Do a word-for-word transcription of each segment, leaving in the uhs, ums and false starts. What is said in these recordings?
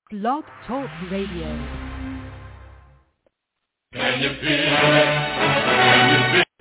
Blog Talk Radio. Can you feel it? Can you feel it?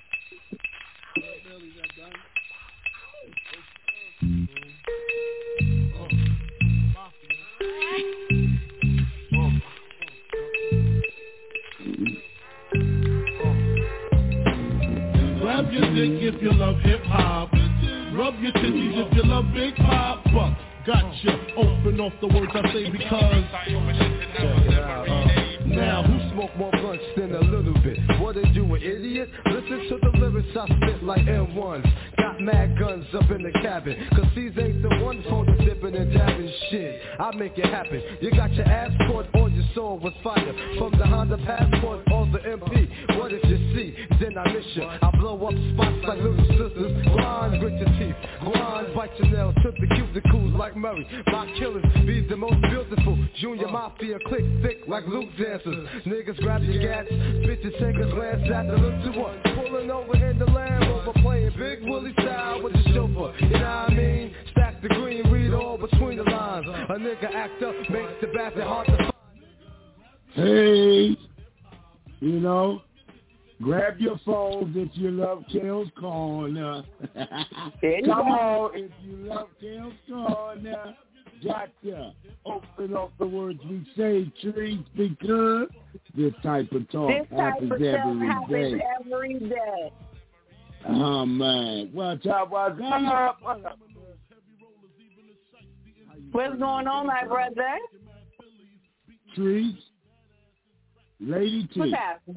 Grab your dick if you love hip-hop. Rub your titties if you love Big Papa. Gotcha. Open off the words I say because check it out. Uh, now who smoke more blunts than a little bit? What are you, an idiot? Listen to the lyrics I spit like M ones. Got mad guns up in the cabin, cause these ain't the ones for the dipping and dabbing shit. I make it happen. You got your ass caught or your soul was fire. From the Honda Passport or the M P. What if you see? Then I miss you. I blow up spots like little sisters. Grind, grit your teeth. Grind, bite your nails. Took the cuticles like Murray. My killers be the most beautiful. Junior Mafia click thick like Luke dancers. Niggas grab your gats. Bitches take a glance at the look to what? Pulling over in the Land Rover. Playing Big Willie style with the chauffeur. You know what I mean? Stack the green, read all between the lines. A nigga act up, makes the bastard hard to find. Hey, you know, grab your phones if you love Kale's Corner. Come on, if you love Kale's Corner. Gotcha. Open up the words we say, trees, because this type of talk this happens type of every happens day. every day. Oh, man. What's up? What's up? What's up? What's going on, my brother? Trees. Lady T. What's happening?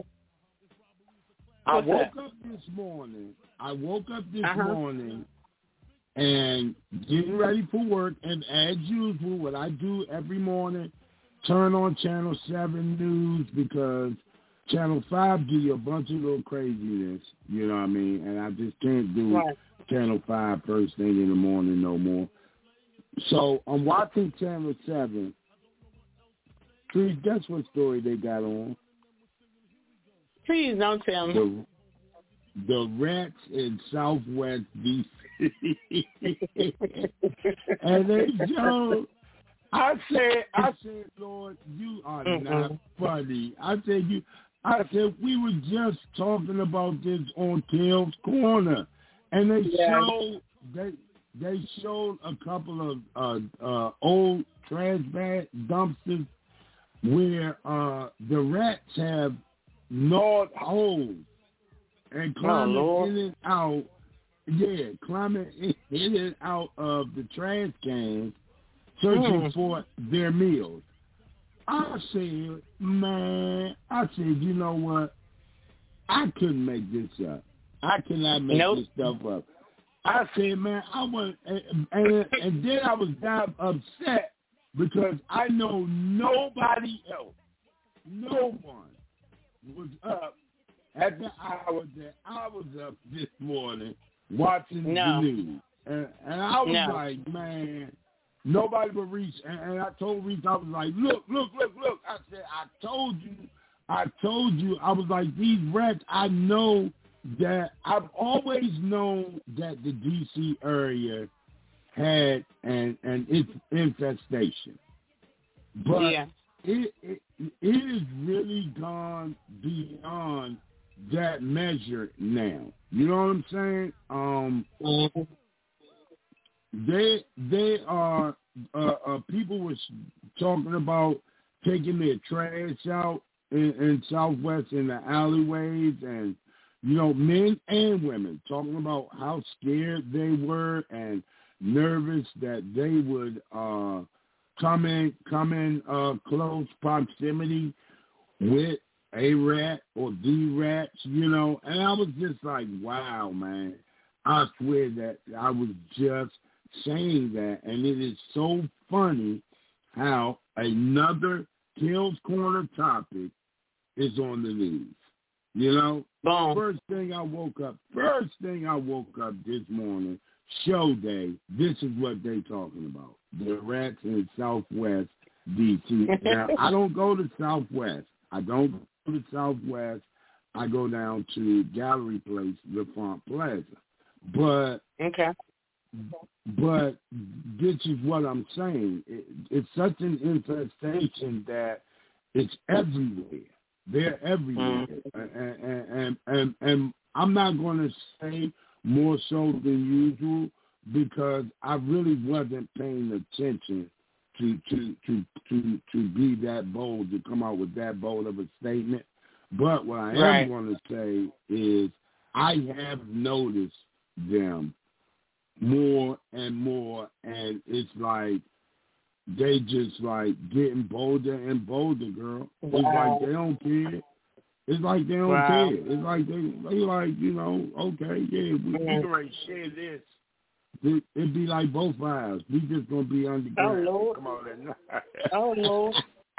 I What's woke that? up this morning. I woke up this Uh-huh. morning and getting ready for work. And as usual, what I do every morning, turn on Channel seven News because Channel five give you a bunch of little craziness. You know what I mean? And I just can't do Right. Channel five first thing in the morning no more. So I'm watching Channel seven. Please guess what story they got on? Please don't tell me. The, the rats in Southwest D C And they showed, I said, I said, Lord, you are Mm-mm. not funny. I said, you, I said, we were just talking about this on Kale's Corner. And they Yeah. showed, they, they showed a couple of uh, uh, old trash bag dumpsters where uh, the rats have gnawed holes and climbing Lord. in and out, yeah, climbing in, in and out of the trash cans, searching Mm. for their meals. I said, man, I said, you know what? I couldn't make this up. I cannot make Nope. this stuff up. I said, man, I was, and, and, and then I was damn upset because I know nobody else, no one was up at the hour that I was up this morning watching No. the news. And, and I was No. like, man, nobody but Reese. And, and I told Reese, I was like, look, look, look, look. I said, I told you, I told you. I was like, these rats, I know that I've always known that the D C area had an, an infestation. But Yeah. it, it it has really gone beyond that measure now. You know what I'm saying? Um, Mm-hmm. they they are uh, uh, people were talking about taking their trash out in, in Southwest in the alleyways, and you know, men and women talking about how scared they were and nervous that they would uh, come in come in uh, close proximity with a rat or the rats, you know. And I was just like, wow, man. I swear that I was just saying that, and it is so funny how another Kale's Corner topic is on the news. You know, Boom. first thing I woke up, first thing I woke up this morning, show day, this is what they talking about. The rats in Southwest D C Now, I don't go to Southwest. I don't go to Southwest. I go down to Gallery Place, LaFont Plaza. But Okay. but this is what I'm saying. It, it's such an infestation that it's everywhere. They're everywhere, mm. and, and, and and and I'm not going to say more so than usual because I really wasn't paying attention to to to to to be that bold to come out with that bold of a statement. But what I am right. going to say is I have noticed them more and more, and it's like they just like getting bolder and bolder, girl. Wow. It's like they don't care. It's like they don't wow. care. It's like they they like, you know, okay, yeah, we, we can already share this. It, it'd be like both eyes. We just gonna be underground. Oh Lord. Come on, that oh Lord.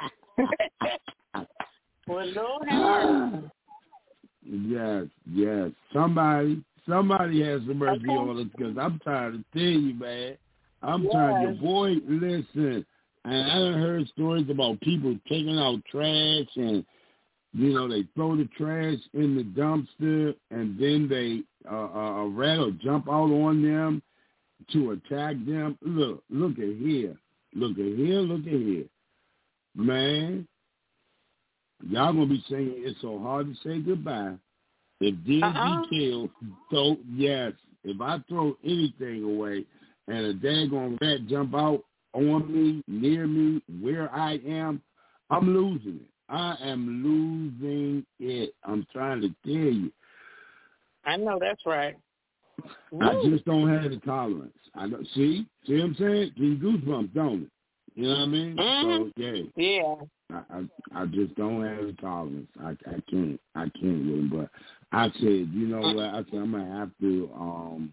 Well, Lord have Yes, yes. Somebody, somebody has some mercy okay. on us because I'm tired of telling you, man. I'm yes. trying to, boy, listen. And I done heard stories about people taking out trash and, you know, they throw the trash in the dumpster and then they, uh, a rat will jump out on them to attack them. Look, look at here. Look at here, look at here. Man. Y'all gonna be saying it's so hard to say goodbye. If D uh-uh. be killed, so yes, if I throw anything away and a daggone rat jump out on me, near me, where I am, I'm losing it. I am losing it. I'm trying to tell you. I know that's right. I Woo. just don't have the tolerance. I don't see, see what I'm saying? Give you goosebumps, don't it? You know what I mean? Mm-hmm. So yeah. Yeah. I, I I just don't have the tolerance. I I can't I can't with him. But I said, you know what? I said I'm gonna have to. Um,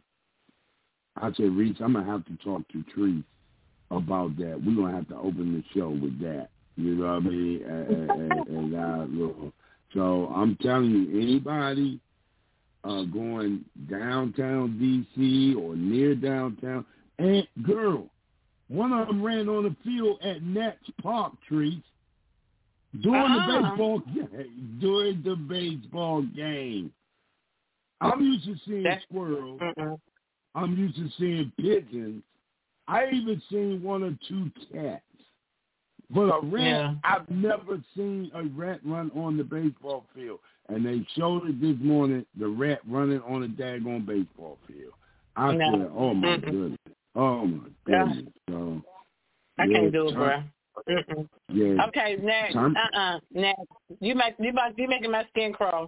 I said, Reese, I'm gonna have to talk to Tree about that. We're gonna have to open the show with that. You know what I mean? And, and, and I, look, so I'm telling you, anybody uh, going downtown D C or near downtown, and girl, one of them ran on the field at Nats Park, Tree. During uh-huh. the baseball game, during the baseball game, I'm used to seeing That's, squirrels. Uh-uh. I'm used to seeing pigeons. I even seen one or two cats. But a rat, yeah. I've never seen a rat run on the baseball field. And they showed it this morning, the rat running on a daggone baseball field. I no. said, oh, my Mm-mm. goodness. Oh, my goodness. Yeah. So, I yeah, can't do it, bro. Mm-mm. Yeah. Okay, next. Term- uh-uh. Next. You make you make you making my skin crawl.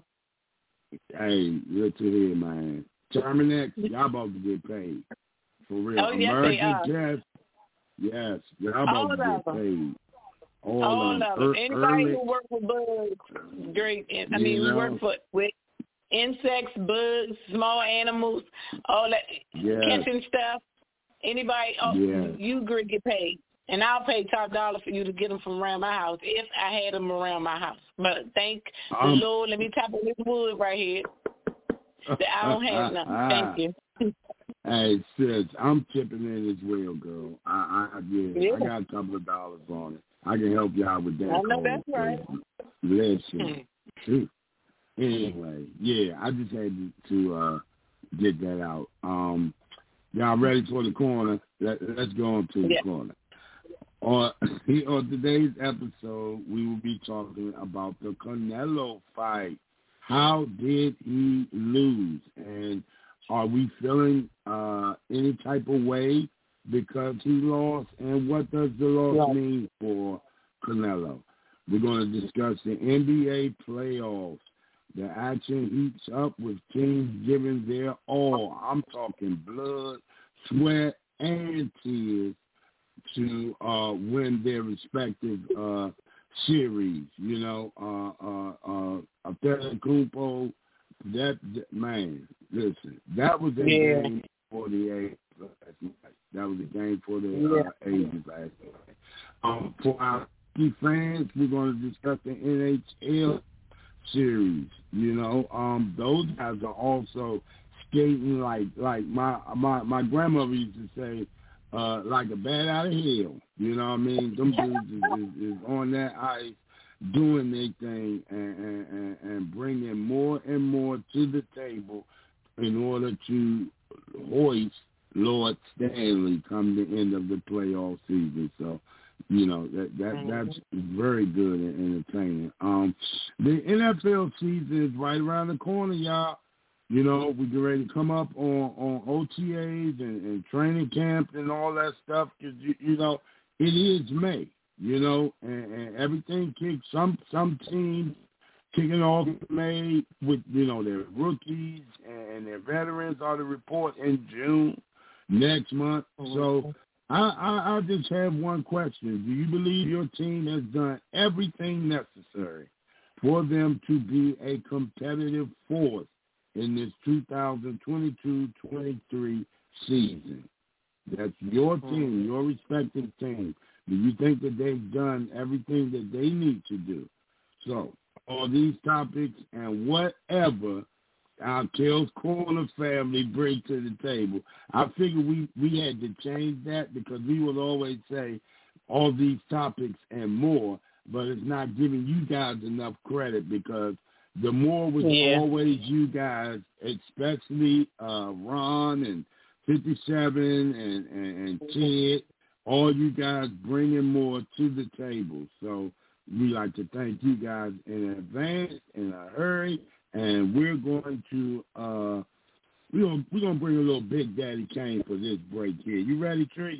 Hey, look to here, man. Terminex, y'all about to get paid. For real. Oh, yes, American they are. Jazz, yes, y'all about All to get them. paid. All, All of them. of them. Er, Anybody early, who works with bugs, great. I mean, we know, work for, with insects, bugs, small animals, all that, yes. catching stuff. Anybody, oh, yes. you great get paid. And I'll pay top dollar for you to get them from around my house if I had them around my house. But thank um, the Lord, let me tap on this wood right here. That I don't have nothing. Thank you. Hey, sis, I'm chipping in as well, girl. I, I, yeah, yeah. I got a couple of dollars on it. I can help y'all with that. I know that's right. Listen. Hmm. Anyway, yeah, I just had to, to uh, get that out. Um, y'all ready for the corner? Let, let's go on to the yeah. corner. On, on today's episode, we will be talking about the Canelo fight. How did he lose? And are we feeling uh, any type of way because he lost? And what does the loss yeah. mean for Canelo? We're going to discuss the N B A playoffs. The action heats up with teams giving their all. I'm talking blood, sweat, and tears to uh, win their respective uh, series. You know, uh, uh, uh, Antetokounmpo, that, that man, listen, that was a yeah. game for the A's last night. That was a game for the yeah. uh, A's last night. Um, for our fans, we're going to discuss the N H L series. You know, um, those guys are also skating like like my my my grandmother used to say. Uh, like a bat out of hell, you know what I mean? Them dudes is, is, is on that ice doing their thing and, and, and, and bringing more and more to the table in order to hoist Lord Stanley come the end of the playoff season. So, you know, that, that mm-hmm. that's very good and entertaining. Um, the N F L season is right around the corner, y'all. You know, we get ready to come up on, on O T As and, and training camp and all that stuff because, you, you know, it is May, you know, and, and everything kicks, some, some teams kicking off in May with, you know, their rookies and their veterans are to report in June next month. So I, I, I just have one question. Do you believe your team has done everything necessary for them to be a competitive force in this two thousand twenty-two twenty-three season? That's your team, your respective team. Do you think that they've done everything that they need to do? So, all these topics and whatever our Kale's Corner family bring to the table, I figured we, we had to change that because we would always say all these topics and more, but it's not giving you guys enough credit because the more was yeah. always you guys, especially uh, Ron and fifty-seven and, and, and Ted, all you guys bringing more to the table. So we like to thank you guys in advance, in a hurry, and we're going to uh, we're gonna we're gonna bring a little Big Daddy Kane for this break here. You ready, Tree?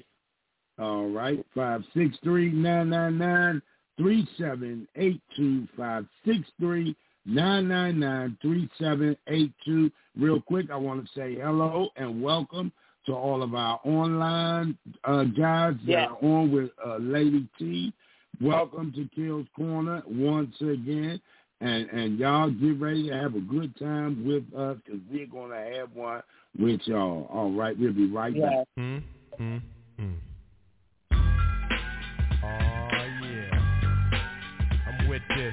All right, five six three nine nine nine three seven eight two five six three nine nine nine three seven eight two. Real quick, I want to say hello and welcome to all of our online uh, guys yeah. that are on with uh, Lady T. Welcome to Kale's Corner once again. And and y'all get ready to have a good time with us because we're going to have one with y'all. All right, we'll be right yeah. back. Mm, mm, mm. Oh, yeah. I'm with this.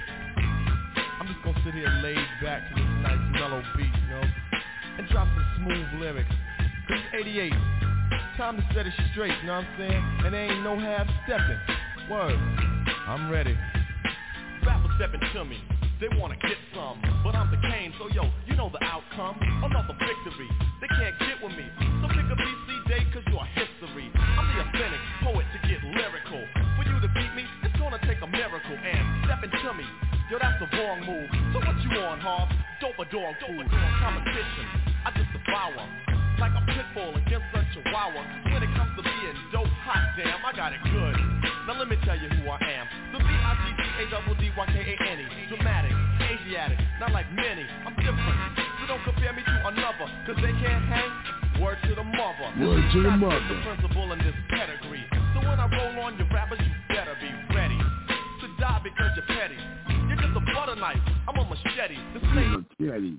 I'm just going to sit here laid back to this nice mellow beat, you know, and drop some smooth lyrics. Cause it's eighty-eight. Time to set it straight, you know what I'm saying? And there ain't no half-stepping. Word. I'm ready. Rappers stepping to me. They wanna get some, but I'm the Kane, so yo, you know the outcome. Another victory, they can't get with me. So pick a B C day, cause you're history. I'm the authentic poet to get lyrical. For you to beat me, it's gonna take a miracle. And stepping to me, yo, that's the wrong move. So what you on, Hob? Dope a dog food. Competition, I just devour. Like a pit bull against a chihuahua. When it comes to being dope, hot damn, I got it good. Now let me tell you who I am. The V I T T A D D Y K A N E. Dramatic, Asiatic, not like many. I'm different, so don't compare me to another. Cause they can't hang, word to the mother. Word to the mother. The principle in this pedigree. So when I roll on your rappers, you better be ready to die because you're petty. You're just a butter knife, I'm a machete. This machete.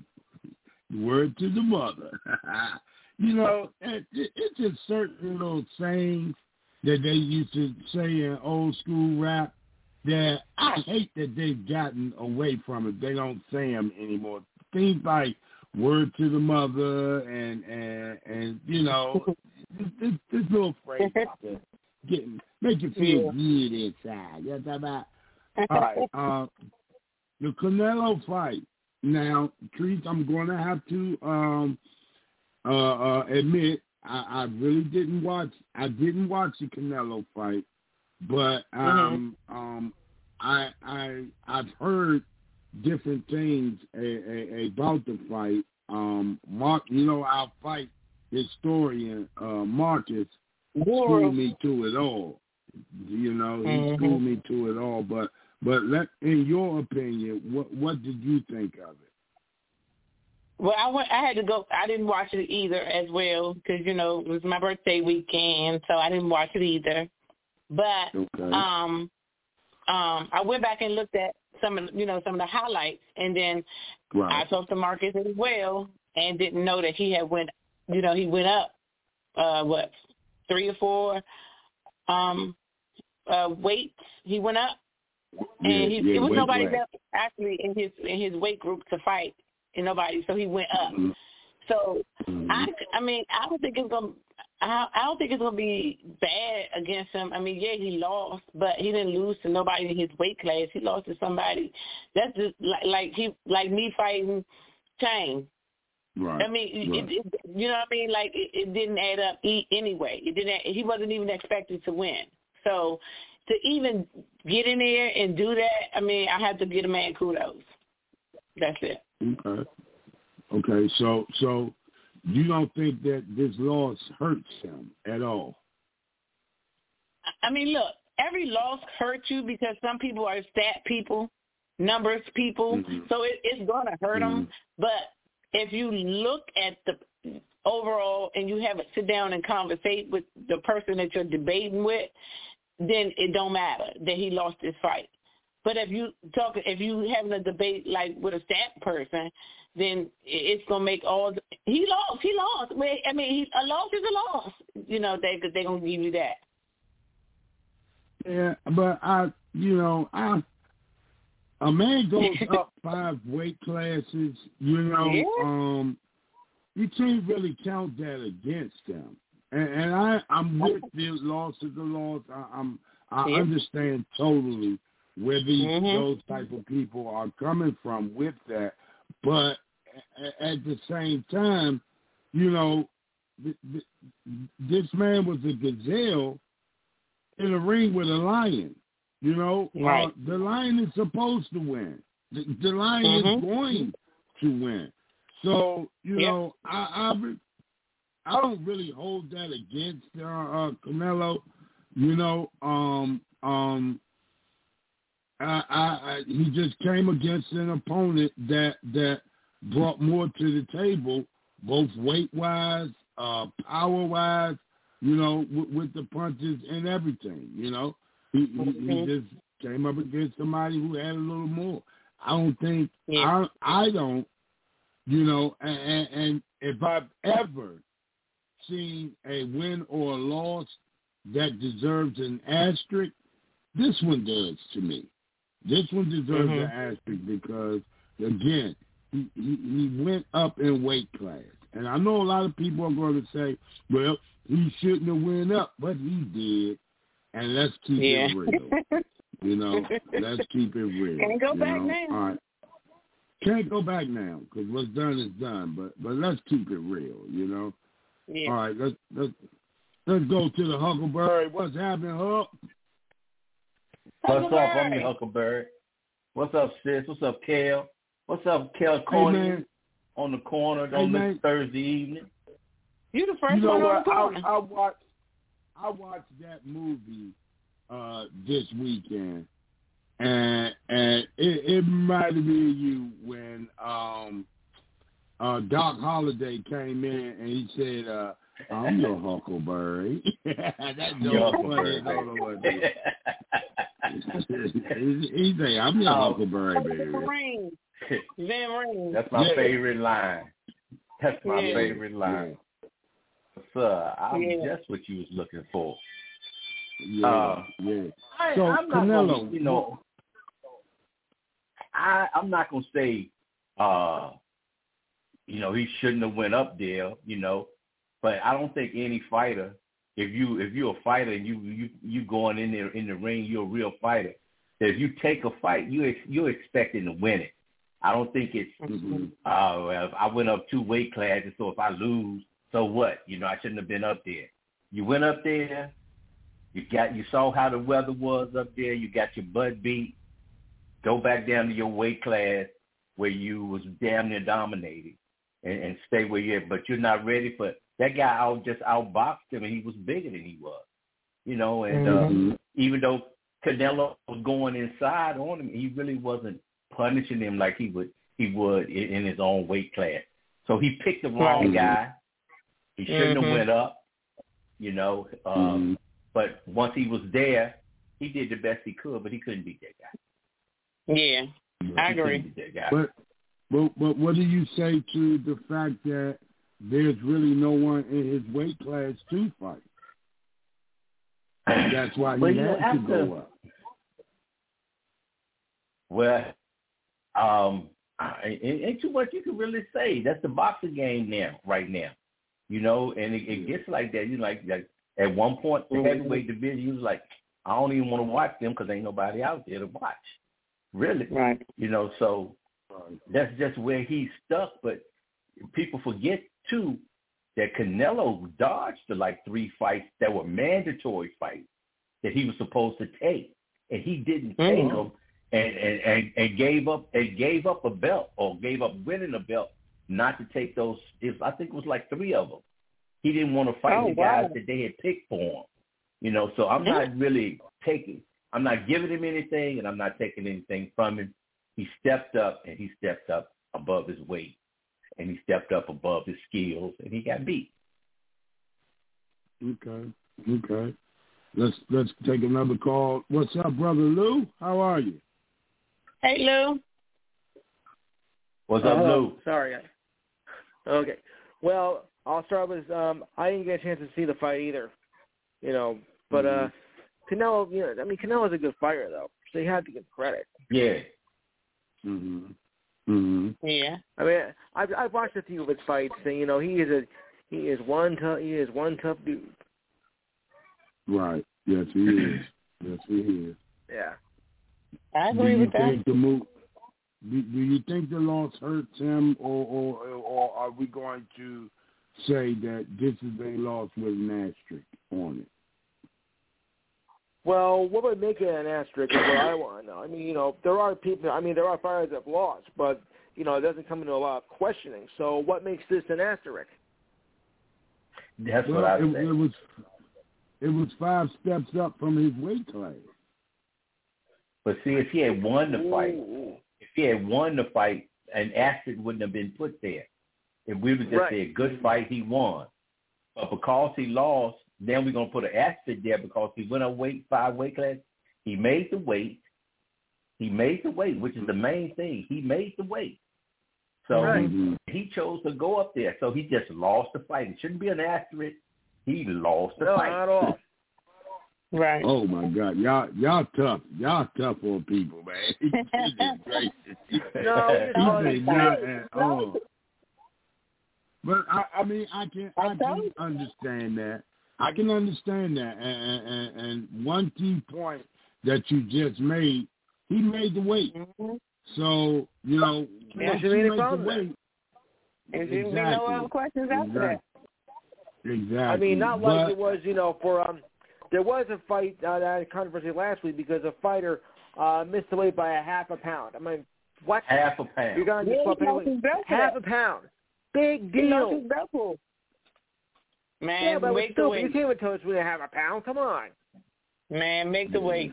Word to the mother. You know, it, it, it's just certain little sayings that they used to say in old school rap that I hate that they've gotten away from it. They don't say them anymore. Things like word to the mother and, and, and you know, this, this little phrase out there. Getting, make you feel good inside. You know what I'm talking about? All right. Uh, the Canelo fight. Now, Trees, I'm going to have to um, uh, uh, admit, I, I really didn't watch. I didn't watch the Canelo fight, but um, mm-hmm. um, I I I've heard different things a, a, about the fight. Um, Mark, you know, our fight historian uh, Marcus schooled me to it all. You know, he mm-hmm. schooled me to it all. But but let, in your opinion, what what did you think of it? Well, I went. I had to go. I didn't watch it either, as well, because you know it was my birthday weekend, so I didn't watch it either. But okay. um, um, I went back and looked at some of you know some of the highlights, and then right. I talked to Marcus as well, and didn't know that he had went. You know, he went up. Uh, what three or four um, uh, weights? He went up, yeah, and he, yeah, it was nobody right. else actually in his in his weight group to fight. And nobody, so he went up. Mm-hmm. So mm-hmm. I, I mean, I don't think it's gonna, I, I don't think it's gonna be bad against him. I mean, yeah, he lost, but he didn't lose to nobody in his weight class. He lost to somebody that's just like, like he, like me fighting Chain. Right. I mean, right. it, it, you know what I mean? Like, it, it didn't add up e- anyway. It didn't. He wasn't even expected to win. So to even get in there and do that, I mean, I have to give a man kudos. That's it. Okay. Okay. So, so you don't think that this loss hurts him at all? I mean, look, every loss hurts you because some people are stat people, numbers people, mm-hmm. so it, it's going to hurt mm-hmm. them. But if you look at the overall and you have to sit down and conversate with the person that you're debating with, then it don't matter that he lost his fight. But if you talk, if you having a debate like with a stat person, then it's gonna make all. The, he lost. He lost. I mean, he, a loss is a loss. You know, they they're gonna give you that. Yeah, but I, you know, I a man goes up five weight classes. You know, yeah. um, you can't really count that against them. And, and I, I'm with the loss of the loss. I, I'm, I yeah. understand totally where these mm-hmm. those type of people are coming from with that, but at the same time, you know, th- th- this man was a gazelle in a ring with a lion. You know, right. uh, the lion is supposed to win. The, the lion mm-hmm. is going to win. So, you yep. know, I, I I don't really hold that against uh, uh, Canelo. You know, um, um, I, I, I, he just came against an opponent that that brought more to the table, both weight-wise, uh, power-wise, you know, with, with the punches and everything, you know. He, mm-hmm. he, he just came up against somebody who had a little more. I don't think, yeah. I, I don't, you know, and, and, and if I've ever seen a win or a loss that deserves an asterisk, this one does to me. This one deserves mm-hmm. an asterisk because, again, he, he, he went up in weight class. And I know a lot of people are going to say, well, he shouldn't have went up, but he did. And let's keep yeah. it real. You know, let's keep it real. Can't go back know? now. All right. Can't go back now because what's done is done. But but let's keep it real, you know. Yeah. All right, let's let's let's go to the Huckleberry. What's happening, Huck? What's up? I'm your Huckleberry. What's up, sis? What's up, Kel? What's up, Kel Corny hey, on the corner hey, on man. this Thursday evening? You the first you know one what? on the corner. I, I watched I watched that movie uh, this weekend, and and it, it reminded me of you when um, uh, Doc Holliday came in and he said, uh, "I'm your Huckleberry." That's your funny. he, he said, "I'm your oh. Huckleberry, baby." Van Ring. That's my yeah. favorite line. That's my yeah. favorite line. Yeah. Sir, I'm yeah. just what you was looking for. Yeah, uh, yeah. I, so I'm not Canelo, gonna, you know, I I'm not gonna say, uh, you know, he shouldn't have went up there, you know, but I don't think any fighter, if you if you're a fighter and you you you going in there in the ring, you're a real fighter. If you take a fight, you ex, you're expecting to win it. I don't think it's, mm-hmm. uh, well, I went up two weight classes, so if I lose, so what? You know, I shouldn't have been up there. You went up there. You got you saw how the weather was up there. You got your butt beat. Go back down to your weight class where you was damn near dominated, and, and stay where you're at. But you're not ready for that guy. Out just outboxed him, and he was bigger than he was. You know, and mm-hmm. uh, even though Canelo was going inside on him, he really wasn't punishing him like he would he would in, in his own weight class. So he picked the wrong mm-hmm. guy. He shouldn't mm-hmm. have went up. You know. Um, mm-hmm. But once he was there, he did the best he could, but he couldn't beat that guy. Yeah, I he agree. Beat that guy. But, but but what do you say to the fact that there's really no one in his weight class to fight? That's why he well, had you know, to after, go up. Well, um, ain't, ain't too much you can really say. That's the boxing game now, right now. You know, and it, it gets like that. You like like. At one point, the heavyweight division, you was like, I don't even want to watch them because ain't nobody out there to watch. Really. Right. You know, so that's just where he's stuck. But people forget too that Canelo dodged the like three fights that were mandatory fights that he was supposed to take, and he didn't take mm-hmm. them, and, and, and, and gave up and gave up a belt or gave up winning a belt not to take those. I think it was like three of them. He didn't want to fight oh, the guys wow. that they had picked for him, you know. So I'm not really taking, I'm not giving him anything, and I'm not taking anything from him. He stepped up, and he stepped up above his weight, and he stepped up above his skills, and he got beat. Okay, okay. Let's let's take another call. What's up, brother Lou? How are you? Hey, Lou. What's up, uh, Lou? Sorry. Okay. Well, I'll start with um, I didn't get a chance to see the fight either, you know. But mm-hmm. uh, Canelo, you know, I mean, Canelo's a good fighter though, so you have to give credit. Yeah. Mhm. Mhm. Yeah. I mean, I've I've watched a few of his fights, and you know, he is a he is one tough he is one tough dude. Right. Yes, he is. Yes, he is. Yeah. I agree with that. Do you think the move? Do, do you think the loss hurts him, or, or or are we going to say that this is a loss with an asterisk on it? Well, what would make it an asterisk is what I want to know. I mean, you know, there are people. I mean, there are fighters that have lost, but you know, it doesn't come into a lot of questioning. So, what makes this an asterisk? That's well, what I it, say. It was it was five steps up from his weight class. But see, if he had won the fight, Ooh. if he had won the fight, an asterisk wouldn't have been put there. If we would just right. say a good fight, he won. But because he lost, then we're going to put an asterisk there because he went up weight, five weight class. He made the weight. He made the weight, which is the main thing. He made the weight. So right. he chose to go up there. So he just lost the fight. It shouldn't be an asterisk. He lost the no, fight. Not at all. Right. Oh my God, y'all, y'all tough, y'all tough on people, man. no, not at all. But I, I mean, I can, I can understand that. I can understand that, and, and, and one key point that you just made, he made the weight. Mm-hmm. So you know, yeah, once you make the weight, there shouldn't be no other questions after exactly. that. Exactly. I mean, not but, like it was, you know, for um. There was a fight uh, that had controversy last week because a fighter uh, missed the weight by a half a pound. I mean, what? Half a pound. You're going to yeah, just half a pound. Big deal. Man, yeah, but make still, the weight. You can't even tell us we have a pound. Come on. Man, make the weight.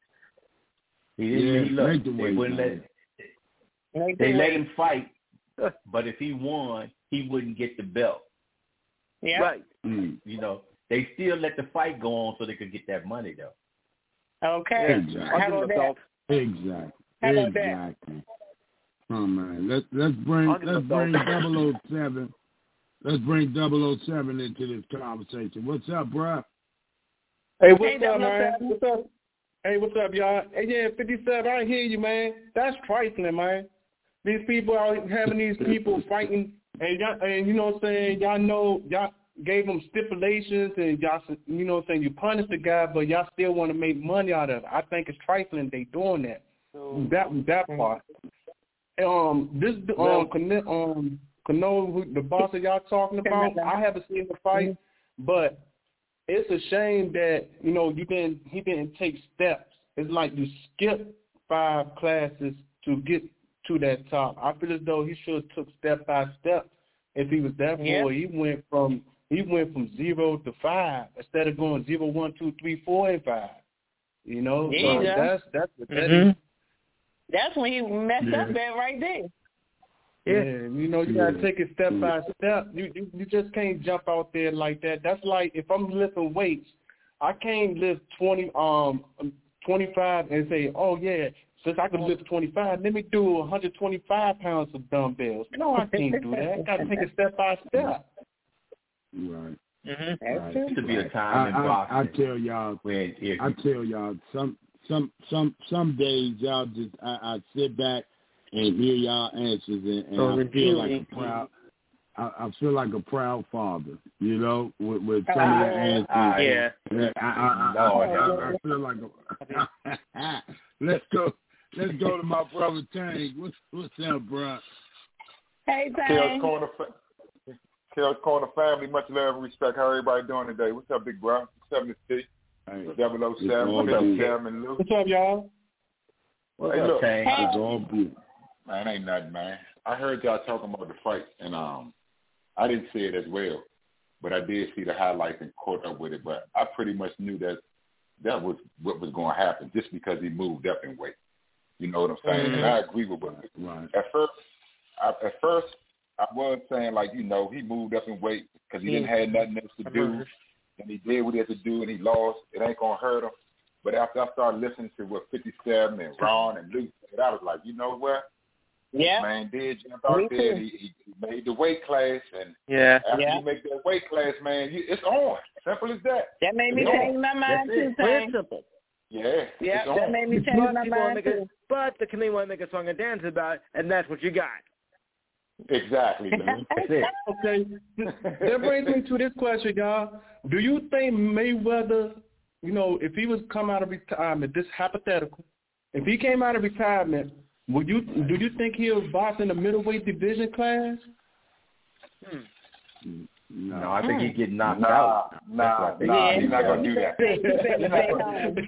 He didn't yeah, he look, make the they weight. Wouldn't let, make they the let weight. him fight, but if he won, he wouldn't get the belt. Yeah. Right. Mm. You know. They still let the fight go on so they could get that money, though. Okay. Exactly. How about that? Exactly. How about exactly. That? Oh man, let's let's bring let's bring double oh seven. Let's bring double oh seven into this conversation. What's up, bro? Hey, what's hey, up, man? What's up? Hey, what's up, y'all? Hey, yeah, fifty-seven. I hear you, man. That's trifling, man. These people are having these people fighting, and y'all, and you know what I'm saying? Y'all know y'all gave them stipulations, and y'all, you know what I'm saying, you punish the guy, but y'all still want to make money out of it. I think it's trifling they doing that. So, that that part. Um, this um, um, Canelo, the boss that y'all talking about, I haven't seen the fight, but it's a shame that, you know, you didn't he didn't take steps. It's like you skipped five classes to get to that top. I feel as though he should have took step by step. If he was that yeah. boy, he went from he went from zero to five instead of going zero, one, two, three, four, and five. You know, yeah, so yeah. that's that's what that mm-hmm. is. That's when he messed yeah. up at right there. Yeah, you know, you yeah. gotta take it step yeah. by step. You, you you just can't jump out there like that. That's like if I'm lifting weights, I can't lift twenty um twenty five and say, oh yeah, since I can lift twenty five, let me do one hundred twenty five pounds of dumbbells. No, I can't do that. I gotta take it step by step. Right. Mm-hmm. Right. There used to be a time in I, boxing. I, I tell y'all, when if, I tell y'all, some some some some days y'all just I, I sit back and hear y'all answers, and, and oh, I feel like a proud, I, I feel like a proud father, you know, with, with some uh, of the answers. uh, yeah, I, I, I, I, I, I feel like a. let's go. Let's go to my brother Tank. What's what's up, bro? Hey, Kale's Corner, Kale's Corner family, much love and respect. How everybody doing today? What's up, big bro? seventy T, double oh seven, fifty-seven, and Luke. What's up, y'all? Hey, look, it's all good. Man, ain't nothing, man. I heard y'all talking about the fight, and um, I didn't see it as well, but I did see the highlights and caught up with it. But I pretty much knew that that was what was going to happen just because he moved up in weight. You know what I'm saying? Mm-hmm. And I agree with what right. At first, I, at first, I was saying, like, you know, he moved up in weight because he didn't have nothing else to do, and he did what he had to do, and he lost. It ain't going to hurt him. But after I started listening to what fifty-seven and Ron and Luke said, I was like, you know what? Yeah. This man did jump out Me there. He, he made the weight class, and yeah. after yeah. you make that weight class, man, you, it's on. Simple as that. That made me it's change on. my mind, That's too, Plain simple. Yeah. Yeah, it's that on. made me change but my mind, a, too. But the comedian want to make a song and dance about it, and that's what you got. Exactly, man. That's it. Okay. That brings me to this question, y'all. Do you think Mayweather, you know, if he was come out of retirement, this hypothetical, if he came out of retirement, would you do you think he'll box in the middleweight division class? Hmm. No, I think he'd get knocked nah, out. Nah, nah, yeah. he's not gonna do that. He's He's not gonna gonna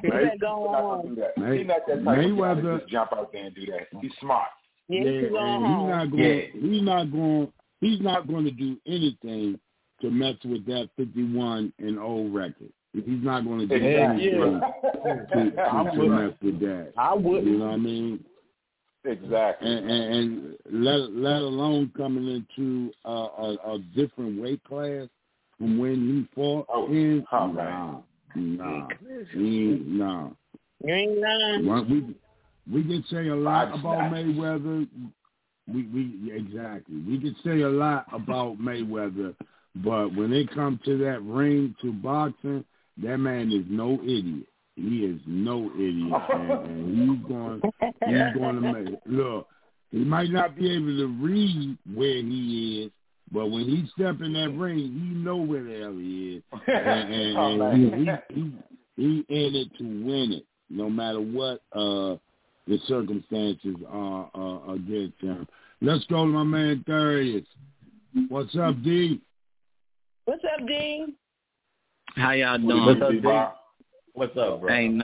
do that. May- He's not that type Mayweather, of guy to just jump out there and do that. He's smart. Yeah, yeah, he's and going he's home. not going. Yeah. He's not going. He's not going to do anything to mess with that fifty-one and oh record. He's not going to do Exactly. anything Yeah. to, to, to mess with that. I would. You know what I mean? Exactly. And, and, and let let alone coming into uh, a, a different weight class from when he fought Oh, in. oh, nah, nah, he, nah. You ain't lying. Well, we we can say a lot I'm about not. Mayweather. We we exactly. We can say a lot about Mayweather, but when it comes to that ring to boxing, that man is no idiot. He is no idiot, and, and he's going. He's going to make look. He might not be able to read where he is, but when he step in that ring, he know where the hell he is, and, and, Oh, and he, he he in it to win it, no matter what uh, the circumstances are uh, against him. Let's go to my man Darius. What's up, D? What's up, D? How y'all doing? What's up, D? What's up, bro? Hey,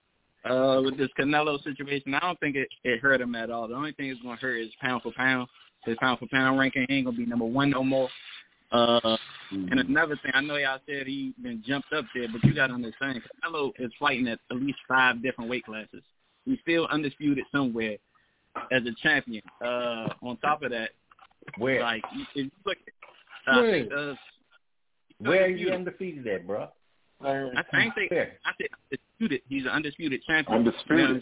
uh, with this Canelo situation, I don't think it, it hurt him at all. The only thing it's going to hurt is pound for pound. His pound for pound ranking ain't going to be number one no more. Uh, mm-hmm. And another thing, I know y'all said he been jumped up there, but you got to understand, Canelo is fighting at at least five different weight classes. He's still undisputed somewhere as a champion. Uh, on top of that, where? Like, if you look at, uh, I think, uh, where are you undefeated at, bro? I, I ain't think I said undisputed. He's an undisputed champion. Undisputed.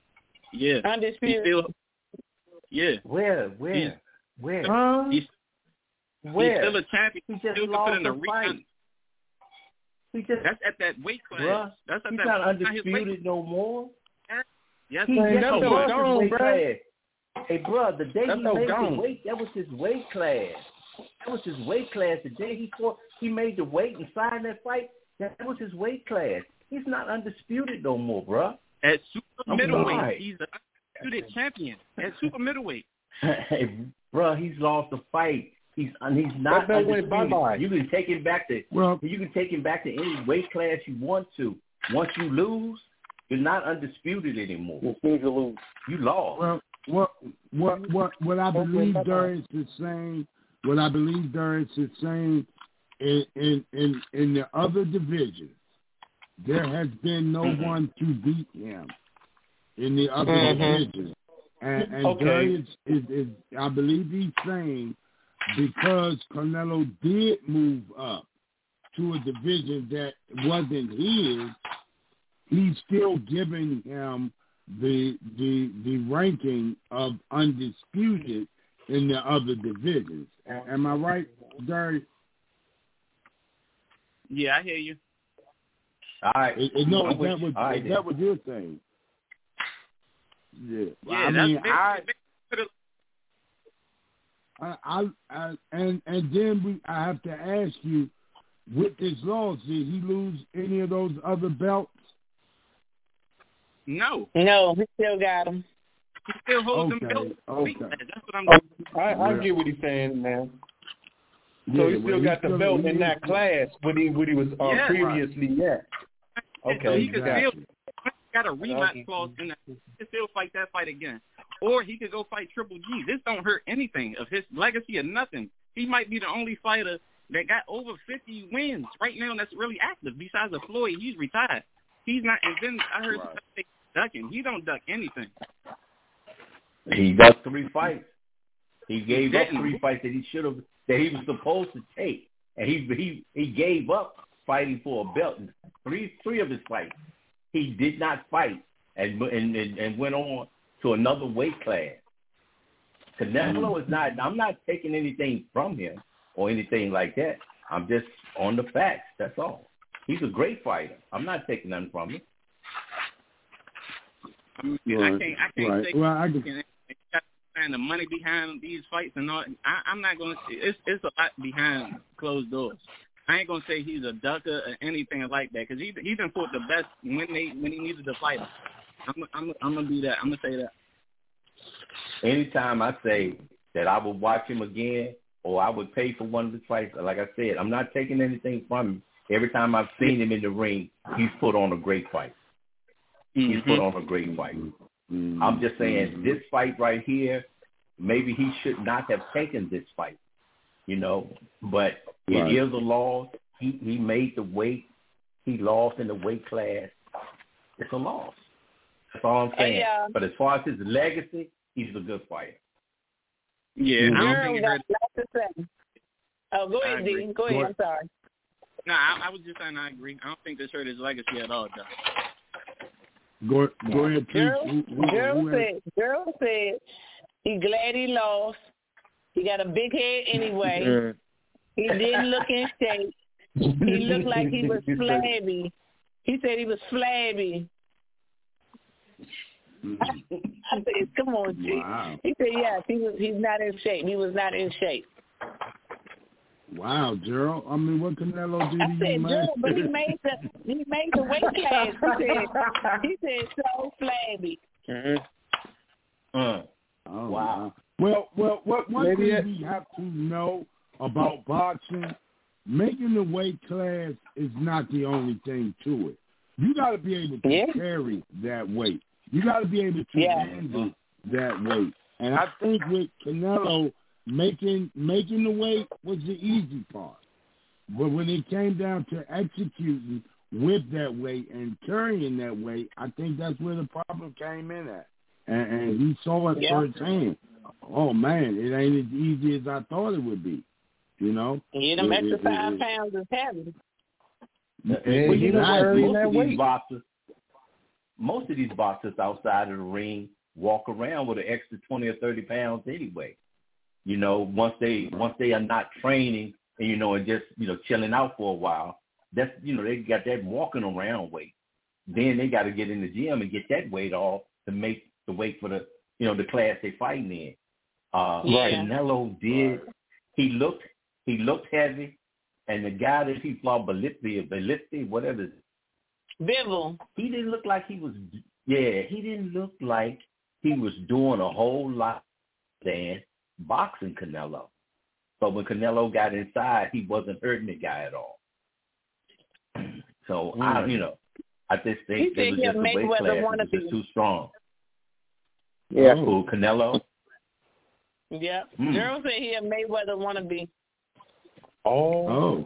Yeah. Undisputed. He's still, yeah. Where? Where? He's, where? Huh? He's, where? He's still a champion. He just still lost put in the fight. He just, That's at that weight class. Bruh, That's at he's that, not that's undisputed no more. Yes, he yes, just no, lost his gone, weight bro. class. Hey, bro, the day That's he so made gone. the weight, that was his weight class. That was his weight class. The day he fought, he made the weight and signed that fight. That was his weight class. He's not undisputed no more, bro. At super I'm middleweight, right. he's an undisputed champion. At super middleweight. Hey, bro, he's lost the fight. He's he's not That went undisputed. bye-bye. You can take him back to Well, you can take him back to any weight class you want to. Once you lose, you're not undisputed anymore. You lose. You lost. Well, what what what what I believe Darius is saying, what I believe Darius is saying, in in in, in the other divisions, there has been no mm-hmm. one to beat him in the other mm-hmm. divisions, and, and okay. Darius is, is, I believe he's saying, because Canelo did move up to a division that wasn't his, he's still giving him the the the ranking of undisputed in the other divisions. Am I right, Gary? Yeah, I hear you. All right. It, it, no, I'm that was right, that was your thing. Yeah, Yeah, I that's mean, I, big. I, I, I, and and then we, I have to ask you, with this loss, did he lose any of those other belts? No. No, he still got him. He still holds okay, them belts. Okay. That's what I'm. I, I Yeah. get what he's saying, man. So Yeah, he still well, got the still- belt he in that is- class, what he what he was uh, Yeah. previously at. Okay, so he could gotcha. still got a rematch clause in that. He could still fight that fight again, or he could go fight Triple G. This don't hurt anything of his legacy or nothing. He might be the only fighter that got over fifty wins right now that's really active. Besides of Floyd, he's retired. He's not. And then I heard Right. say ducking. He don't duck anything. He ducked three fights. He gave He up didn't. three fights that he should have, that he was supposed to take, and he he he gave up fighting for a belt. In three three of his fights, he did not fight, and and and, and went on to another weight class. Canelo is not. I'm not taking anything from him or anything like that. I'm just on the facts. That's all. He's a great fighter. I'm not taking nothing from him. I mean, Right, I can't. I can't right. say. Well, I can- can, and the money behind these fights and all. I, I'm not gonna. It's it's a lot behind closed doors. I ain't gonna say he's a ducker or anything like that because he he done fought the best when they when he needed to fight him. I'm I'm I'm gonna do that. I'm gonna say that. Anytime I say that I would watch him again or I would pay for one of his fights, like I said, I'm not taking anything from him. Every time I've seen him in the ring, he's put on a great fight. Mm-hmm. He's put on a great fight. Mm-hmm. I'm just saying this fight right here, maybe he should not have taken this fight, you know, but Right. it is a loss. He, he made the weight. He lost in the weight class. It's a loss. That's all I'm saying. Hey, uh, but as far as his legacy, he's a good fighter. Yeah, I don't Girl think it got hurt. a lot to say. Oh, go I ahead, agree. Dean. Go ahead. Go I'm sorry. No, I, I was just saying I agree. I don't think this hurt his legacy at all, though. Go, go ahead, please. Girl, Who- who- girl who has- said, girl said he glad he lost. He got a big head anyway. He didn't look in shape. He looked like he was flabby. He said he was flabby. I said, come on, G. Wow. He said, yes, he was. He's not in shape. He was not in shape. Wow, Gerald. I mean, what Canelo did I to you, said, man? Gerald, but he made the he made the weight class. He said, he said so flabby. Mm-hmm. Uh, Oh, wow. Well, well, what one Maybe thing it- we have to know about boxing, making the weight class is not the only thing to it. You got to be able to Yeah. carry that weight. You got to be able to Yeah. handle that weight. And I think with Canelo, making making the weight was the easy part. But when it came down to executing with that weight and carrying that weight, I think that's where the problem came in at. And, and he saw it Yeah. firsthand. Oh, man, it ain't as easy as I thought it would be, you know? Yeah, them It- extra it- five it- pounds is heavy. Well, he you know was what? carrying Most that of these weight. boxers, most of these boxers outside of the ring walk around with an extra twenty or thirty pounds anyway. You know, once they once they are not training and you know and just you know chilling out for a while, that's you know they got that walking around weight. Then they got to get in the gym and get that weight off to make the weight for the you know the class they fighting in. Uh, Yeah. Canelo did. He looked he looked heavy, and the guy that he fought, Bellitti, Bellitti, whatever. Bivol. He didn't look like he was. Yeah, he didn't look like he was doing a whole lot than boxing Canelo. But when Canelo got inside, he wasn't hurting the guy at all. So I, you know, I just He think said it was he a just the weight Mayweather class wannabe. was just too strong. Yeah. Who, Canelo? Yeah. Hmm. Gerald said he a Mayweather wannabe. Oh. Oh.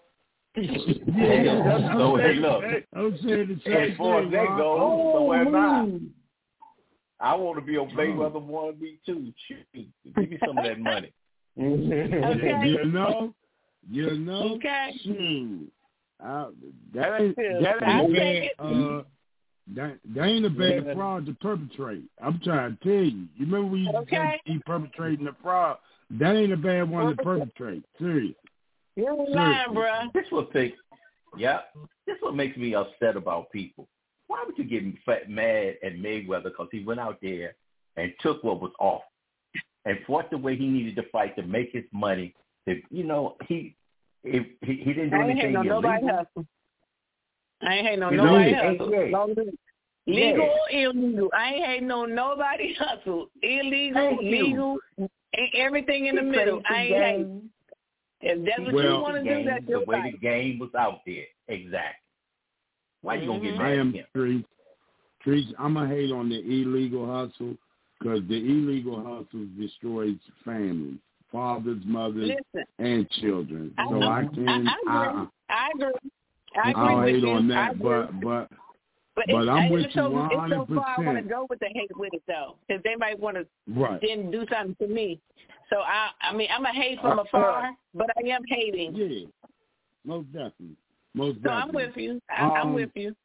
Yeah, that's- so, I'm hey, saying- look. I'm saying the same As far as thing, that Ron. goes, so am I. I want to be a Oh. Mayweather wannabe too. Shoot, give me some of that money. Okay. You know, you know, Okay. shoot. Uh, that ain't that I'll ain't take bad. it. Uh, that that ain't a bad Yeah. fraud to perpetrate. I'm trying to tell you. You remember when you Okay. said he perpetrating a fraud? That ain't a bad one to perpetrate. Serious. You ain't lying, bruh. This what takes, yeah. This what makes me upset about people. Why would you get fat mad at Mayweather because he went out there and took what was off and fought the way he needed to fight to make his money? If you know he, if he, he didn't do I ain't anything hating on nobody illegal. hustle. I ain't hating on You know, nobody it ain't hustle. right. Long as Legal Yeah. or illegal? I ain't hating on nobody hustle. Illegal, Thank you. legal, and everything in the It middle. plays the I ain't game. hating. If that's what Well, you want to the do, that's game, your the way right. the game was out there. Exactly. Why you gonna get Mhm. mad I at am him? Trees. Trees, I'm gonna hate on the illegal hustle because the illegal hustle destroys families, fathers, mothers, Listen, and children. I, So I can, I, I agree. I, I agree. I agree I'll with hate you. on I that, agree. but but But, but it's, I'm with it's you so, one It's so hundred far I want to percent. go with the hate with it, though, because they might want to Right. then do something to me. So, I I mean, I'm a hate from Uh, afar, but I am hating. Yeah, most definitely, most So definitely. I'm with you. I, Um, I'm with you.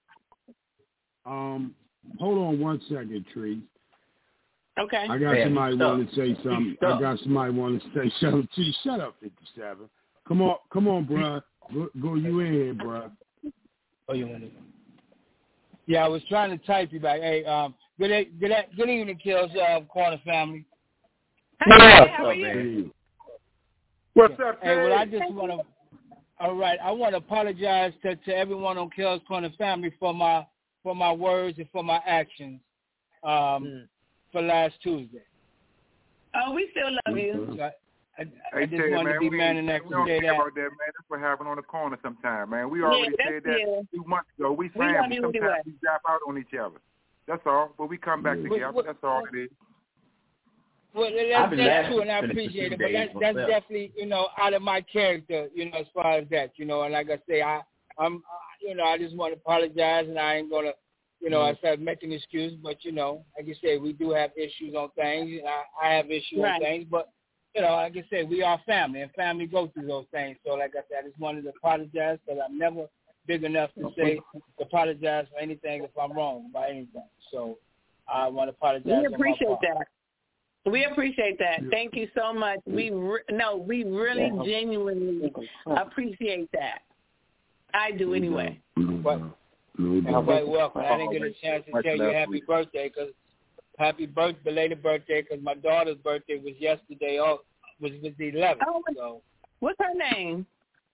Um, hold on one second, Trees. Okay. I got Man, somebody he's want stuck. to say something. He's stuck. I got somebody want to say something. T, shut up, fifty-seven. Come on, come on, bruh. Go, go you in here, bruh. Oh, you want to? Yeah, I was trying to type you back. Hey, um, good, good, good evening, Kills, uh, Corner family. Hey, What's how up, are you? man? What's up, Hey, well, I just want to. All right, I want to apologize to, to everyone on Kills Corner family for my for my words and for my actions um, Mm. for last Tuesday. Oh, we still love you. So I, I, Hey, I just Ted, wanted man, to be we, man enough we to don't say care that. about that, man. That's what happened on the corner sometime, man. We Yeah, already that's said that it. two months ago. We We love family. you Sometimes anyway. we drop out on each other. That's all. But we come back Yeah. together. What- That's all it is. Well, I've that's, been that's laughing true, and I since the appreciate two it. But days that, that's myself. definitely, you know, out of my character, you know, as far as that, you know. And like I say, I, I'm, uh, you know, I just want to apologize, and I ain't gonna, you know, I said make an excuse. But you know, like you say, we do have issues on things. And I, I have issues Right. on things, but you know, like I said, we are family, and family go through those things. So, like I said, I just wanted to apologize because I'm never big enough to say to apologize for anything if I'm wrong about anything. So, I want to apologize. We on my appreciate part. that. We appreciate that. Thank you so much. We re- no, we really genuinely appreciate that. I do anyway. But, You're quite welcome. I didn't get a chance to tell you happy birthday because happy birth, belated birthday because my daughter's birthday was yesterday. Oh, was was the eleventh. Oh, so what's her name?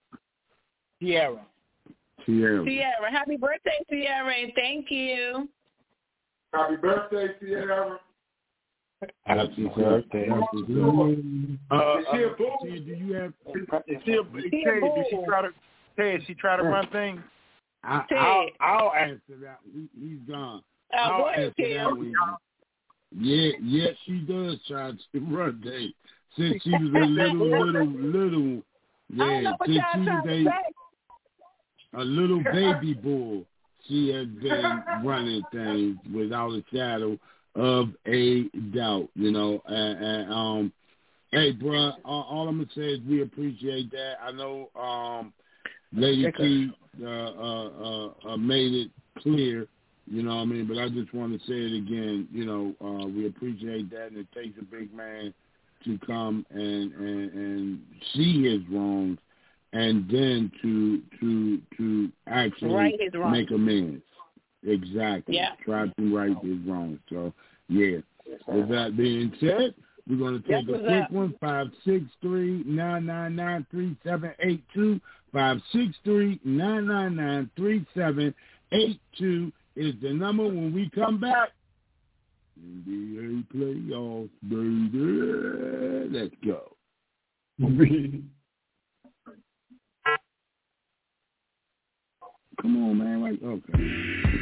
Sierra. Sierra. Sierra. Happy birthday, Sierra, and thank you. Happy birthday, Sierra. Happy birthday. Uh, uh, Ted, do you have? Is she a, Ted, did she try to? Ted, she try to run things? I, I'll, I'll answer that. He, he's gone. Uh, I'll go ahead, answer that Tim. one. Yeah, yes, she does try to run things since she was a little, little, little. I don't Yeah, know what since y'all she was trying to a, say. a little baby bull, she has been running things without a shadow of a doubt. You know, and, and um, hey, bruh, all, all I'm gonna say is we appreciate that. I know, um, Lady T uh, uh, uh, uh, made it clear. You know what I mean? But I just want to say it again. You know, uh, we appreciate that, and it takes a big man to come and, and, and see his wrongs, and then to to to actually Right his wrongs. make amends. Exactly. Yeah. Try to right his wrongs. So, yeah. With that being said, we're going to take Yes, a what's quick up? one, five six three, nine nine nine, three seven eight two. five six three, nine nine nine, three seven eight two is the number. When we come back, N B A playoffs, baby. Let's go. Come on, man. Like, okay.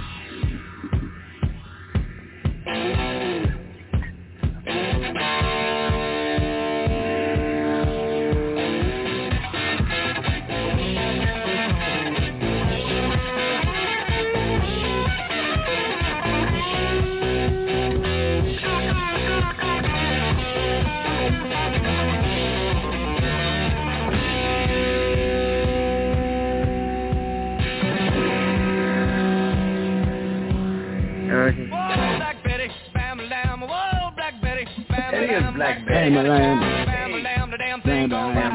It is Black Betty. Bam, lamb. Bam, Bam, lamb. Bam,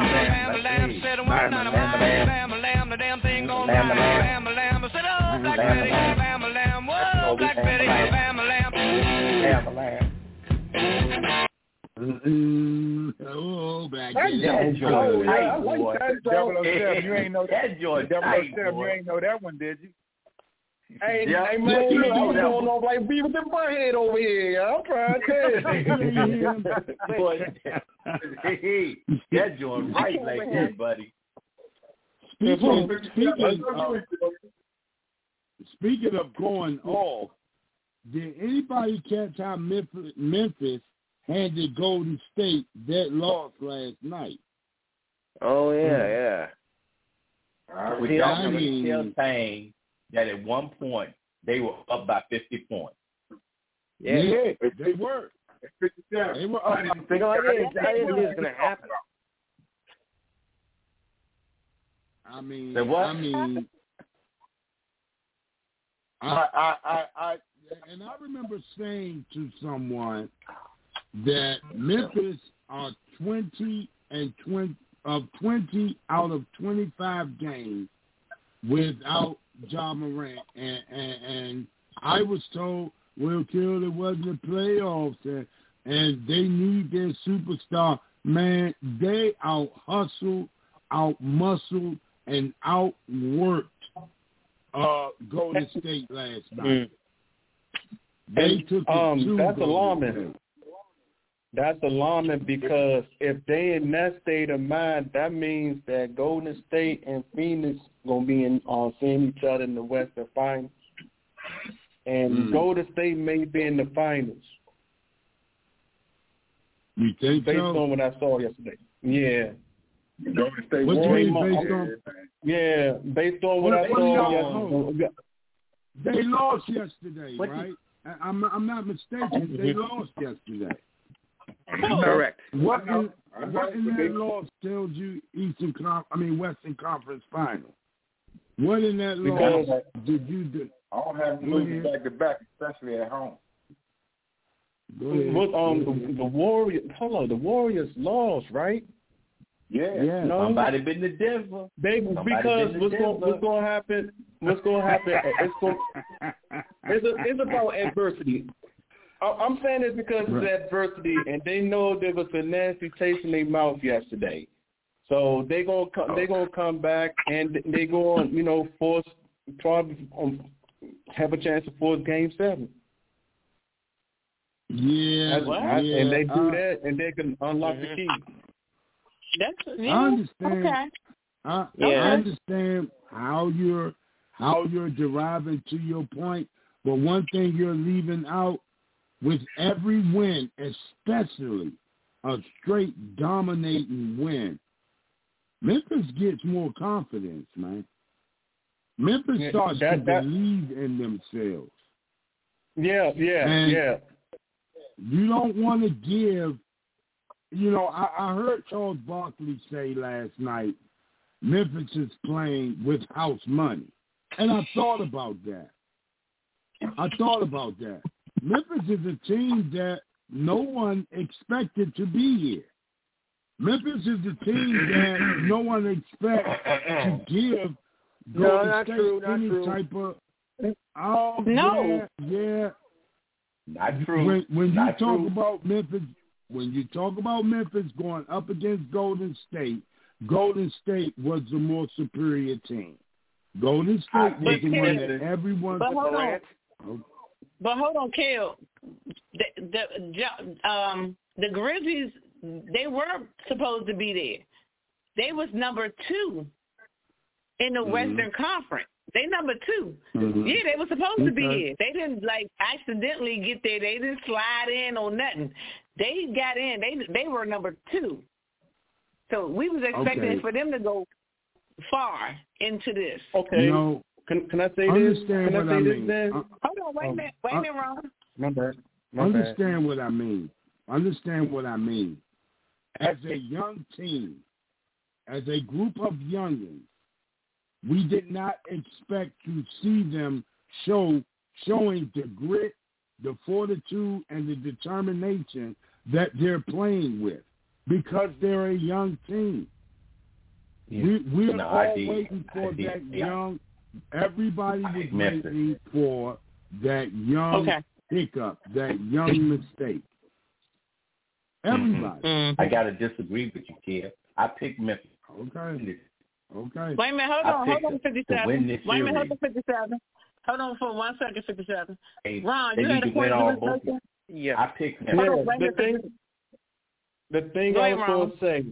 Oh, Black Betty. That joint tight, boy. double oh seven, you ain't know that. That joint double oh tight, seven, you boy. ain't know that one, did you? Hey, yeah. hey man, you know, I'm going off like Beavis and Butthead over here. I'm trying to tell you. Hey, that joint right like that, buddy. Speaking, speaking, of, speaking of going off, did anybody catch how Memphis, Memphis handed Golden State that loss last night? Oh yeah, yeah. Uh, we don't mean, still saying that at one point they were up by fifty points. Yeah, yeah they were. They were up. I didn't think, I didn't, I didn't think it was going to happen. I mean, what? I mean, I, I, I, I, and I remember saying to someone that Memphis are twenty and twenty of twenty out of twenty-five games without Ja Morant, and, and, and I was told, Will Kill, it wasn't the playoffs, and, and they need their superstar. Man, they out hustled, out muscled, and outworked uh, Golden State last night. Mm. They and, took it um, to that's Golden alarming. State. That's alarming because if they in that state of mind, that means that Golden State and Phoenix gonna be in uh, seeing each other in the Western Finals, and mm. Golden State may be in the finals. You think based so? on what I saw yesterday? Yeah. Golden State what won. you mean based on? Yeah, based on what, what I saw yesterday. They lost yesterday, what right? You, I'm I'm not mistaken. They lost yesterday. Correct. What in, what in that loss tells you Eastern Conf- I mean Western Conference Final? What in that loss because did you do? I don't have them losing back to back, especially at home. What um the, the Warriors? Hold on, the Warriors lost, right? Yeah. yeah. No. Somebody been to Denver. They Somebody because been what's Denver. going what's going to happen? What's going to happen? It's going. It's, a, it's about adversity. I'm saying this because right. it's adversity, and they know there was a nasty taste in their mouth yesterday. So they gonna come, they gonna come back, and they go on, you know, force probably um, have a chance to force Game Seven. Yeah, That's, yeah and they do uh, that, and they can unlock mm-hmm. the key. That's yeah, I understand. Okay. I, yeah. I understand how you're how you're deriving to your point, but one thing you're leaving out. With every win, especially a straight dominating win, Memphis gets more confidence, man. Memphis yeah, starts that, to that, believe in themselves. Yeah, yeah, and yeah. You don't want to give, you know, I, I heard Charles Barkley say last night, Memphis is playing with house money. And I thought about that. I thought about that. Memphis is a team that no one expected to be here. Memphis is a team that no one expects to give no, Golden not State true, not any true. type of. Oh, no. yeah, yeah. Not true. When, when you not talk true. about Memphis, when you talk about Memphis going up against Golden State, Golden State was the more superior team. Golden State was the one that everyone. But hold on. Oh. But hold on, Kel. The, the um the Grizzlies, they were supposed to be there. They was number two in the mm-hmm. Western Conference. They number two. Mm-hmm. Yeah, they were supposed okay. to be here. They didn't like accidentally get there. They didn't slide in or nothing. They got in. They they were number two. So we was expecting okay. for them to go far into this. Okay. You know, Can can I say this? Can I say I this mean. then? Uh, Hold on, wait a minute, wait a minute, Ron. My bad. My Understand bad. what I mean. Understand what I mean. As a young team, as a group of youngins, we did not expect to see them show showing the grit, the fortitude, and the determination that they're playing with because they're a young team. Yeah. We, we're no, all did, waiting for I that did, yeah. young. Everybody was Memphis. waiting for that young okay. hiccup, that young mistake. Everybody. Mm-hmm. I gotta disagree with you, kid. I picked Memphis. Okay. Okay. Wait a minute, hold on, hold on, fifty-seven. Wait a minute, hold on, fifty-seven. Hold on for one second, fifty-seven. Hey, Ron, they you need had to a point win all both. Yeah. I picked them. Yeah, Hold on, the thing, the thing Go I ahead, was going to say,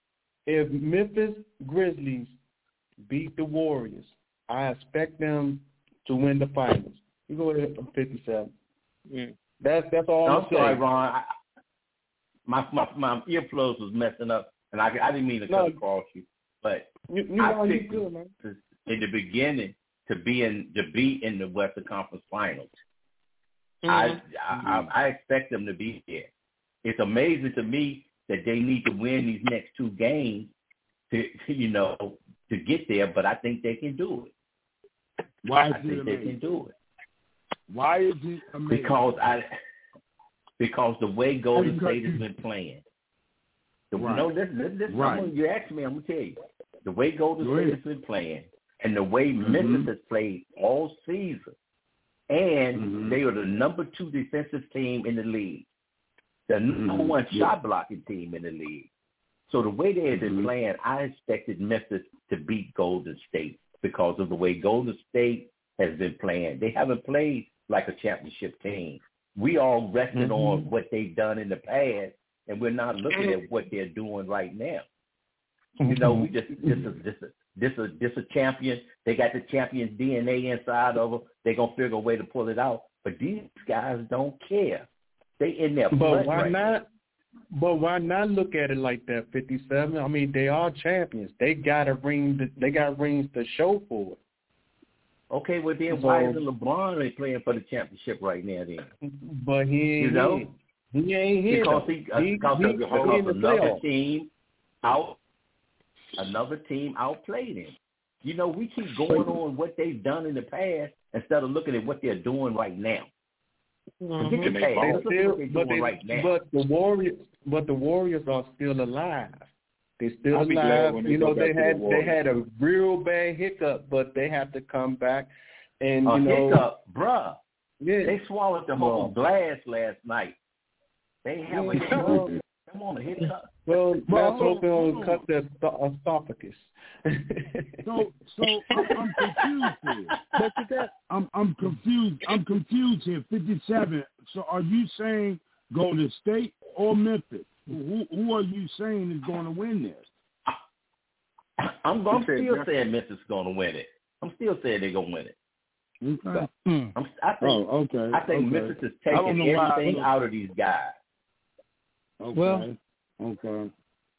if Memphis Grizzlies beat the Warriors, I expect them to win the finals. You go ahead on fifty-seven. Mm. That's that's all I'm I'm sorry, saying. Ron. I, my my my earplugs was messing up, and I I didn't mean to No. cut across you, but You, you I know you picked good, man. to, in the beginning to be in to be in the Western Conference Finals. Mm-hmm. I, I I expect them to be there. It's amazing to me that they need to win these next two games to you know to get there, but I think they can do it. Why is I it think they amazing? can do it. Why is it amazing? Because I because the way Golden State has been playing. The, Right. No, this this, this Right. I'm, you asked me, I'm gonna tell you. The way Golden Go State ahead. has been playing and the way Mm-hmm. Memphis has played all season. And Mm-hmm. they are the number two defensive team in the league. The number Mhm. one Yeah. shot blocking team in the league. So the way they have been Mhm. playing, I expected Memphis to beat Golden State because of the way Golden State has been playing. They haven't played like a championship team. We all rested Mhm. on what they've done in the past, and we're not looking at what they're doing right now. You know, we just this is this is this is this a champion. They got the champion's D N A inside of them. They're gonna figure a way to pull it out. But these guys don't care. They in their But blood why right not? But why not look at it like that, fifty-seven? I mean, they are champions. They gotta bring the they gotta bring the show for it. Okay, well then So- why isn't LeBron ain't playing for the championship right now then? But he ain't You know? here. He ain't here. Because though. he, uh, he, because, he, of- he because in the another playoffs. team out another team outplayed him. You know, we keep going on what they've done in the past instead of looking at what they're doing right now. Forget Mhm. the They past. Let's look at still, what they're but, doing they, right now. but the Warriors, but the Warriors are still alive. They're still I'll be glad alive. when they You go know, back they to the had they Warriors. had a real bad hiccup, but they have to come back. And A you know, hiccup, bruh. yeah, They swallowed the whole Well- glass last night. They have a Yeah. hiccup. Come on, a hiccup. well, Well, let's hold hope they on, don't hold cut their sto- esophagus. So, so I'm, I'm confused here. But you got, I'm, I'm confused. I'm confused here. fifty-seven. So, are you saying Golden State or Memphis? Who, who are you saying is going to win this? I'm, I'm He said still Memphis. saying Memphis is going to win it. I'm still saying they're going to win it. Okay. I'm, I think, Oh, okay. I think okay. Memphis is I don't taking know why- everything out of these guys. Okay. Well- okay.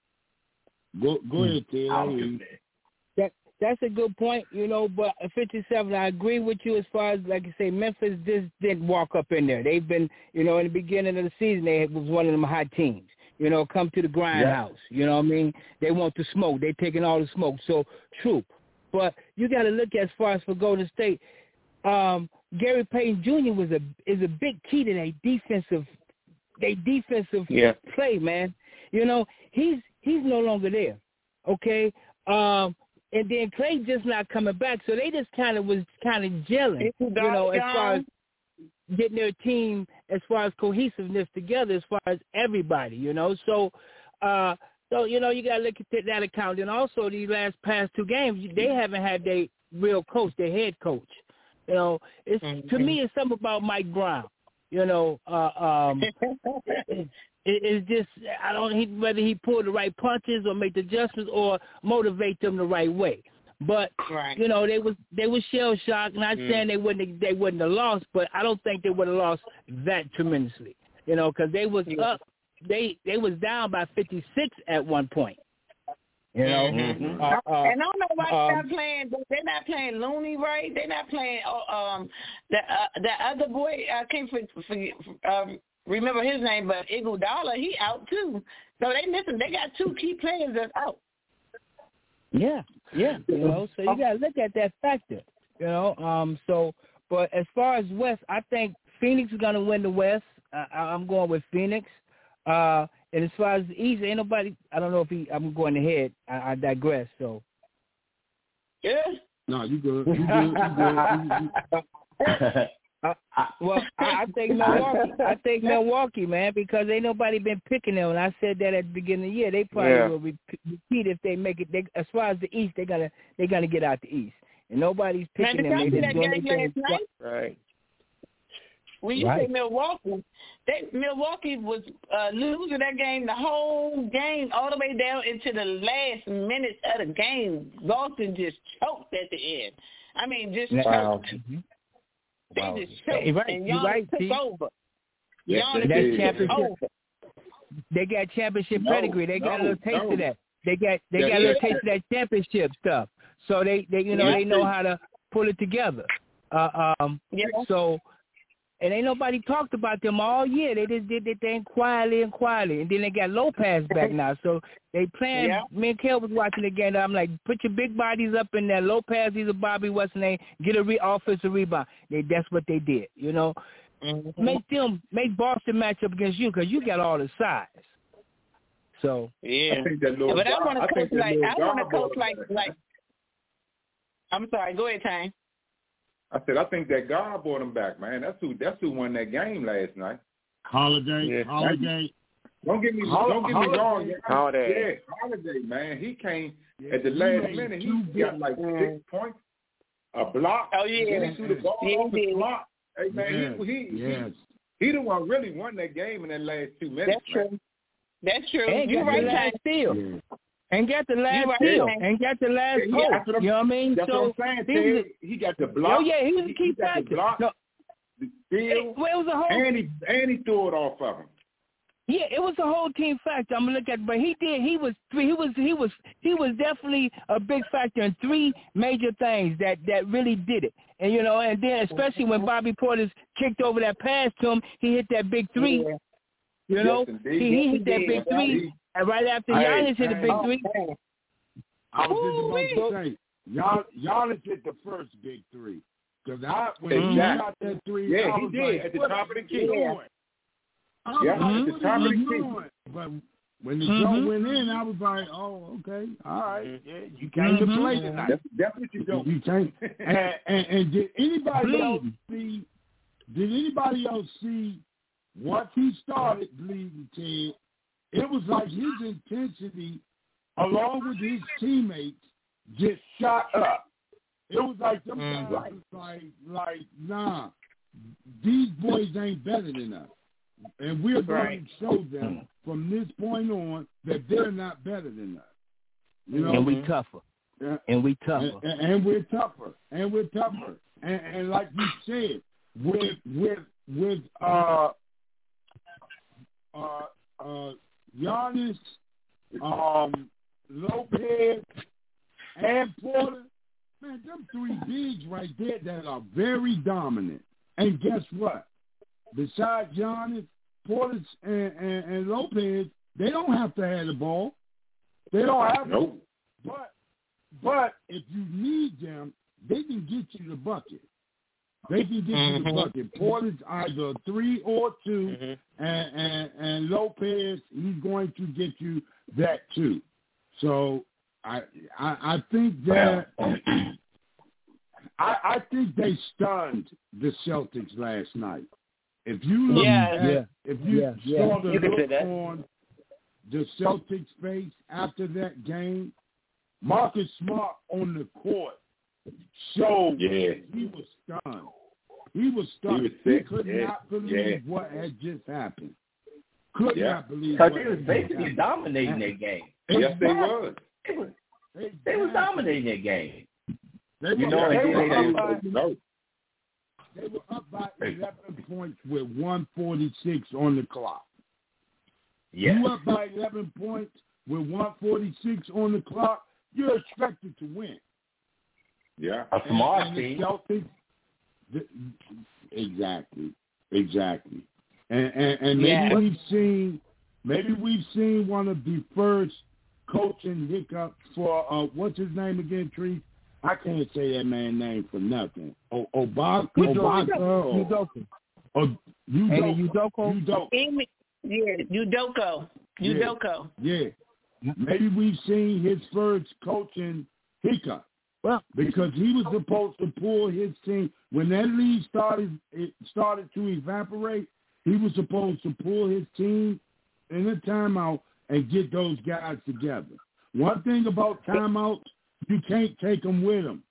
Go, go ahead, Ted. Out I hear of you. it. That that's a good point, you know. But at fifty-seven, I agree with you as far as like you say, Memphis just didn't walk up in there. They've been, you know, in the beginning of the season, they was one of them hot teams. You know, come to the grindhouse. You know what I mean? They want the smoke. They taking all the smoke. So true, but you got to look as far as for Golden State. Um, Gary Payton Junior was a is a big key to their defensive, they defensive Yeah. play, man. You know, he's he's no longer there. Okay. Um, and then Clay just not coming back, so they just kind of was kind of gelling, you know, as far as getting their team, as far as cohesiveness together, as far as everybody, you know. So, uh, so you know, you got to look at that account. And also, these last past two games, they haven't had their real coach, their head coach. You know, it's Mm-hmm. to me, it's something about Mike Brown. You know, uh, um, it, it's just I don't he, whether he pull the right punches or make the adjustments or motivate them the right way. But Right. you know, they was they was shell shocked. Not Mm. saying they wouldn't they wouldn't have lost, but I don't think they would have lost that tremendously. You know, because they was up, they they was down by fifty-six at one point. You know, Mhm. uh, uh, and I don't know why um, they're not playing. They're not playing Looney, right? They're not playing. Uh, um, the uh, the other boy, I can't for, for, um, remember his name, but Iguodala, he out too. So they missing. They got two key players that's out. Yeah, yeah, you know, so you got to look at that factor, you know. Um, so, but as far as West, I think Phoenix is going to win the West. Uh, I'm going with Phoenix. Uh, and as far as the East, ain't nobody. I don't know if he. I'm going ahead. I, I digress. So. Yeah. No, you good. You good. You good. Uh, well, I, I think Milwaukee. I think Milwaukee, man, because ain't nobody been picking them. And I said that at the beginning of the year. They probably Yeah. will repeat if they make it. They, as far as the East, they gotta they gotta get out the East. and nobody's picking them. They just doing their thing. Right. When you right. say Milwaukee, they, Milwaukee was uh, losing that game the whole game, all the way down into the last minutes of the game. Boston just choked at the end. I mean, just wow. choked. Mm-hmm. They wow. just choked, hey, right. and Giannis right, took see? over. Yes, Giannis that's took championship. over. They got championship no, pedigree. They got no, a little taste no. of that. They got they yeah, got a little yeah. taste of that championship stuff. So they, they you know Yeah. they know how to pull it together. Uh, um, Yeah. So and ain't nobody talked about them all year. They just did their thing quietly and quietly, and then they got Lopez back now. So they playing. Yeah. Me and Kel was watching the game. I'm like, put your big bodies up in there. Lopez, he's a Bobby Weston. They get a re- offensive rebound. They that's what they did. You know, Mm-hmm. make them make Boston match up against you because you got all the size. So yeah, I think that little but I guy- want I to think coach that like little I want to guy coach boy- like like. I'm sorry. Go ahead, Tang. I said I think that God brought him back, man. That's who that's who won that game last night. Holiday, Yeah. Holiday. Don't get me Hol- don't get me Holiday. wrong. Holiday. Yeah, Holiday, man. He came Yeah, at the he last made minute. two He got like big- six points, a block. Oh, yeah. Then he threw the ball Yeah, off he the did. block. Hey man, Yes, he he, yes. he he the one really won that game in that last two minutes. That's man. true. That's true. and You're got right, the last Tang. steal. Yeah. And got the last right, steal. Tang. And got the last Yeah, goal. that's what I'm- You know what I mean? That's so what I'm saying, he was Ted. He got the block. Oh yeah, he was a he, key he got the factor. block, No, the steal, it, well, it was a whole and he and he threw it off of him. yeah, it was a whole team factor. I'm gonna look at, but he did. He was three. He was he was he was definitely a big factor in three major things that that really did it. And you know, and then especially when Bobby Portis kicked over that pass to him, he hit that big three. Yeah. You know, Yes, indeed. he, he Yes, hit that he big did. three, and right after Hey, Giannis hit a hey. big Oh, three. man. I was just Ooh-wee. about to say, Gian- Giannis hit the first big three. Because I, when he Exactly. got that three, Yeah, I he was did, like, at the what top of the is key. he doing? Yeah. I was Yeah, like, at the what top is of the he key. doing? But when the Mhm. joke went in, I was like, oh, okay, all right, yeah, you came Mhm. to play tonight. That's, that's what you do. You came. and, and, and did anybody else Bleeding. see? Did anybody else see once he started bleeding, Ted? It was like his intensity, along with his teammates, just shot up. It was like them Mm. guys was like, like, nah, these boys ain't better than us, and we're going Right. to show them from this point on that they're not better than us. You know, And we tougher. Yeah. And we and, tougher. and, and we're tougher, and we're tougher, and, and like you said, with with with uh uh uh Giannis, um, Lopez, and Porter, man, them three bigs right there that are very dominant. And guess what? Besides Giannis, Porter, and, and, and Lopez, they don't have to have the ball. They don't have to. Nope. But but if you need them, they can get you the bucket. They can get you the Mhm. bucket. Porter's either three or two, Mhm. and, and and Lopez, he's going to get you that too. So I I, I think that I, I think they stunned the Celtics last night. If you look Yeah. at, Yeah. if you Yeah. Yeah. saw the You can say look that. on the Celtics' face after that game, Marcus Smart on the court showed Yeah. he was stunned. He was stunned. He was sick. could Yeah. not believe Yeah. what had just happened. Could Yeah. not believe Because what they was had just basically happened. dominating that game. Yes, they was. They was, They, they was dominating that game. They You were, know, they and were then up they- by, No. they were up by eleven points with one forty-six on the clock. Yes. You up by eleven points with one forty-six on the clock, you're expected to win. Yeah. A smart and, and team. the Celtics, the, exactly, exactly. And, and, and maybe Yeah. we've seen, maybe we've seen one of the first coaching hiccups for uh, what's his name again, Tree? I can't say that man's name for nothing. O- Obaka, Obaka, or, Udoka. or Udoka, Amy Udoka. Udoka. Amy, yeah, Udoko. Udoko. Yeah. Maybe we've seen his first coaching hiccup. Well, because he was supposed to pull his team when that lead started it started to evaporate. He was supposed to pull his team in a timeout and get those guys together. One thing about timeouts, you can't take them with him.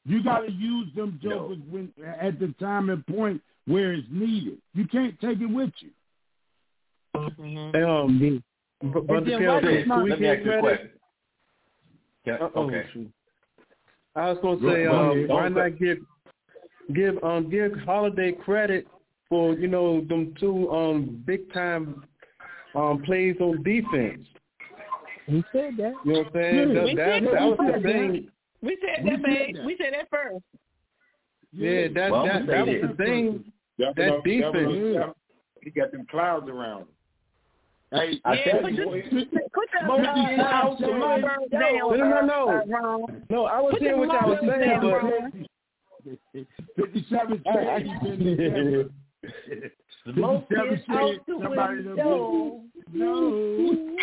You got to use them jokers no. when at the time and point where it's needed. You can't take it with you. Mm-hmm. Um, but, but then why does my, let me ask you a question. Yeah, okay. I was going to say, um, why not give give um give Holiday credit for you know them two um big time um plays on defense? He said that. You know what I'm saying? That, that, that, that was the thing. We said that, babe. We said that first. Yeah, that well, that, that was the thing. That, that defense. That was, he got them clouds around. Hey, I yeah, tell you, put that clouds down. No, no, no. No, I was hearing what y'all was saying, but fifty-seven said the most is out the window. No.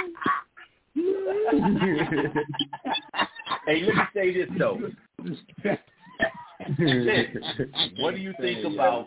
Hey, let me say this though. What do you think about?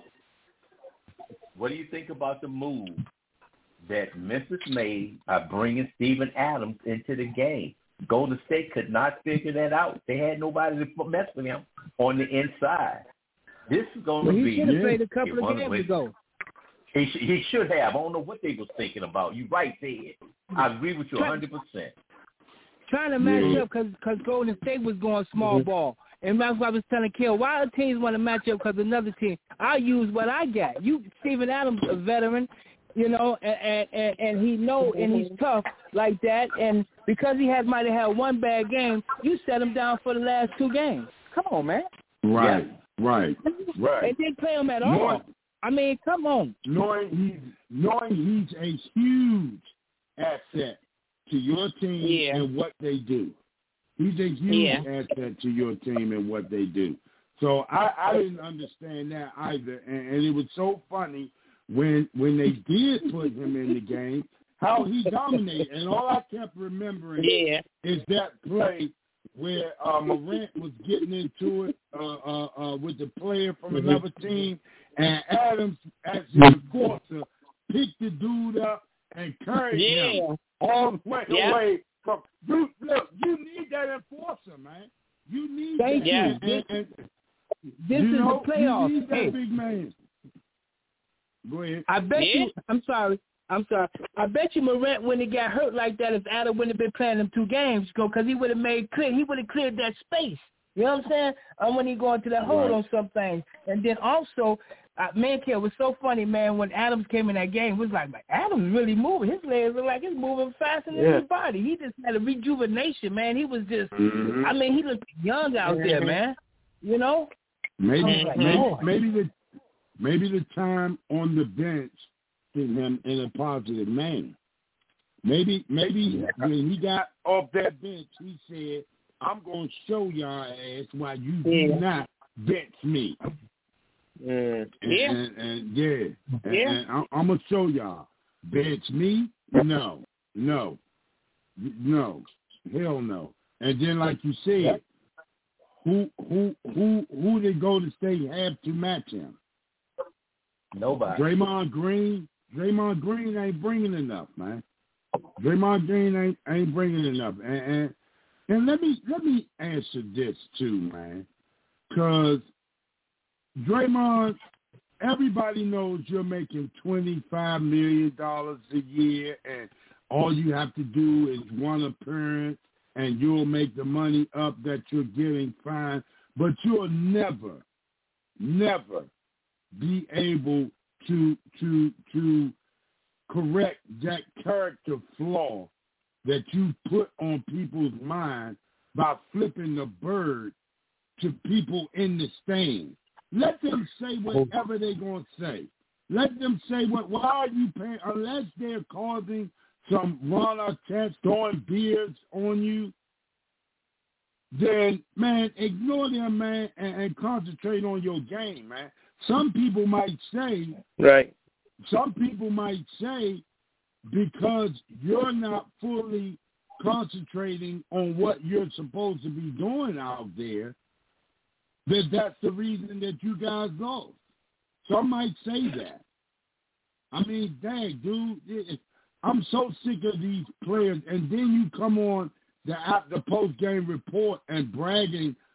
What do you think about the move that Memphis made by bringing Steven Adams into the game? Golden State could not figure that out. They had nobody to mess with him on the inside. This is going well, to he be. He should have played a couple of games with, ago. He, sh- he should have. I don't know what they was thinking about. You right there. I agree with you one hundred percent. Trying to match yeah. up because Golden State was going small mm-hmm. ball. And that's why I was telling Kill, why other teams want to match up because another team, I'll use what I got. You, Steven Adams, a veteran, you know, and, and, and he know and he's tough like that. And because he has might have had one bad game, you set him down for the last two games. Come on, man. Right, yeah. right, right. And didn't play him at all. Knowing, I mean, come on. Knowing he's, knowing he's a huge asset to your team yeah. and what they do. He's a huge yeah. asset to your team and what they do. So I, I didn't understand that either. And, and it was so funny when when they did put him in the game, how he dominated. And all I kept remembering yeah. is that play where uh, Morant was getting into it uh, uh, uh, with the player from mm-hmm. another team, and Adams, as the enforcer, picked the dude up and carried yeah. him all the way yeah. away from. You, look, you need that enforcer, man. You need Thank that. you. And, and, and, this you is know, the playoffs. You need that hey. big man. Go ahead. I bet yeah. you. I'm sorry. I'm sorry. I bet you Morant wouldn't have got hurt like that if Adam wouldn't have been playing them two games ago because he would have made clear. He would have cleared that space. You know what I'm saying? Um, when he go into that hole right. on some things. And then also, uh, man, it was so funny, man, when Adams came in that game, it was like, like Adams really moving. His legs look like he's moving faster than yeah. his body. He just had a rejuvenation, man. He was just, mm-hmm. I mean, he looked young out mm-hmm. there, man. You know? Maybe, like, maybe, oh. maybe the maybe the time on the bench did him in a positive manner. Maybe, maybe yeah. when he got off that bench, he said, I'm going to show y'all ass why you yeah. do not bench me. Mm. And, yeah. And, and, yeah. And, yeah. and I'm, I'm going to show y'all. Bench me? No. No. No. Hell no. And then, like you said, yeah. who who who who did Golden State have to match him? Nobody. Draymond Green. Draymond Green ain't bringing enough, man. Draymond Green ain't ain't bringing enough. And, and and let me let me answer this too, man, because Draymond, everybody knows you're making twenty-five million dollars a year, and all you have to do is one appearance, and you'll make the money up that you're getting fine. But you'll never, never be able to to to correct that character flaw that you put on people's mind by flipping the bird to people in the stand. Let them say whatever they're going to say. Let them say what, why are you paying, unless they're causing some Ron Artest throwing beards on you, then, man, ignore them, man, and, and concentrate on your game, man. Some people might say, right. Some people might say, because you're not fully concentrating on what you're supposed to be doing out there, that that's the reason that you guys lost. Some might say that. I mean, dang, dude, it, I'm so sick of these players, and then you come on the the post-game report and bragging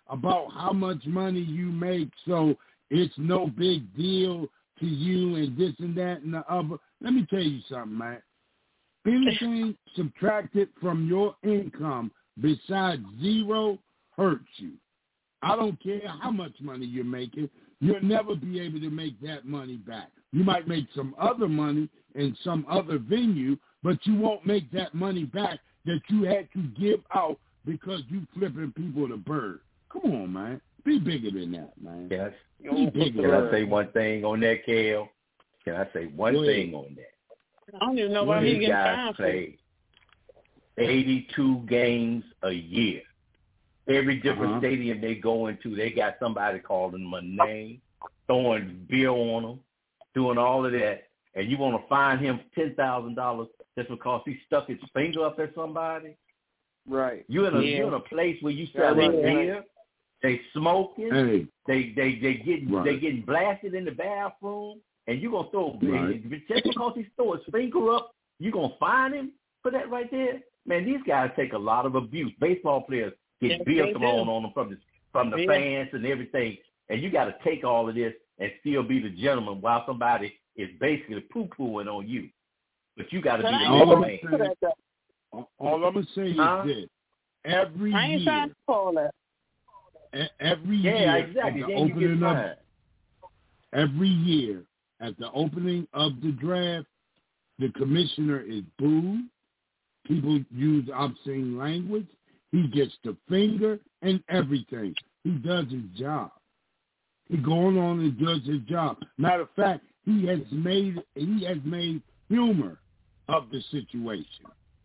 about how much money you make, so it's no big deal to you and this and that and the other. Let me tell you something, man. Anything subtracted from your income besides zero hurts you. I don't care how much money you're making. You'll never be able to make that money back. You might make some other money in some other venue, but you won't make that money back that you had to give out because you flipping people the bird. Come on, man. Be bigger than that, man. Yes. Be bigger. Can I say one thing on that, Kel? Can I say one thing on that? I don't even know why he getting time for. Play eighty-two games a year. Every different uh-huh. stadium they go into, they got somebody calling them a name, throwing beer on them, doing all of that, and you want to fine him ten thousand dollars just because he stuck his finger up at somebody? Right. You in a yeah. you in a place where you selling yeah, beer, right. they smoking, hey. they they they getting right. they getting blasted in the bathroom, and you gonna throw right. just because he throw his finger up, you gonna fine him for that right there? Man, these guys take a lot of abuse. Baseball players get yes, beer thrown on them from the from the yeah. fans and everything, and you got to take all of this and still be the gentleman while somebody is basically poo-pooing on you. But you got to be the all man. I'm all I'm gonna say huh? is this: every I ain't year, trying to call that. every yeah, year exactly. at the then opening you of get every year at the opening of the draft, the commissioner is booed. People use obscene language. He gets the finger and everything. He does his job. He going on and does his job. Matter of fact, he has made he has made humor of the situation.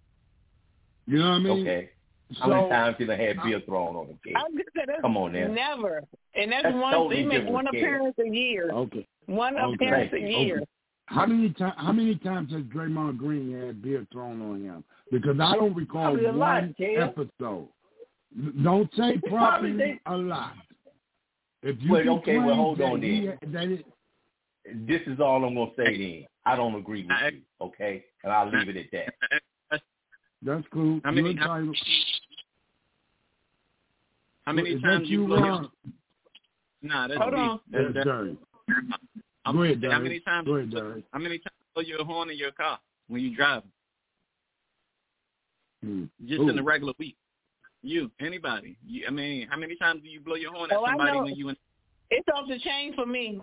You know what I mean? Okay. How so, many times did I have beer thrown on him? Come on now. Never. And that's, that's one totally they make one appearance a year. Okay. One okay. appearance a year. Okay. How many times? How many times has Draymond Green had beer thrown on him? Because I don't recall probably one lot, episode. Don't say probably, probably a lot. If you well, okay, well, hold on he, then. That it, this is all I'm gonna say then. I don't agree with you, okay? And I'll leave it at that. That's cool. How many, how, how many times you blow your... Nah, that's hold on. That's, that's, that's, Go ahead, Derek. How many times? Go ahead, Derek. How many times you blow your horn in your car when you drive? Hmm. Just Ooh. in a regular week. You, anybody. You, I mean, how many times do you blow your horn at oh, somebody when you in? It's off the chain for me.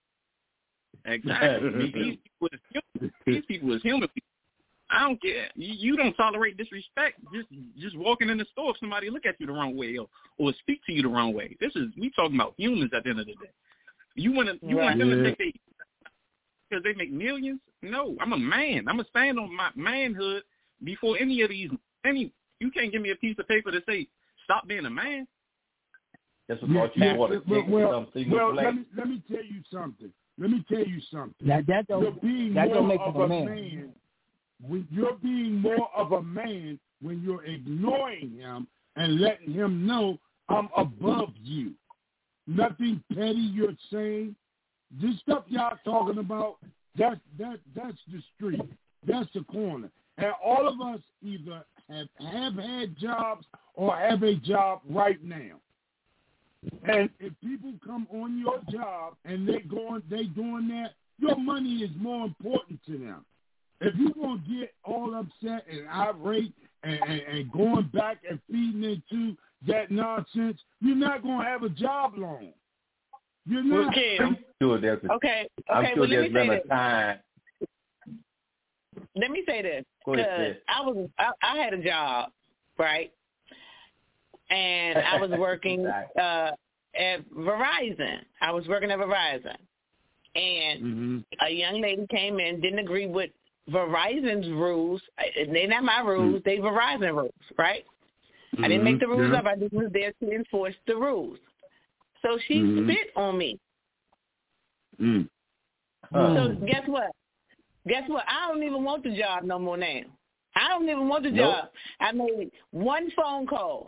Exactly. these, people is human. these people is human people. I don't care. You, you don't tolerate disrespect. Just just walking in the store if somebody look at you the wrong way or, or speak to you the wrong way. This is we talking about humans at the end of the day. You want to you want them yeah. to take they because they make millions? No, I'm a man. I'm gonna stand on my manhood before any of these. Any you can't give me a piece of paper to say stop being a man. That's what yeah, you want to well, take well, something. Well, let me let me tell you something. Let me tell you something. That that don't being that more don't make of him a a man. man. When you're being more of a man when you're ignoring him and letting him know I'm above you. Nothing petty you're saying. This stuff y'all talking about, that's that that's the street. That's the corner. And all of us either have, have had jobs or have a job right now. And if people come on your job and they going they doing that, your money is more important to them. If you're going to get all upset and irate and, and, and going back and feeding into that nonsense, you're not going to have a job long. You're not. Okay. I'm sure there's a, okay. I'm okay. sure well, there's been a this. time. Let me say this. Because I was, I, I had a job, right? And I was working uh, at Verizon. I was working at Verizon. And mm-hmm. a young lady came in, didn't agree with Verizon's rules. They're not my rules. Mm-hmm. They Verizon rules, right? Mm-hmm. I didn't make the rules yeah. up. I just was there to enforce the rules. So she mm-hmm. spit on me. Mm. So guess what? Guess what? I don't even want the job no more now. I don't even want the nope. job. I made one phone call.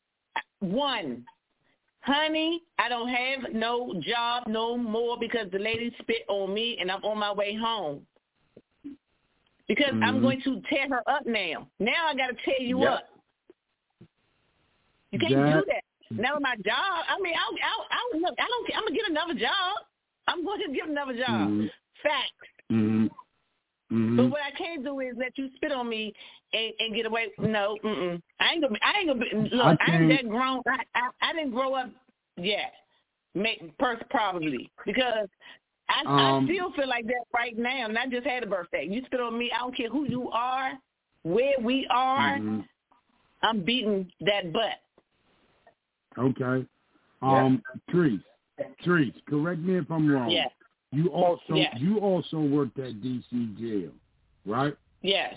One. Honey, I don't have no job no more because the lady spit on me and I'm on my way home. Because mm-hmm. I'm going to tear her up now. Now I got to tear you yep. up. You can't that, do that. never my job. I mean, I, I, I look. I don't. I'm gonna get another job. I'm going to get another job. Mm-hmm. Fact. Mm-hmm. Mm-hmm. But what I can't do is let you spit on me and, and get away. No, mm-mm. I ain't gonna. Be, I ain't gonna. Be, look, I, I ain't that grown. I, I, I didn't grow up yet. Make per- probably because I, um, I still feel like that right now. And I just had a birthday. You spit on me. I don't care who you are, where we are. Mm-hmm. I'm beating that butt. Okay. Um, yeah. Trees. Trees. Correct me if I'm wrong. Yes. You also yes. you also worked at D C jail, right? Yes.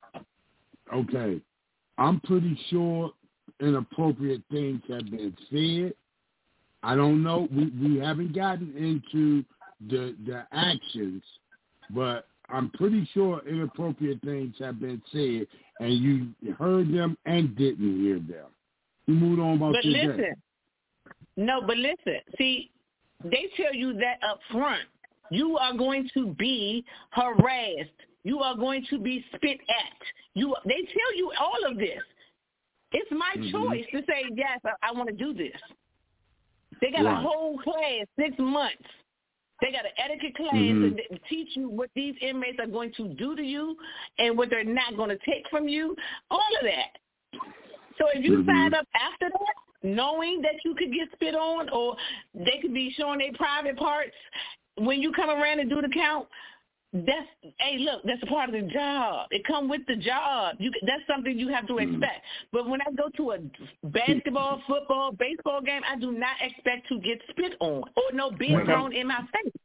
Okay. I'm pretty sure inappropriate things have been said. I don't know. We we haven't gotten into the the actions, but I'm pretty sure inappropriate things have been said, and you heard them and didn't hear them. You moved on about but your listen, day. No, but listen. See, they tell you that up front. You are going to be harassed. You are going to be spit at. You. They tell you all of this. It's my mm-hmm. choice to say, yes, I, I want to do this. They got right. a whole class, six months. They got an etiquette class mm-hmm. to teach you what these inmates are going to do to you and what they're not going to take from you, all of that. So if you mm-hmm. sign up after that, knowing that you could get spit on or they could be showing their private parts, when you come around and do the count, that's, hey, look, that's a part of the job. It come with the job. You, that's something you have to expect. Mm-hmm. But when I go to a basketball, football, baseball game, I do not expect to get spit on or no being well, thrown in my face.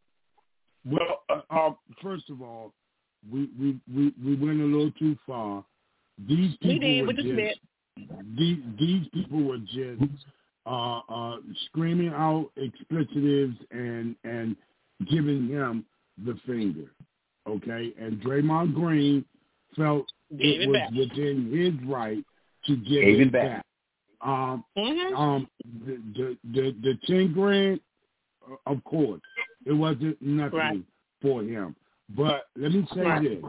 Well, uh, uh, first of all, we, we, we, we went a little too far. These people did, were just, these, these people were just uh, uh, screaming out explicitives and, and giving him the finger, okay? And Draymond Green felt Gave it, it was back. within his right to give Gave it it back. back. Um, mm-hmm. um, the, the the the ten grand, of course, it wasn't nothing right. for him. But let me say right. this: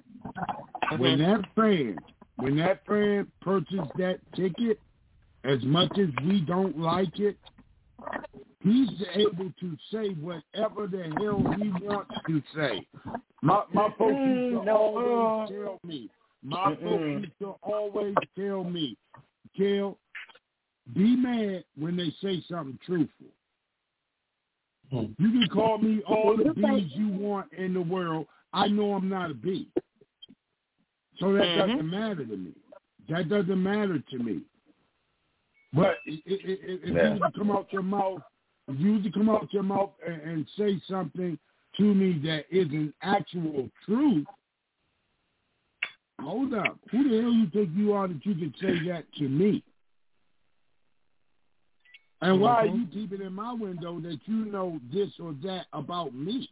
when that fan, when that fan purchased that ticket, as much as we don't like it, he's able to say whatever the hell he wants to say. My my folks used to no. always tell me. My Mm-mm. folks used to always tell me, Kel, be mad when they say something truthful. You can call me all the bees you want in the world. I know I'm not a bee. So that mm-hmm. doesn't matter to me. That doesn't matter to me. But if, if, if yeah. you to come out your mouth, if you to come out your mouth and, and say something to me that isn't actual truth, hold up. Who the hell you think you are that you can say that to me? And why are you keeping in my window that you know this or that about me?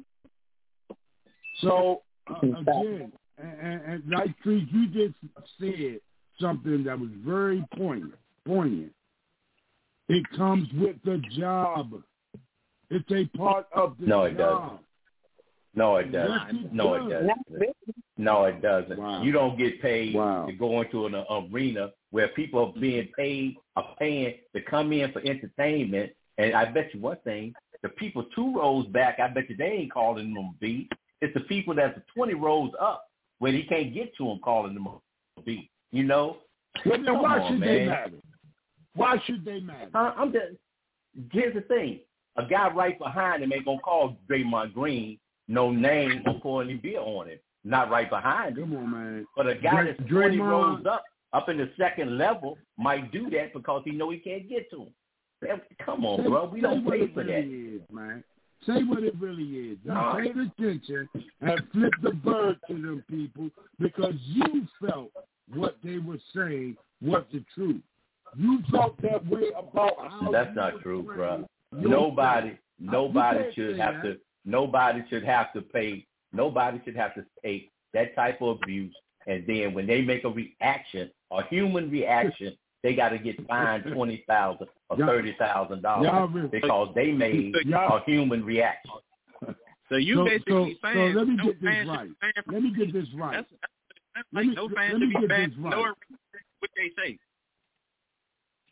So, uh, again, and, and, and like Trees, you just said something that was very poignant. poignant. It comes with the job. It's a part of the no, it job. Doesn't. No, it doesn't. Yes, it no, does. it doesn't. No, it doesn't. Wow. You don't get paid wow. to go into an arena where people are being paid, are paying to come in for entertainment. And I bet you one thing, the people two rows back, I bet you they ain't calling them a beat. It's the people that's twenty rows up where he can't get to them calling them a beat. You know? Well, then why on, should man. they matter? Why should they matter? Uh, I'm just, here's the thing. A guy right behind him ain't going to call Draymond Green no name or pour any beer on him. Not right behind him. Come on, man. But a guy Dray- that's twenty Draymond, rows up, up in the second level, might do that because he know he can't get to him. Man, come on, say, bro. We don't pay for really that. Is, man. Say what it really is. You no. paid attention and flipped the bird to them people because you felt what they were saying was the truth. You felt that way about how That's not true, bro. Nobody, nobody should have that. to. Nobody should have to pay. Nobody should have to take that type of abuse, and then when they make a reaction, a human reaction, they got to get fined twenty thousand or thirty thousand dollars because they made a human reaction. So you so, basically so, saying so let me no get this fans right. Should Let me get this right. That's, that's let like me, no fans let me should be get banned. this right. No, what they say.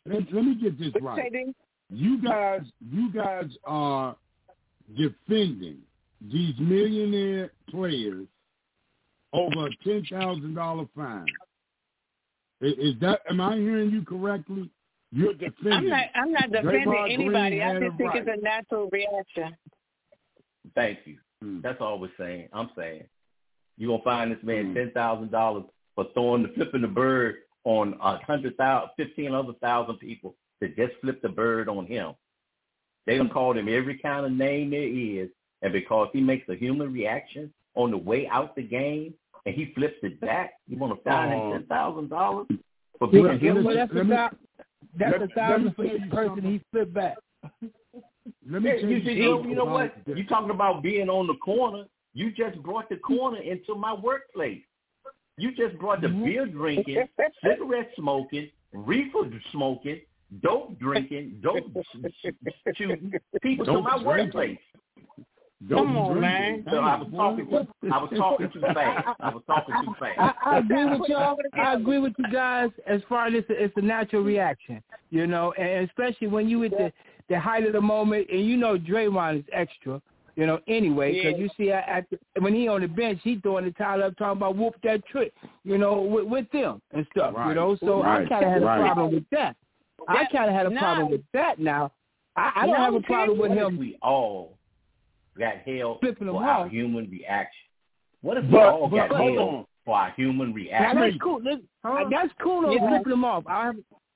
let, let me get this right. You guys, you guys are defending these millionaire players over a ten thousand dollar fine. Is, is that? Am I hearing you correctly? You're defending. I'm not. I'm not defending Draymond anybody. Green I just think right. it's a natural reaction. Thank you. Mm. That's all we're saying. I'm saying you're gonna find this man mm. ten thousand dollars for throwing the flipping the bird on a hundred thousand, fifteen other thousand people that just flipped the bird on him. They done called him every kind of name there is, and because he makes a human reaction on the way out the game, and he flips it back, you want to fine him ten thousand dollars for being well, human? Well, that's a thousand. That's a thousand for each person he flipped back. Let me yeah, you, you, you, you know what? You talking about being on the corner? You just brought the corner into my workplace. You just brought the mm-hmm. beer drinking, cigarette smoking, reefer smoking, dope drinking, dope shooting people to my workplace. Come on, man. So I was talking too, I was talking too fast. I was talking too fast. I, I agree with y'all. I agree with you guys as far as it's a, it's a natural reaction, you know, and especially when you at the, the height of the moment, and you know Draymond is extra, you know, anyway, because yeah. you see at the, when he on the bench, he throwing the towel up talking about whoop that trick, you know, with, with them and stuff, right. you know. So right. I kind of had a right. problem with that. I kind of had a problem no. with that now. I, I don't have a problem with him. We all got held Flipping for our off. human reaction. What if we but, all but, got held on. for our human reaction? Now, that's cool. That's, huh? that's cool on yeah. flipping them off. I have...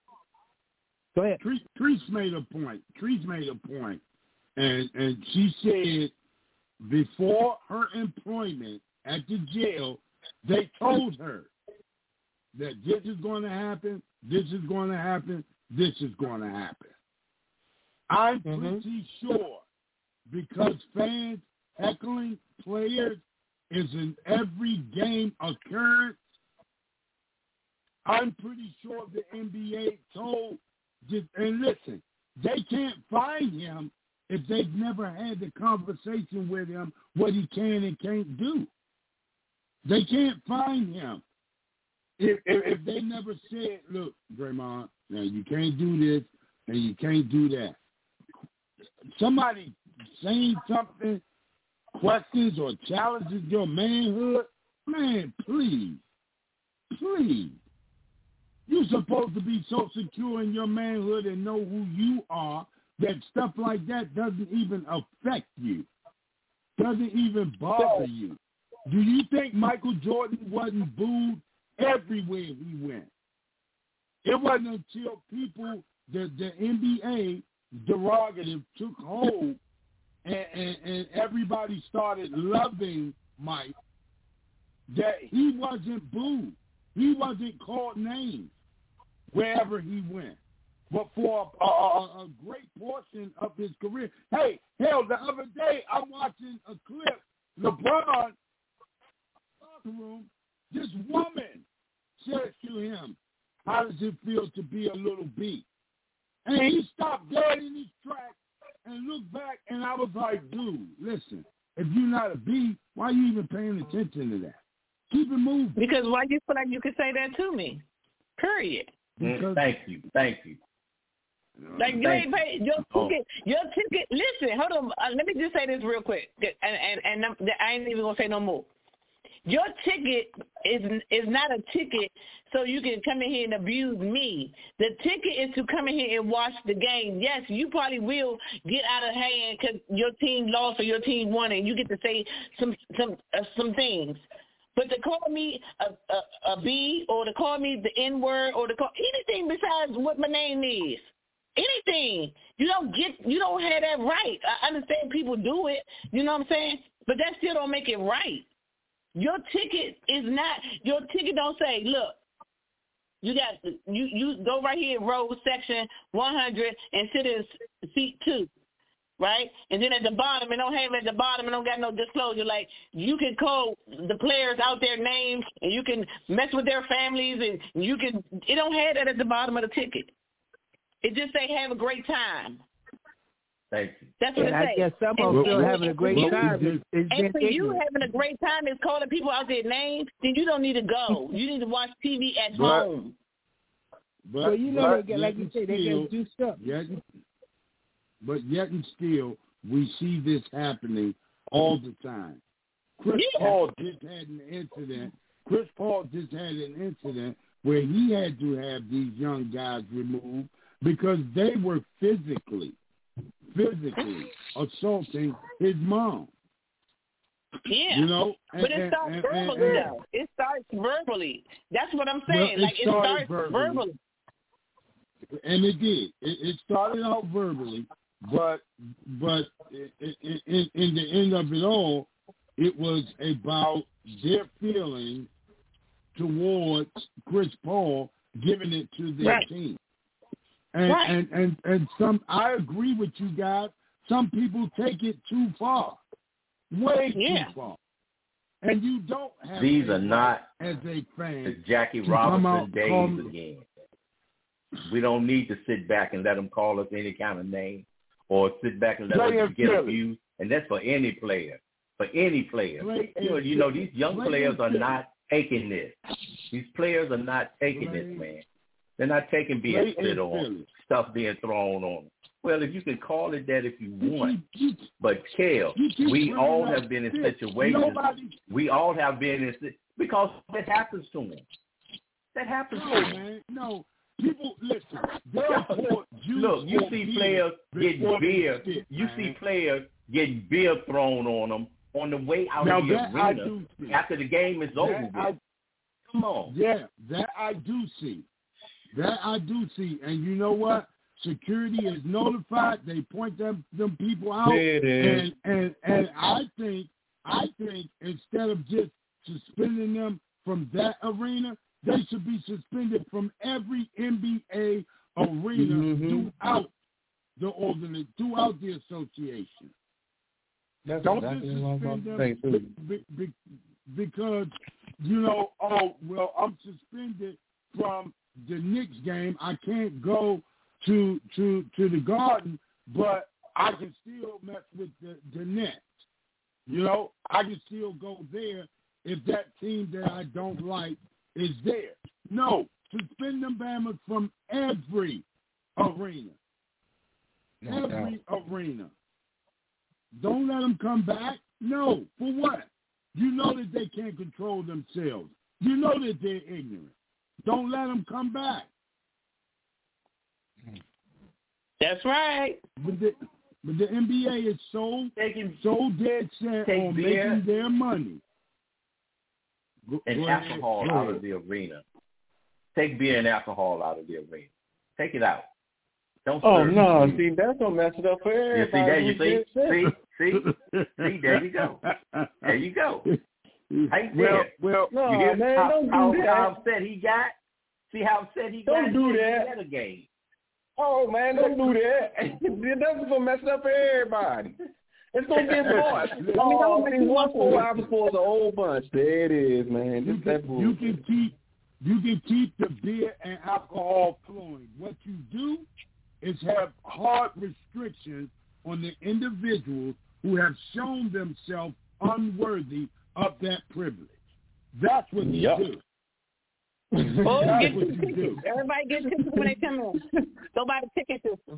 Go ahead. Treese made a point. Treese made a point. And, and she said before her employment at the jail, they told her that this is going to happen, this is going to happen, this is going to happen. I'm mm-hmm. pretty sure because fans heckling players is an every game occurrence, I'm pretty sure the N B A told, just, and listen, they can't find him if they've never had the conversation with him what he can and can't do. They can't find him if, if, if they never said, look, Draymond, now you can't do this and you can't do that. Somebody saying something, questions or challenges your manhood, man, please, please. You're supposed to be so secure in your manhood and know who you are that stuff like that doesn't even affect you, doesn't even bother you. Do you think Michael Jordan wasn't booed everywhere he went? It wasn't until people, the, the N B A derogative took hold and, and, and everybody started loving Mike that he wasn't booed. He wasn't called names wherever he went. But for a, a, a great portion of his career, hey, hell, the other day I'm watching a clip, LeBron, room, this woman said to him, how does it feel to be a little beat? And he stopped dead in his tracks and looked back, and I was like, dude, listen, if you're not a B, why are you even paying attention to that? Keep it moving. Because why do you feel like you can say that to me? Period. Mm, thank you. Thank you. Like you ain't paid your ticket. Your ticket. Listen, hold on. Uh, let me just say this real quick, and and and I ain't even gonna say no more. Your ticket is is not a ticket so you can come in here and abuse me. The ticket is to come in here and watch the game. Yes, you probably will get out of hand because your team lost or your team won, and you get to say some some uh, some things. But to call me a, a, a B or to call me the N word or to call anything besides what my name is. Anything. You don't get, you don't have that right. I understand people do it, you know what I'm saying? But that still don't make it right. Your ticket is not, your ticket don't say, look, you got, you, you go right here in row section one hundred and sit in seat two, right? And then at the bottom, it don't have it at the bottom, it don't got no disclosure. Like, you can call the players out their names and you can mess with their families and you can, it don't have that at the bottom of the ticket. It just say have a great time. Thank you. That's what and it I says. guess some of them still having a great you, time. It's and for you ignorant. having a great time is calling people out their names, then you don't need to go. You need to watch T V at home. but, well, you know, but they get, like you say, they still, get juiced up. Yet, but yet and still, we see this happening all the time. Chris yeah. Paul just had an incident. Chris Paul just had an incident where he had to have these young guys removed because they were physically, physically assaulting his mom. Yeah, you know, and, but it starts and, verbally and, and, though. It starts verbally. That's what I'm saying. Well, it like it starts verbally. verbally. And it did. It, it started out verbally, but but in, in, in the end of it all, it was about their feelings towards Chris Paul giving it to their right. team. And, right. and and and some, I agree with you guys. Some people take it too far, way yeah. too far. And you don't have these are not as a fan the Jackie to come out Robinson days call, again. We don't need to sit back and let them call us any kind of name, or sit back and let us get abused. And that's for any player, for any player. Play you know, you know, these young play players are play. not taking this. These players are not taking play. this, man. They're not taking being spit on, stuff being thrown on them. Well, if you can call it that if you want, but Kel, we all have been in situations. Nobody. We all have been in because that happens to them. That happens No, to them. man, no. People, listen. Look, you see players getting beer. Spit, you man. see players getting beer thrown on them on the way out now of the arena after the game is that over with. I, Come on. Yeah, that I do see. That I do see. And you know what? Security is notified. They point them them people out. There it is. And, and and I think I think instead of just suspending them from that arena, they should be suspended from every N B A arena mm-hmm. throughout the organization, throughout the association. That's Don't exactly just what I'm suspend about them to say, too. be, be, because, you know, oh, well, I'm suspended from the Knicks game. I can't go to to to the Garden, but I can still mess with the, the Nets. You know, I can still go there if that team that I don't like is there. No, suspend them Bammers from every arena. No every doubt. arena. Don't let them come back. No, for what? You know that they can't control themselves. You know that they're ignorant. Don't let them come back. That's right. But the, but the N B A is so Taking, so dead set take on beer making their money. Go, and go alcohol ahead. out of the arena. Take beer and alcohol out of the arena. Take it out. Don't Oh serve no! it. See, that's gonna mess it up for You see everybody. there? You see? who See? See? See? There you go. There you go. Right well, there. well, No, you hear man, how, don't do how, that. how upset he got? See how upset he Don't got? do He that. had a game. Oh man, don't do that. That's gonna mess it up for everybody. It's gonna get bought. I mean, Oh, I mean, one four hours for the whole bunch. There it is, man. You Just that can, you bullshit. can keep you can keep the beer and alcohol flowing. What you do is have hard restrictions on the individuals who have shown themselves unworthy of that privilege. That's what you Yep. do. Oh, That's get what the you tickets. do. Everybody get tickets when they come in. Go buy the ticket system.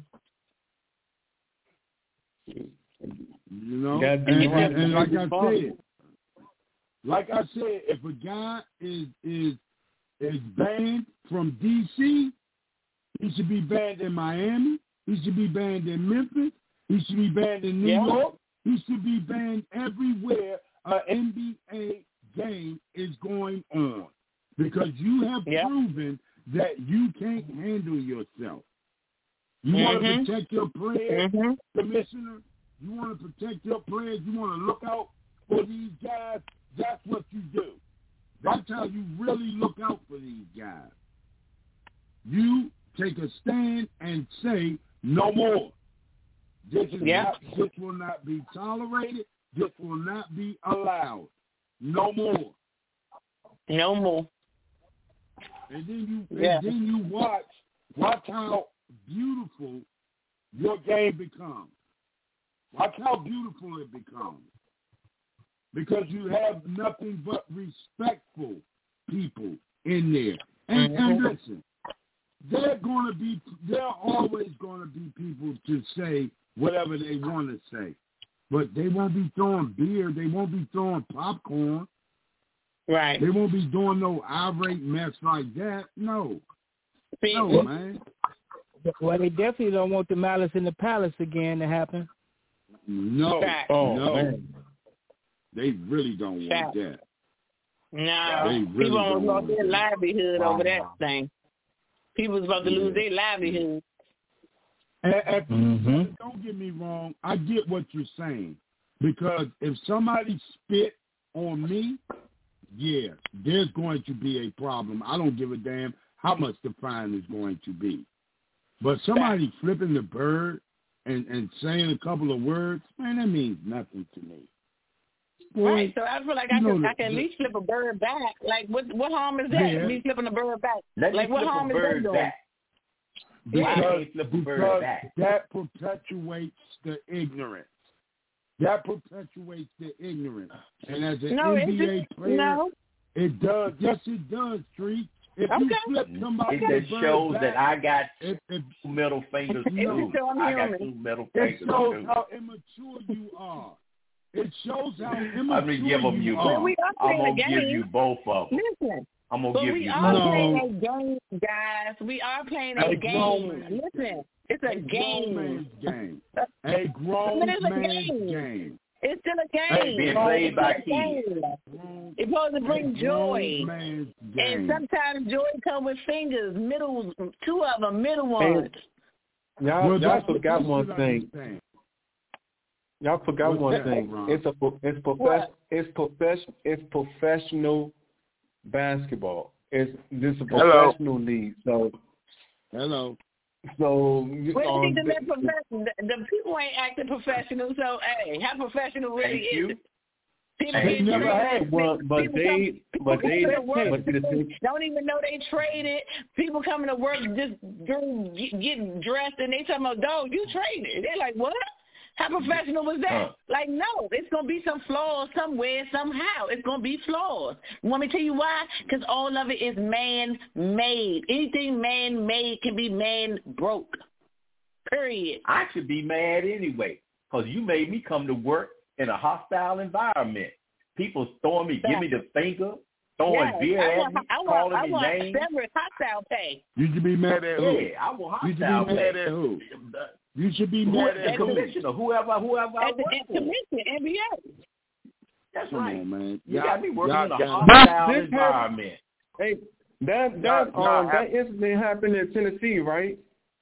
You know, You and, gotta be and, and like I responsible. said, like I said, if a guy is is is banned from D C, he should be banned in Miami. He should be banned in Memphis. He should be banned in New Yeah. York. He should be banned everywhere an N B A game is going on, because you have Yeah. proven that you can't handle yourself. You want Mhm. to protect your players, Mm-hmm. Commissioner. You want to protect your players. You want to look out for these guys. That's what you do. That's how you really look out for these guys. You take a stand and say no more. This is Yeah. not, this will not be tolerated. This will not be allowed. No more. No more. And then you Yeah. and then you watch watch how beautiful your game becomes. Watch how beautiful it becomes. Because you have nothing but respectful people in there. And, and listen, they going to be, there are always going to be people to say whatever they want to say. But they won't be throwing beer. They won't be throwing popcorn. Right. They won't be doing no irate mess like that. No. No, man. Well, they definitely don't want the Malice in the Palace again to happen. No. Fact. Oh, no. Man. They really don't Fact. want that. No. They really People don't almost lost their want that. livelihood Wow. over that thing. People's about to Yeah. lose their livelihood. And, and Mm-hmm. don't get me wrong. I get what you're saying. Because if somebody spit on me, yeah, there's going to be a problem. I don't give a damn how much the fine is going to be. But somebody flipping the bird and, and saying a couple of words, man, that means nothing to me. Boy, Right, so I feel like I you can know I can at the- least flip a bird back. Like, what what harm is that? Yeah. Me flipping a bird back. Let me like, what flip a harm is bird that doing? back. Because, I can't flip a bird because back. that perpetuates the ignorance. That perpetuates the ignorance. And as an No, N B A it player, no. it does. Yes, it does, Street. If you Okay. flip somebody It just the bird shows back, that I got if, if, two middle fingers It too. just show I'm I got human. two middle it fingers shows too. how immature you are. It shows how immature I'm gonna give them you you. are. But we are I'm playing gonna a give game. you both of them. Listen, I'm gonna but give we you are both. No. playing a game, guys. We are playing a A game. grown man's Listen, it's a A grown game. man's game. A grown But it's a man's game. game. It's still a Hey, game. being It's played by a kids. game. It's supposed to bring A joy. grown man's And game. sometimes joy comes with fingers, middle, two of them, middle ones. Y'all, Well, y'all that's what forgot you one should thing. understand. Y'all forgot What's one that, thing. Ron? It's a pro- it's profess What? it's profession it's professional basketball. It's this is a Hello. professional league. So Hello. so you Well, um, see, the, the- profession, the, the people ain't acting professional, so, hey, how professional really Thank is you. it? People They get never traded. had one, but People they- come- but people they- come to work, but the thing- don't even know they traded. People coming to work just go, get, getting dressed, and they talking about, dog, you traded. They're like, what? How professional was that? Uh. Like, no, it's going to be some flaws somewhere, somehow. It's going to be flaws. Want me to tell you why? Because all of it is man-made. Anything man-made can be man-broke. Period. I should be mad anyway, because you made me come to work in a hostile environment. People throwing me, give me the finger, throwing Yes, beer I at want, me, I want, calling I me want names. separate hostile pay. You should be mad at who? Yeah, I want You should be hostile mad pay. at who? You should be Who, mad the at who? commissioner, whoever, whoever I At the work at for. commission, N B A. That's Come right. on, man. You Y'all- got me working y'all in a got- hostile This- this environment. hey that that Y'all- y'all um that incident happened in Tennessee, right?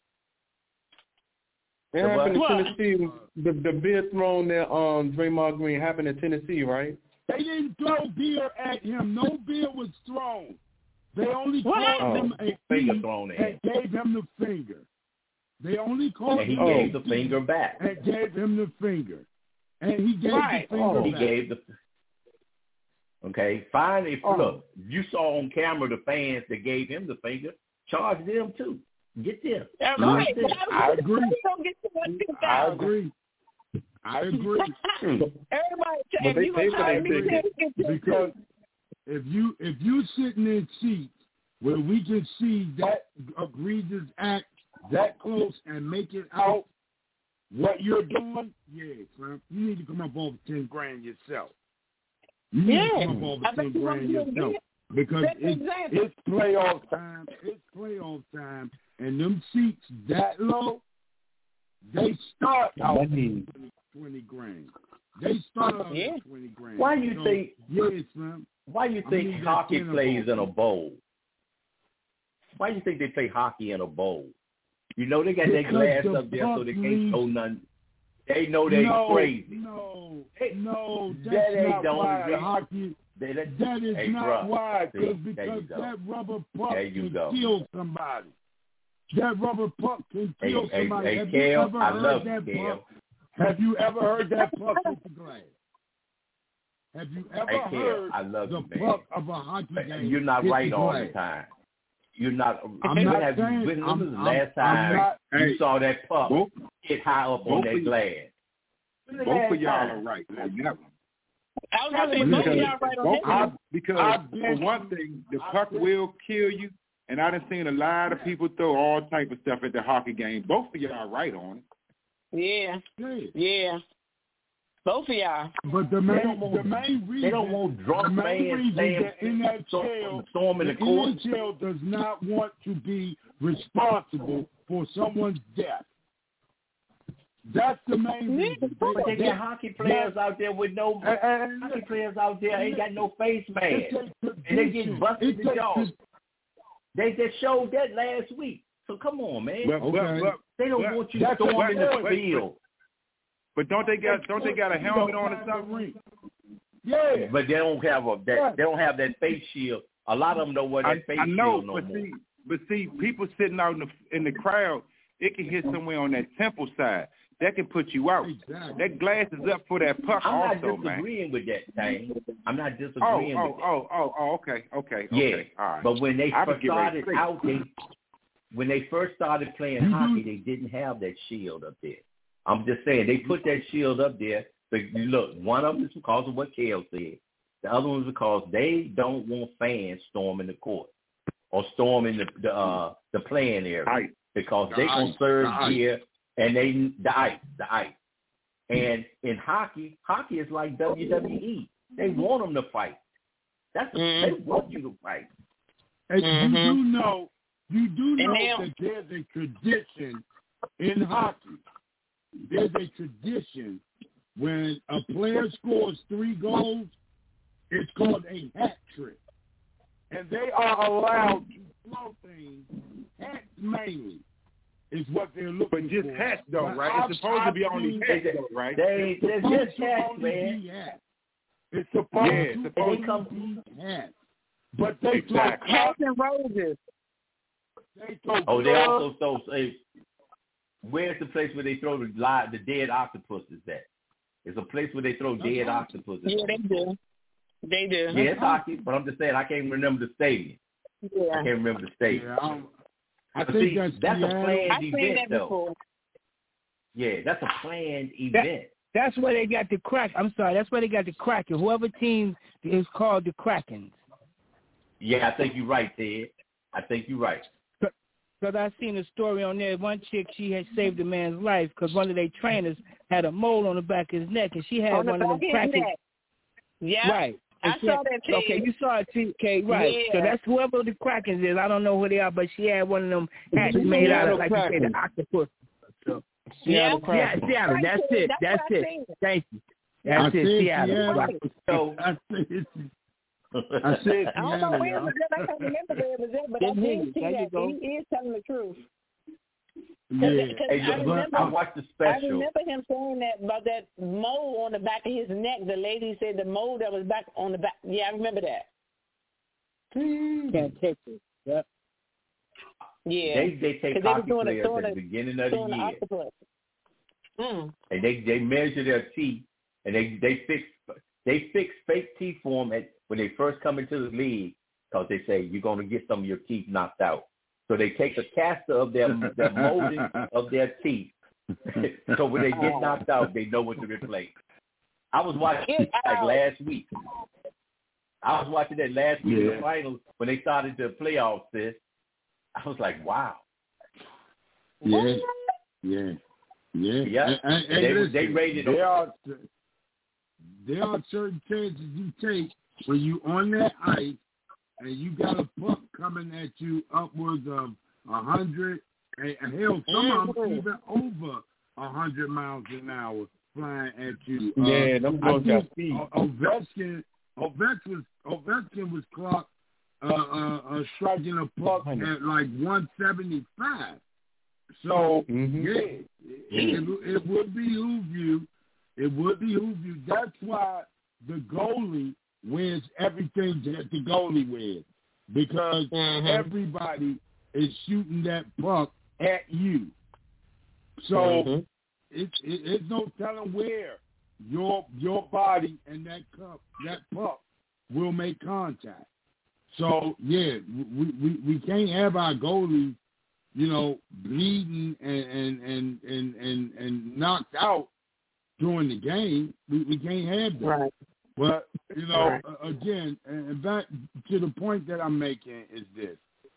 It The happened what? in Tennessee. The the beer thrown at um Draymond Green happened in Tennessee, right? They didn't throw beer at him. No beer was thrown. They only What called happened? him a Finger thief thrown at and him. gave him the finger. They only called And he him gave a the thief finger back. and gave him the finger. And he gave Right. the finger He back. gave the. Okay, fine. If Oh. look, you saw on camera the fans that gave him the finger, charge them too. Get them. That's No, right. Charge them. I agree. You don't get to one two I thousand. agree. I agree. Everybody, But if they you pay gonna for charge that me ticket. ten, get ten Because if you if you sitting in seats where we can see that egregious act that close and make it out what you're doing, yeah, son, you need to come up over ten grand yourself. You need Yeah. to come up over I bet ten you want grand to do it yourself again. because That's it's, exactly. it's playoff time. It's playoff time, and them seats that low, they start out at twenty grand. They start out Yeah. at twenty grand. Why you So, think? Yes, man. Why you I think mean, that hockey tennis plays ball. in a bowl? Why you think they play hockey in a bowl? You know they got that Because glass the up there so they puck can't leaves- throw nothing. They know they no, crazy. No, Hey, no, that that's ain't not the only why reason. hockey. They, that, That is hey, not bruh, why, see, cause, there you because go. that rubber puck There you can go. kill somebody. That rubber puck can Hey, kill hey, somebody. hey, Have you Kel, ever I heard love that you, Kel. puck? Have you ever heard that puck with the glass? Have you ever Hey, Kel, heard I love the you, man. puck of a hockey game? You're not hit right the all glass? the time. You're not. I'm when not have you, saying- when, when I'm- was the I'm- last I'm time not- you hey, saw that puck both- hit high up on both that of- glass? When the Both last of y'all time? are right on that one. I was going to say, both of y'all right on Both- that one. because I've for been- one thing, the I've puck been- will kill you, And I done seen a lot of people throw all type of stuff at the hockey game. Both of y'all right on it. Yeah. Yeah. Both of y'all. But the main, the main reason they don't want drunk the main fans reason saying the N H L, storm in the, the court. N H L does not want to be responsible for someone's death. That's the main reason. But they got hockey players out there with no uh, uh, hockey players out there ain't got no face mask, and they get busted in the jaws. They just showed that last week. So come on, man. But, but, but, they don't but, want you storming the field. But don't they got don't they got a helmet on or something? Yeah. But they don't have a that they don't have that face shield. A lot of them don't wear that I, face I know, shield no but more. see, but see, people sitting out in the in the crowd, it can hit somewhere on that temple side. That can put you out. Exactly. That glass is up for that puck I'm also, not disagreeing man. with that thing. I'm not Oh, disagreeing oh, with that. oh, oh, oh, okay, okay, Yeah, okay. All right. but when they I first started out, they when they first started playing Mm-hmm. hockey, they didn't have that shield up there. I'm just saying they put that shield up there. But look, one of them is because of what Kale said. The other one is because they don't want fans storming the court or storming the the, uh, the playing area Ice. because The they ice. conserve The gear and they the ice, the ice. And in hockey, hockey is like W W E. They want them to fight. That's a, Mm-hmm. they want you to fight. And Mm-hmm. you do know, you do know now- that there's a tradition in hockey. There's a tradition when a player scores three goals, it's called a hat trick. And they are allowed to throw things, hats mainly, is what they're looking for. But just for. hats, though, But right? I've- It's supposed to be I've only seen- hats, though, right? They, they're supposed just to hats, only man. be hats. It's supposed Yeah, to it's supposed only to come- be hats. But they Exactly. throw Hats and roses. They throw Oh, they gloves. also throw. Say, where's the place where they throw the live, the dead octopuses at? It's a place where they throw dead octopuses. Yeah, they do. They do. Yeah, it's hockey, but I'm just saying I can't remember the stadium. I Yeah. can't remember the stadium. Yeah, I'm- I But think see, that's that's a Seattle. planned I've seen event, that though. before. Yeah, that's a planned That- event. That's where they got the crack. I'm sorry. That's where they got the Kraken. Whoever team is called the Krakens. Yeah, I think you're right, Ted. I think you're right. Because I seen a story on there. One chick, she had saved a man's life because one of their trainers had a mole on the back of his neck, and she had On the one of them back of his Kraken. neck. Yeah. Right. And I she saw had- that, Ted. Okay, you saw it, T K, right. Yeah. So that's whoever the Krakens is. I don't know who they are, but she had one of them hats made out of, like you say, the octopus. So, Yeah. yeah, Seattle. That's it. That's That's what I it. seen. Thank you. I That's it, said Seattle. Seattle. Right. So, I said, I said I don't know Seattle, where it y'all. was at. I can't remember where it was at, but I Didn't hear did you. see There you that. go. He is telling the truth. Yeah. Because hey, I look, remember, I watched the I special. remember him saying that about that mole on the back of his neck. The lady said the mole that was back on the back. Yeah, I remember that. Can't take it. Yep. Yeah. They they take 'Cause they was hockey doing a- players doing at a- the beginning of the Doing the year, octopus. Mm. and they they measure their teeth, and they they fix they fix fake teeth for them at, when they first come into the league, because they say you're going to get some of your teeth knocked out. So they take a caster of their their molding of their teeth, so when they get knocked out, they know what to replace. I was watching it like last week. I was watching that last week in Yeah. the finals when they started the playoffs. This, I was like, wow. Yeah, yeah, yeah. Yeah. And, and, and They- listen, they rated there them. are there are certain chances you take when you on that ice and you got a puck coming at you upwards of a hundred, and and hell, some of them even over a hundred miles an hour flying at you. Uh, Yeah, them I boys got think speed. O- Ovechkin, Ovechkin was Ovechkin was clocked uh, uh, uh, striking a puck at like one seventy-five. So Mhm. yeah, it, it, it would behoove you. It would behoove you. That's why the goalie wears everything that the goalie wears, because Mhm. everybody is shooting that puck at you. So Mhm. it, it, it's no telling where your your body and that cup that puck will make contact. So yeah, we we, we can't have our goalies, you know, bleeding and and and and and, and knocked out during the game. We we can't have that. Right. But you know, Right. uh, again, and back to the point that I'm making is this: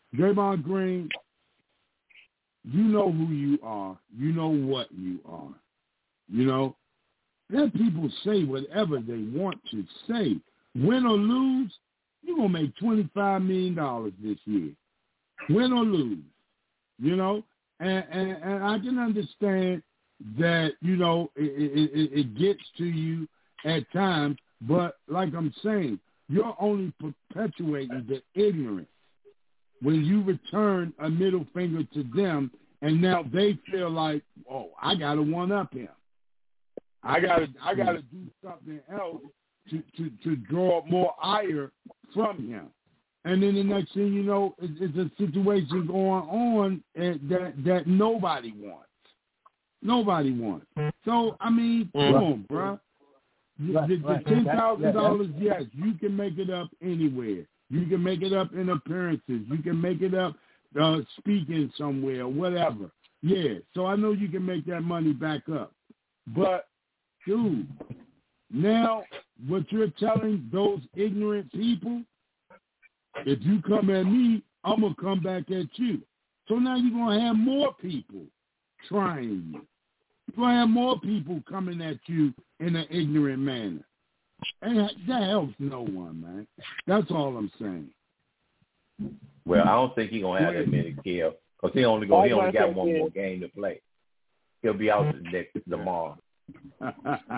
Draymond Green, you know who you are. You know what you are. You know, let people say whatever they want to say. Win or lose, you're going to make twenty-five million dollars this year. Win or lose, you know. And, and, and I can understand that, you know, it, it, it gets to you at times, but like I'm saying, you're only perpetuating the ignorance when you return a middle finger to them, and now they feel like, oh, I got to one-up him. I got to I got to do something else to, to, to draw more ire from him. And then the next thing you know, it's, it's a situation going on that that nobody wants. Nobody wants. So, I mean, come on, bro. The, the, the ten thousand dollars, yes, you can make it up anywhere. You can make it up in appearances. You can make it up uh, speaking somewhere, whatever. Yeah, so I know you can make that money back up. But, dude, now what you're telling those ignorant people, if you come at me, I'm going to come back at you. So now you're going to have more people trying you. You're going to have more people coming at you in an ignorant manner. And that helps no one, man. That's all I'm saying. Well, I don't think he's going to have that many kills because he only, go, he only got one more game to play. He'll be out next tomorrow. I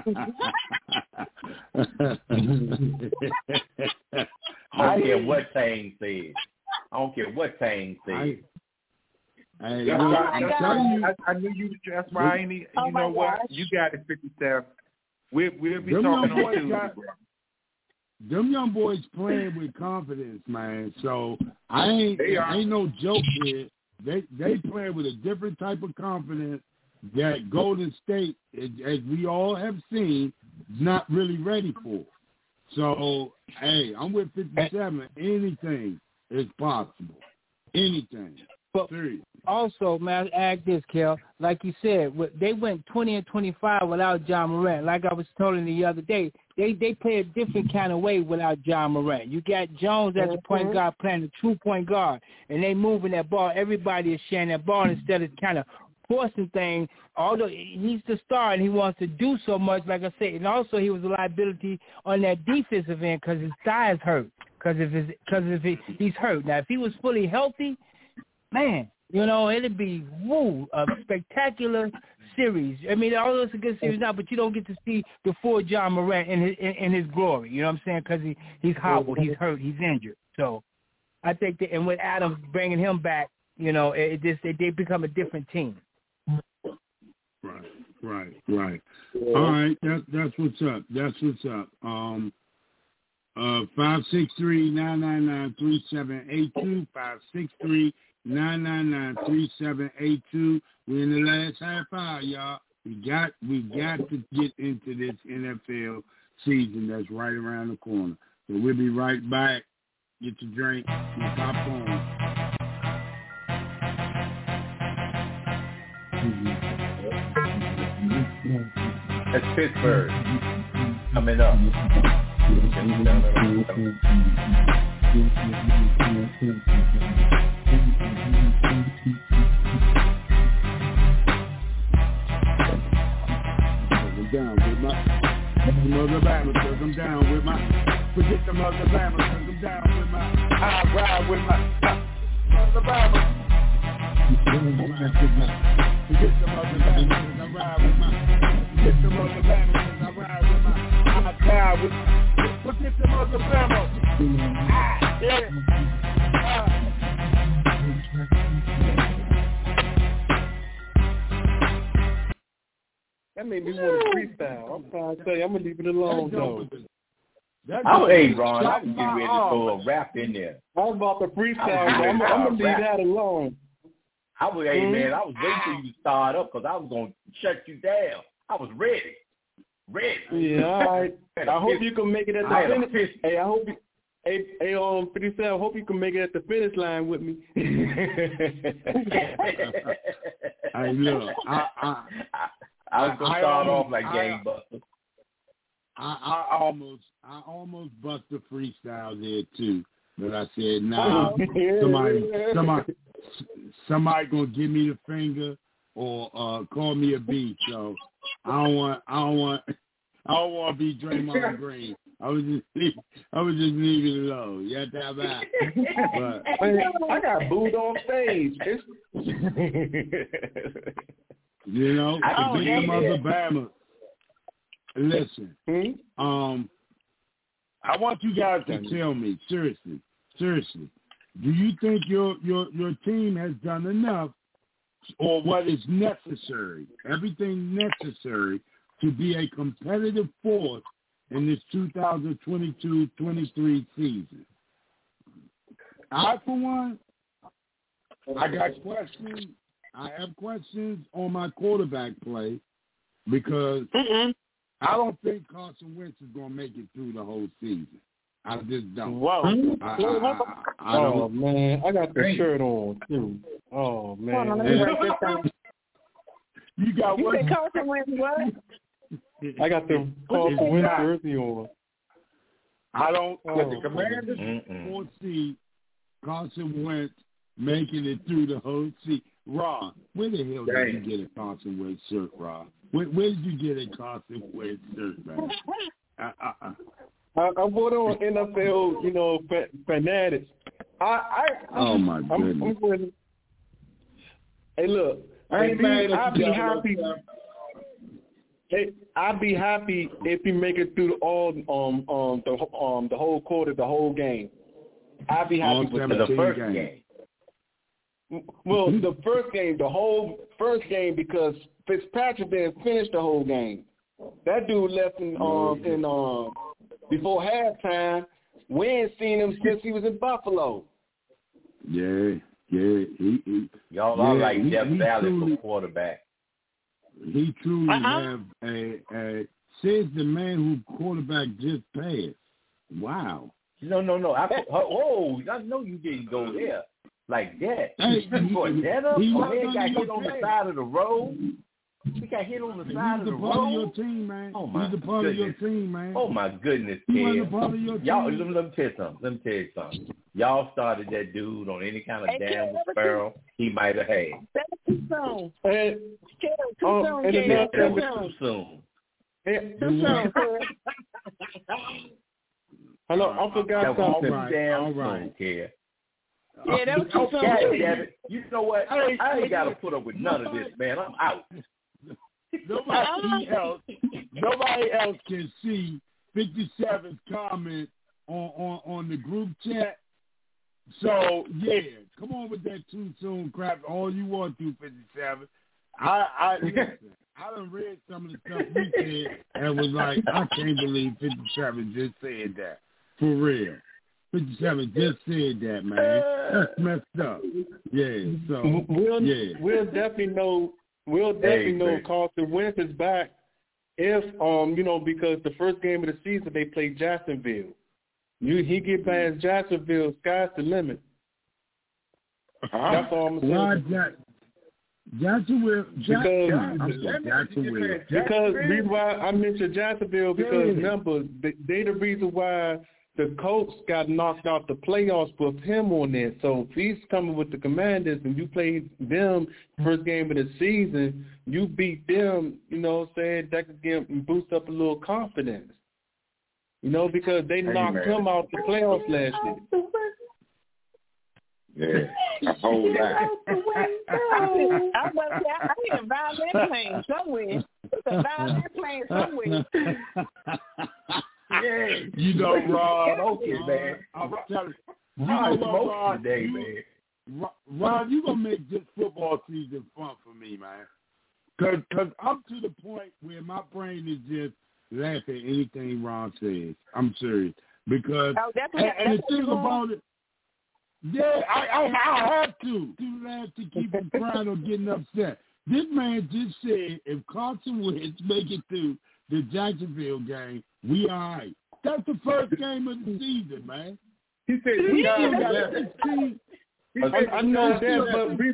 don't care what Tang says. I don't care what Tang says. I, I, that's why, that's why I, I knew you. That's why I ain't. You oh know what? Gosh. You got it, fifty-seven. We'll we'll be them talking on Tuesday, got, bro. Them young boys playing with confidence, man. So I ain't ain't no joke here. They they playing with a different type of confidence that Golden State, as we all have seen, is not really ready for. So, hey, I'm with fifty-seven. Anything is possible. Anything. But Seriously. Also, man, add this, Kel. Like you said, they went twenty and twenty-five without Ja Morant. Like I was telling the other day, they they play a different kind of way without Ja Morant. You got Jones as a point guard playing a true point guard, and they moving that ball. Everybody is sharing that ball instead of kind of forcing thing. Although he's the star and he wants to do so much, like I said, and also he was a liability on that defensive end because his thigh is hurt. Because if his, because if he, he's hurt now, if he was fully healthy, man, you know, it'd be woo a spectacular series. I mean, although it's a good series now, but you don't get to see the full Ja Morant in his in, in his glory. You know what I'm saying? Because he he's hobbled, he's hurt, he's injured. So I think that, and with Adams bringing him back, you know, it, it just it, they become a different team. Right, right, right. Yeah. All right, that, that's what's up. That's what's up. Um, uh, five six three nine nine nine three seven eight two. Five six three nine nine nine three seven eight two. We're in the last half hour, y'all. We got we got to get into this N F L season that's right around the corner. So we'll be right back. Get your drink, your popcorn. That's Pittsburgh coming up. I'm down with my mother Bama, cause I'm down with my forget the mother Bama, cause I'm down with my I ride with my mother Bama. Forget the mother Bama, cause I ride with my forget the mother Bama, cause I ride with my I ride with my forget the mother Bama. Ah, yeah. Ah. That made me want to freestyle. I'm trying to tell you, I'm gonna leave it alone though. I was, hey, Ron, I was getting ready to throw a rap in there. I was about to freestyle. I'm, I'm gonna leave that alone. I was, hey man, I was waiting for you to start up because I was gonna shut you down. I was ready, ready. Yeah, all right. I hope you can make it at the finish. Hey, I hope you. Hey, hey, um, fifty-seven. Hope you can make it at the finish line with me. Hey, look, I, I, I was gonna start off like gangbusters. I, I almost, I almost bust a freestyle there too, But I said, nah, somebody, somebody, somebody gonna give me the finger or uh, call me a beast. So I don't want, I don't want, I don't want to be Draymond Green. I was just, I was just leaving it alone. You have to have that. But man, I got booed on stage. You know, I the victim of Alabama. Listen, hmm? um, I want you guys to tell me seriously, seriously. Do you think your your your team has done enough, or what is necessary, everything necessary to be a competitive force in this two thousand twenty-two twenty-three season? I, for one, I got questions. I have questions on my quarterback play because Mm-mm. I don't think Carson Wentz is going to make it through the whole season. I just don't. Whoa. I, I, I, I oh, don't. man. I got the Dang. shirt on, too. Oh, man. Hold on, let me write this down. You got you what? You said Carson Wentz what? I got the Carson Wentz jersey on. I don't oh, the Commanders foresee Carson Wentz making it through the whole season. Ron, where the hell did Dang. you get a Carson Wentz shirt, Ron? Where, where did you get a Carson Wentz shirt, man? Uh, uh, uh. I, I bought on N F L, you know, fanatics. I, I, oh my I'm, goodness! I'm, I'm, hey, look, I ain't mad I'd be happy. Hey, I'd be happy if you make it through all um um the um the whole quarter, the whole game. I'd be happy with the first game. game. Well, the first game, the whole first game, because Fitzpatrick didn't finish the whole game. That dude left in um in um before halftime. We ain't seen him since he was in Buffalo. Yeah, yeah. He, he, Y'all yeah, are like he, Jeff he Valley truly, for quarterback. He truly uh-huh. have a, a says the man who quarterback just passed. Wow. No, no, no. I, oh, I know you didn't go there. Like that. Hey, you brought that up? He Oh, man got hit on team. the side of the road. He got hit on the He's side of the road. He's a part road. of your team, man. Oh, my He's a part goodness. of your team, man. Oh, my goodness, He Ted. wasn't a part of your Y'all, team. let me, let me tell you something. Let me tell you something. Y'all started that dude on any kind of Hey, damn Ted, sparrow he might have had. That's too soon. And, Ted, too um, soon, and Ted, then, That too was soon. too soon. And, Too soon, Ted. Hello, I forgot That was something. too All right, damn all right. soon, Ted. Yeah, that was too soon. God damn it. You know what? I ain't got to put up with none of this, man. I'm out. Nobody else, nobody else can see fifty-seven's comment on, on, on the group chat. So yeah, come on with that too soon crap. All you want to, fifty-seven. I I listen. I done read some of the stuff you said and was like, I can't believe fifty-seven just said that. For real. fifty-seven just said that, man. That's messed up. Yeah, so we'll, yeah. We'll definitely know we'll definitely Hey, know man. Carson Wentz is back if um, you know, because the first game of the season they played Jacksonville. You he get past Jacksonville, sky's the limit. Uh-huh. That's all I'm saying. Why Jack Jacksonville Jack, Because, Jack, Jacksonville. because the reason why I mentioned Jacksonville because Yeah. remember they, they the reason why the Colts got knocked out the playoffs with him on there. So if he's coming with the Commanders and you played them first game of the season, you beat them, you know what I'm saying, that could give boost up a little confidence. You know, because they knocked man. him out the playoffs last year. Yeah, a whole lot. I was about to say, I need a violin playing somewhere. It's a violin playing somewhere. Yeah. You know, Ron, Okay, man. I'm telling you, Ron you know, smoked Ron, today, you, man. Ron, you gonna make this football season fun for me, man. Cause, cause I'm to the point where my brain is just laughing at anything Ron says. I'm serious because Oh, that's and, what, and the that's thing what about it, yeah, I, I, I have to. To laugh to keep from crying or getting upset. This man just said if Carson Wentz make it through the Jacksonville game, we all right. That's the first game of the season, man. He said, He yeah, still got yeah. sixteen. I, I know that,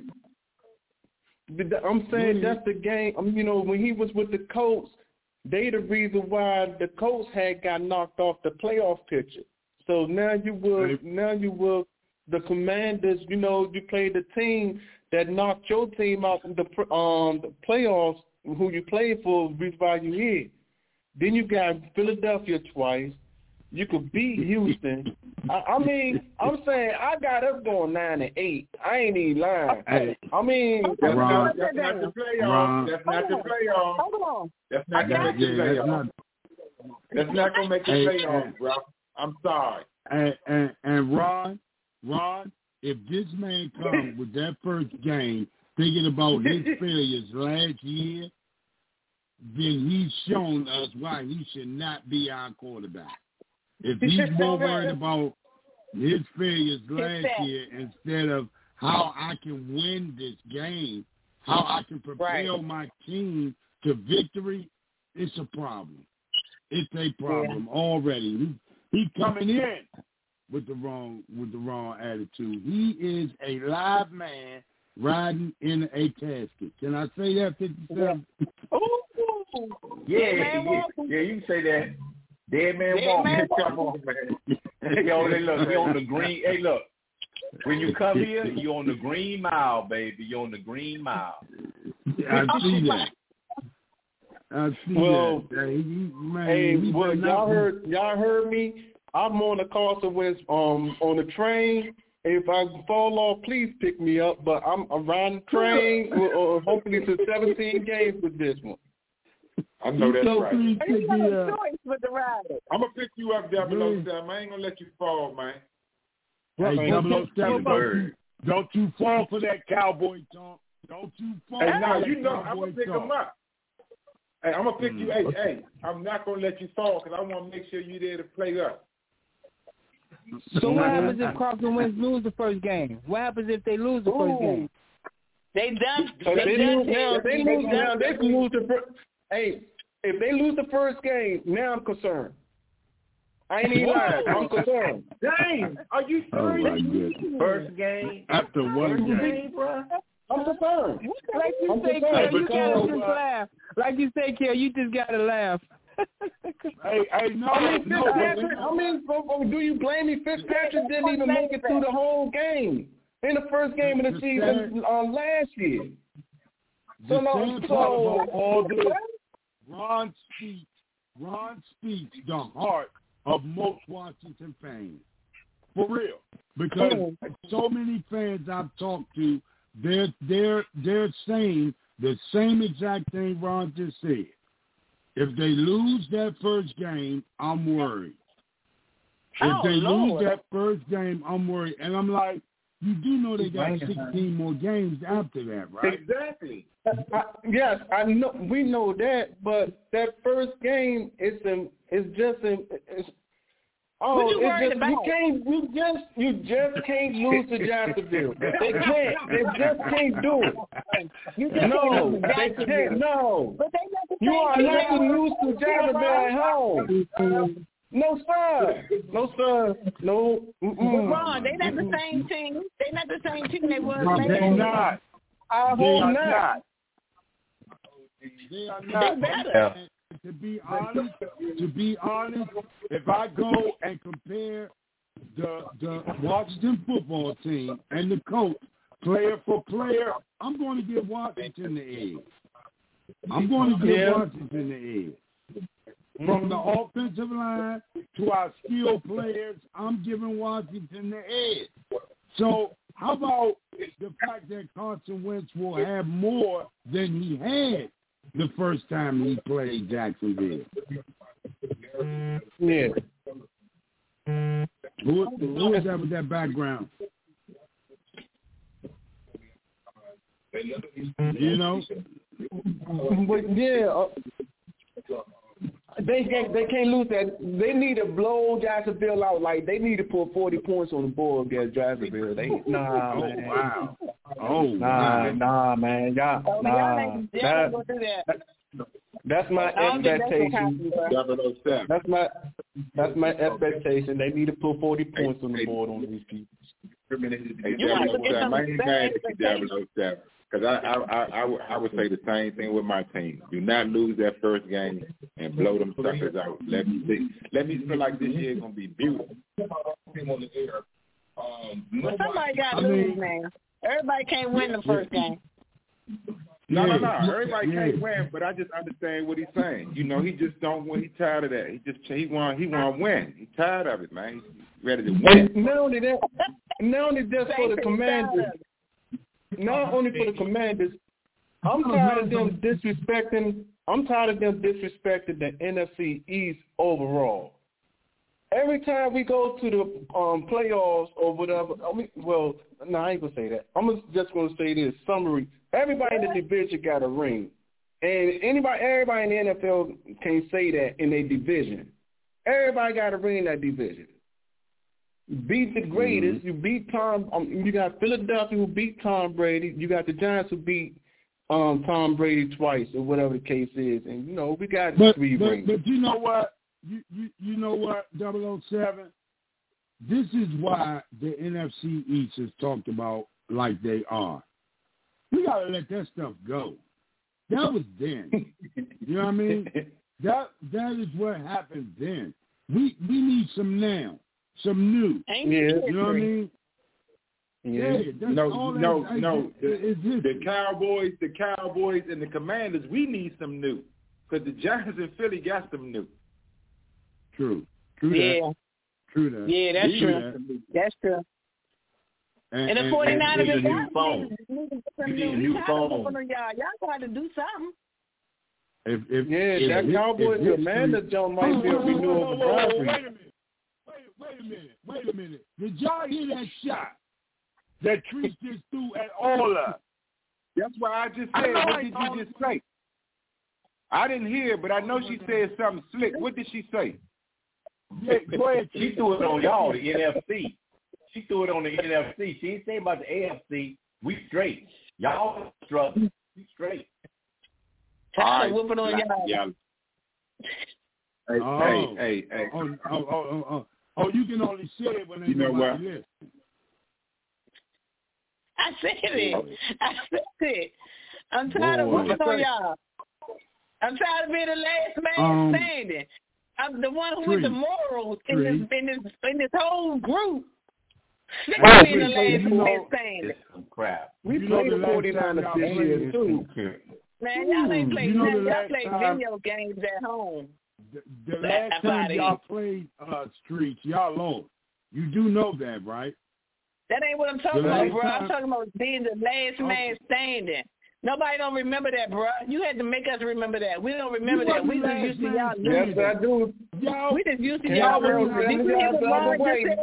but we, I'm saying Mm-hmm. that's the game. I mean, you know, when he was with the Colts, they the reason why the Colts had got knocked off the playoff picture. So now you will, now you will, the Commanders, you know, you play the team that knocked your team out in the um the playoffs, who you played for, reason why you here. Then you got Philadelphia twice. You could beat Houston. I, I mean, I'm saying I got us going nine and eight. I ain't even lying. Hey, I mean, that's, Ron, not, that's not the playoffs. Ron, that's not the playoffs. Hold on. That's not going to make the playoffs. That's not going to make the playoffs, bro. I'm sorry. And, and, and Ron, Ron, if this man comes with that first game thinking about his failures last year, then he's shown us why he should not be our quarterback. If he's more worried about his failures last year instead of how I can win this game, how I can propel right. my team to victory, it's a problem. It's a problem yeah. already. He, he's coming in with the wrong with the wrong attitude. He is a live man riding in a casket. Can I say that, fifty-seven? Yeah, yeah, yeah, yeah, you can say that. Dead man walking. Come on, man. Yo, hey, look, you on the green. Hey, look. When you come here, you on the green mile, baby. You on the green mile. I see that. I see well, that. Hey, man, hey well, y'all heard, y'all heard me. I'm on the Carson Wentz um on the train. If I fall off, please pick me up. But I'm around the train, or hopefully to seventeen games with this one. I know that's so right. You have a choice with the rider. I'm gonna pick you up, double O seven. I ain't gonna let you fall, man. Hey, double O seven, don't, don't you fall for that cowboy talk. Don't you fall. Hey, for now that you know I'm gonna pick talk. him up. Hey, I'm gonna pick mm. you. Hey, hey, I'm not gonna let you fall because I want to make sure you're there to play up. So what happens if Carson Wentz lose the first game? What happens if they lose the Ooh. first game? They done. So they, they done lose now. They, they lose now. They can lose the first. Hey, if they lose the first game, now I'm concerned. I ain't even lying. I'm concerned. Dang, are you serious? Oh, first game after one first game, game, bro. I'm concerned. Like you I'm say, concerned. Kel, you gotta just laugh. Like you say, Kel, you just gotta laugh. hey, hey, no, I mean, no, Fitzpatrick, I mean, do you blame me? Fitzpatrick didn't even make it through the whole game in the first game of the season uh, last year. So no, so all this, Ron speaks. Ron speaks the heart of most Washington fans, for real. Because so many fans I've talked to, they're they're they're saying the same exact thing Ron just said. If they lose that first game, I'm worried. If oh, they Lord. lose that first game, I'm worried. And I'm like, you do know they got sixteen more games after that, right? Exactly. I, yes, I know. We know that, but that first game is a, is just a, it's, oh, what you it's worried just, about? you can't, you just, you just can't lose to Jacksonville. They can't. They just can't do it. You just no, can't they can't. No, but they got the you are same not to team. lose to Jacksonville at home. No sir, no sir, no. Mm-mm. Ron, they not the same team. They not the same team they was No, last they're year. not. I hope They are not. not. They are not. They better. To be honest, to be honest, if I go and compare the the Washington football team and the coach, player for player, I'm going to give Washington the edge. I'm going to give Yeah. Washington the edge. From the offensive line to our skilled players, I'm giving Washington the edge. So how about the fact that Carson Wentz will have more than he had the first time he played Jacksonville? Yeah. Who, who is that with that background? You know? But yeah, uh, they can't, they can't lose that. They need to blow Jacksonville out. Like they need to put forty points on the board against Jacksonville. They nah, oh, man. Wow. Oh, nah, wow. nah, man. Y'all, Oh, nah. y'all ain't, y'all That, ain't gonna do that. that's my I don't think that's gonna expectation. happen, bro. That's my that's my expectation. They need to put forty points on the board on these people. You gotta get some respect. Because I, I, I, I, would, I would say the same thing with my team. Do not lose that first game and blow them suckers out. Let me see. Let me feel like this year is gonna be beautiful. Um, well, somebody got to lose, man. Everybody can't win the first game. No, no, no. Everybody can't win, but I just understand what he's saying. You know, he just don't win. He's tired of that. He just he want he want to win. He's tired of it, man. He's ready to win. Not only that, not only just for the Commanders. Not only for the Commanders. I'm tired of them disrespecting. I'm tired of them disrespecting the N F C East overall. Every time we go to the um, playoffs or whatever, I mean, well, no, I ain't gonna say that. I'm just gonna say this summary. Everybody in the division got a ring, and anybody, everybody in the N F L can say that in their division. Everybody got a ring in that division. Beat the greatest. Mm-hmm. You beat Tom. Um, you got Philadelphia who beat Tom Brady. You got the Giants who beat um, Tom Brady twice, or whatever the case is. And you know we got but, three but, rings. But you know what? You, you you know what, double oh seven? This is why the N F C East is talked about like they are. We got to let that stuff go. That was then. You know what I mean? That That is what happened then. We we need some now, some new. Yeah. You know what I mean? Yeah. yeah that's no, all no, that, no. It, the, the Cowboys, the Cowboys, and the Commanders, we need some new because the Giants and Philly got some new. True. True yeah. that. True that. Yeah, that's true. true. That. That's true. And, and the and, forty-niners and, and a new phone. You need a new phone. Y'all, y'all got to do something. If, if, yeah, if, that Cowboys and Commanders John might be a renewal for Wait a minute. Wait, wait a minute. Wait a minute. Did y'all hear that shot that Treese just threw at Ola? That's why I just said, I what did you just say? I didn't hear, but I know she said something slick. What did she say? Yeah, go ahead. She threw it on y'all, the N F C. She threw it on the N F C. She didn't say about the A F C. We straight. Y'all struggling. We straight. Right. Whooping on y'all. Yeah. Hey, oh. hey, hey, hey. Oh, oh, oh, oh, oh. oh, you can only say it when they you know what? List. I said it. I said it. I'm tired Boy. of whooping on y'all. I'm tired of being the last man um, standing. I'm the one who with the morals in this, in this in this whole group. Sick of being the last man standing. Some crap. We you played the forty-niners this year too. Man, y'all ain't played. You know y'all last play time, video games at home. The, the last time y'all played uh, Streets, y'all lost. You do know that, right? That ain't what I'm talking about, bro. I'm talking about being the last man standing. Nobody don't remember that, bro. You had to make us remember that. We don't remember you that. We just used to y'all losing. Yes, I do. Y'all, we just used to y'all losing. Did you hear what Ron just said?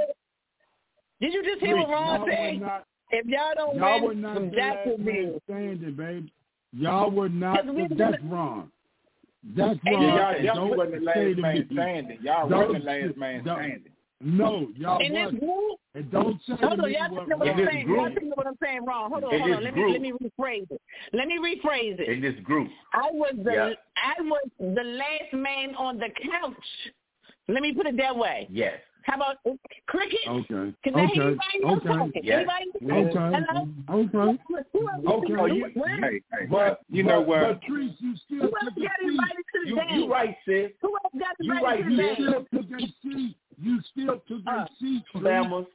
Did you just hear what Ron said? If y'all don't y'all win not from Jacksonville, standing, babe. Y'all were not. That's wrong. That's wrong. Yeah, y'all definitely wasn't the last man standing. Y'all wasn't the last man standing. No, y'all in wasn't. This group, and don't say hold on, y'all what, think what I'm saying. Y'all think what I'm saying wrong. Hold on, in hold on. Let group. me let me rephrase it. Let me rephrase it. In this group, I was the yeah. I was the last man on the couch. Let me put it that way. Yes. How about cricket? Okay. Can okay. anybody else okay. talking? Yes. Anybody? Okay. Hello? Okay. Okay. Oh, you, hey, hey, but you know but, what? But Treese, you still Who took else a got seat. invited to the you, game? you right, sis. Who else got You invited right. to the You game? still took a seat. You still took a Uh, seat. Bammers.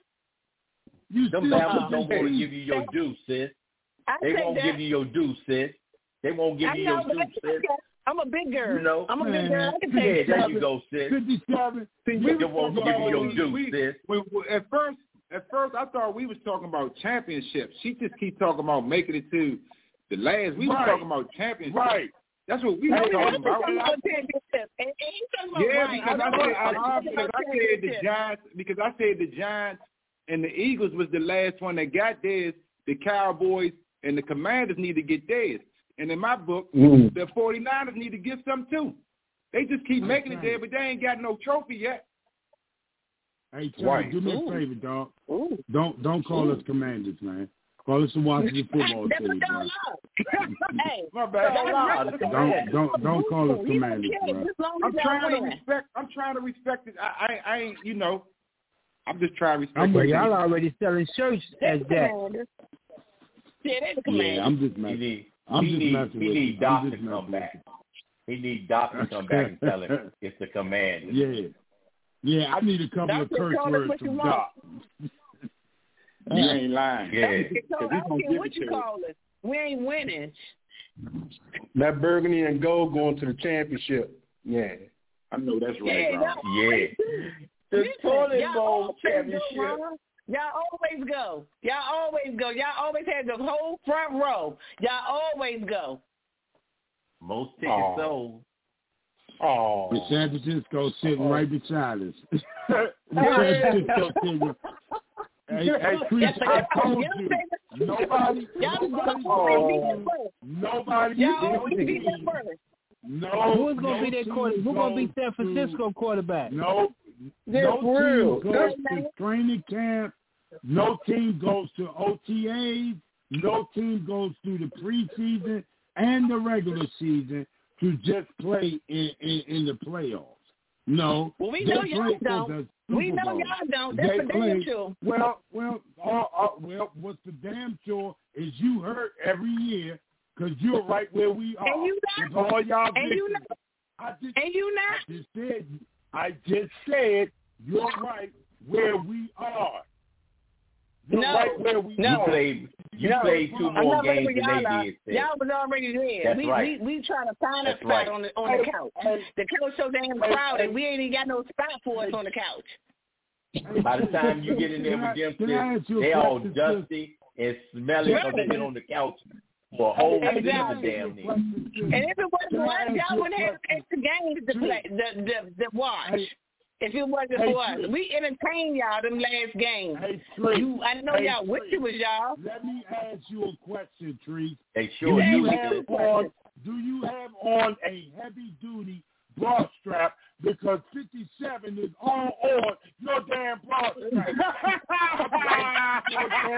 You Them still Bammers took don't a want to seat. give you your due, sis. I They say won't that. give you your due, sis. They won't give I you know, your due, sis. okay. I'm a big girl. You know, I'm a man, big girl. I can yeah, take there you go, sis. fifty-seven. See, We we won't give you your due, we, sis. we, we, at first, at first, I thought we was talking about championships. She just keep talking about making it to the last. We Right. was talking about championships. Right. That's what we No, were we talking about. talking about championship. And, and he's talking about Yeah, right. because I, I said, I, know because I said the Giants. Because I said the Giants and the Eagles was the last one that got theirs. The Cowboys and the Commanders need to get theirs. And in my book, mm. the forty-niners need to get some too. They just keep making it there, but they ain't got no trophy yet. Hey, Charlie, do me a favor, dog. Ooh. Don't don't call Ooh. us Commanders, man. Call us the Washington football team, bro. Hey, my bad. Don't don't don't call us Commanders, bro. I'm trying to respect. I'm trying to respect it. I I, I ain't. You know. I'm just trying to respect. I'm y'all already selling shirts as that. Yeah, they the command. Yeah, I'm just messing. He need, I'm he just need, messing he with need you. Doc I'm to just come messing back. He need Doc to come back and tell him it's the command. Yeah. Yeah, I need a couple Doc of curse words from Doc. You ain't lying. Yeah. I don't care what you call it. We ain't winning. That burgundy and gold going to the championship. Yeah. I know that's right, Yeah, Ron. Yeah. The Listen, toilet y'all bowl always championship. go, Ron. Y'all always go. Y'all always go. Y'all always have the whole front row. Y'all always go. Most tickets Aw. sold. Oh. The San Francisco sitting Oh. right beside us. The San Francisco sitting. Hey, hey, Chris, I told you. Nobody, nobody, Y'all nobody, always be there first. no. Who's gonna no be their team quarterback? Who's gonna be goes San Francisco to, quarterback? No, Yeah, no for real. team goes to training camp. No team goes to O T As. No team goes through the preseason and the regular season to just play in, in, in the playoffs. No. Well, we they know y'all play for don't. the Super We know Bowl. y'all don't. That's They for damn play- sure. Well, well, uh, uh, well. What's the damn sure is you hurt every year because you're right where we are. And you With not. all y'all And you victories. not. I just, And you I not. just said, I just said you're right where we are. You're No. right where we No. You played, you No. played two I'm more not ready games for than y'all. they did. Sid. Y'all was already there. That's we, right. we we trying to find a That's spot right. on the on the couch. The couch so damn crowded. We ain't even got no spot for us on the couch. By the time you get in there with them, Can I ask you a Sid, they all question, dusty and smelly because they've been on the couch for a whole season Exactly. damn near. And if it wasn't for us, y'all wouldn't have extra games to play, the the the watch. If it wasn't Hey, for us, Trish. we entertained y'all them last games. Hey, Trish. You, I know Hey, y'all wish Trish. it was y'all. Let me ask you a question, Tree. They sure Do you do. have on? Do you have on a heavy duty bra strap? Because fifty-seven is all on your damn bra strap.